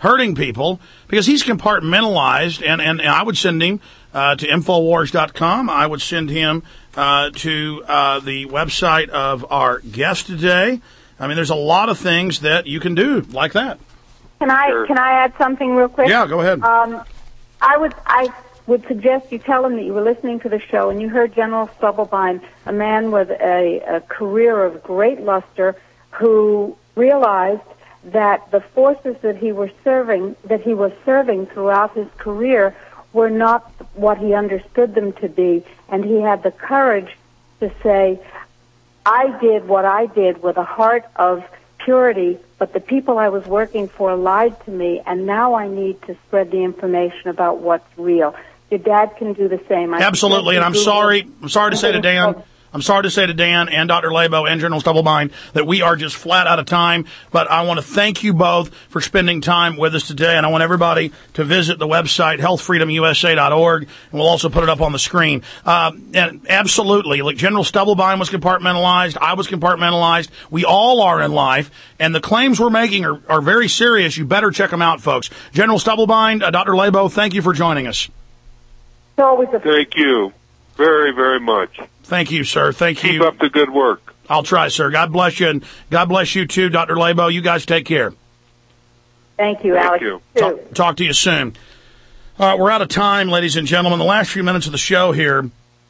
hurting people because he's compartmentalized, and, and, and I would send him uh, to Infowars dot com. I would send him uh, to uh, the website of our guest today. I mean, there's a lot of things that you can do like that. Can I Sure. can I add something real quick? Yeah, go ahead. Um, I would I would suggest you tell him that you were listening to the show and you heard General Stubblebine, a man with a, a career of great luster, who realized that the forces that he was serving that he was serving throughout his career were not what he understood them to be, and he had the courage to say, I did what I did with a heart of purity, but the people I was working for lied to me, and now I need to spread the information about what's real. Your dad can do the same. I Absolutely, and I'm sorry, I'm sorry to say to Dan, I'm sorry to say to Dan and Doctor Labo and General Stubblebine that we are just flat out of time, but I want to thank you both for spending time with us today, and I want everybody to visit the website, health freedom u s a dot org, and we'll also put it up on the screen. Uh, and absolutely, like General Stubblebine was compartmentalized, I was compartmentalized, we all are in life, and the claims we're making are, are very serious. You better check them out, folks. General Stubblebine, uh, Doctor Labo, thank you for joining us. Thank you very, very much. Thank you, sir. Thank you. Keep up the good work. I'll try, sir. God bless you, and God bless you too, Doctor Labo. You guys take care. Thank you, Thank Alex. you. Talk, talk to you soon. All right, we're out of time, ladies and gentlemen. The last few minutes of the show here.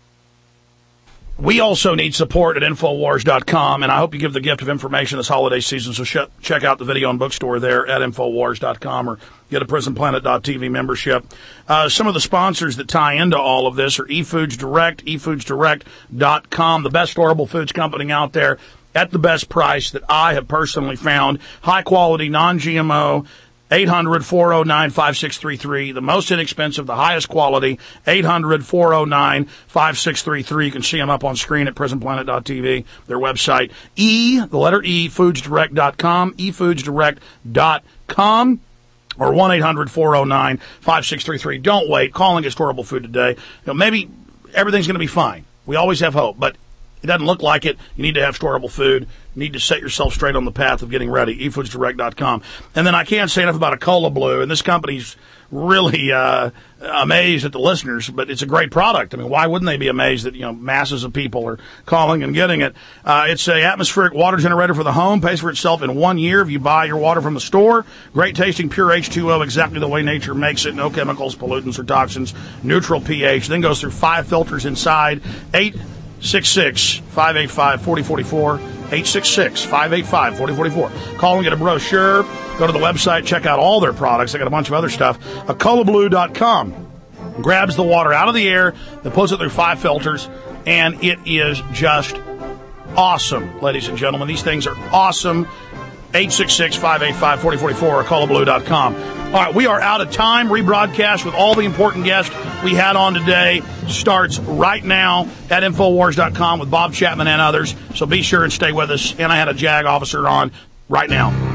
We also need support at Infowars dot com, and I hope you give the gift of information this holiday season, so sh- check out the video and bookstore there at Infowars dot com or get a Prison Planet dot t v membership. Uh, some of the sponsors that tie into all of this are eFoods Direct, e foods direct dot com, the best storable foods company out there at the best price that I have personally found. High quality, non G M O, eight hundred, four oh nine, five six three three. The most inexpensive, the highest quality, eight hundred, four oh nine, five six three three. You can see them up on screen at Prison Planet dot t v, their website. E, the letter E, foods direct dot com, e foods direct dot com. Or one eight hundred, four oh nine, five six three three. Don't wait. Call and get storable food today. You know, maybe everything's going to be fine. We always have hope, but it doesn't look like it. You need to have storable food. You need to set yourself straight on the path of getting ready. e foods direct dot com. And then I can't say enough about a Cola Blue, and this company's really uh, amazed at the listeners, but it's a great product. I mean, why wouldn't they be amazed that, you know, masses of people are calling and getting it? Uh, it's a atmospheric water generator for the home, pays for itself in one year if you buy your water from the store. Great tasting, pure H two O, exactly the way nature makes it. No chemicals, pollutants, or toxins. Neutral pH. Then goes through five filters inside. eight six six, five eight five, four oh four four. eight six six, five eight five, four oh four four. Call and get a brochure. Go to the website, check out all their products. They got a bunch of other stuff. a cola blue dot com grabs the water out of the air, then puts it through five filters, and it is just awesome, ladies and gentlemen. These things are awesome. eight six six, five eight five, four oh four four or cola blue dot com. All right, we are out of time. Rebroadcast with all the important guests we had on today starts right now at Infowars dot com with Bob Chapman and others. So be sure and stay with us. And I had a JAG officer on right now.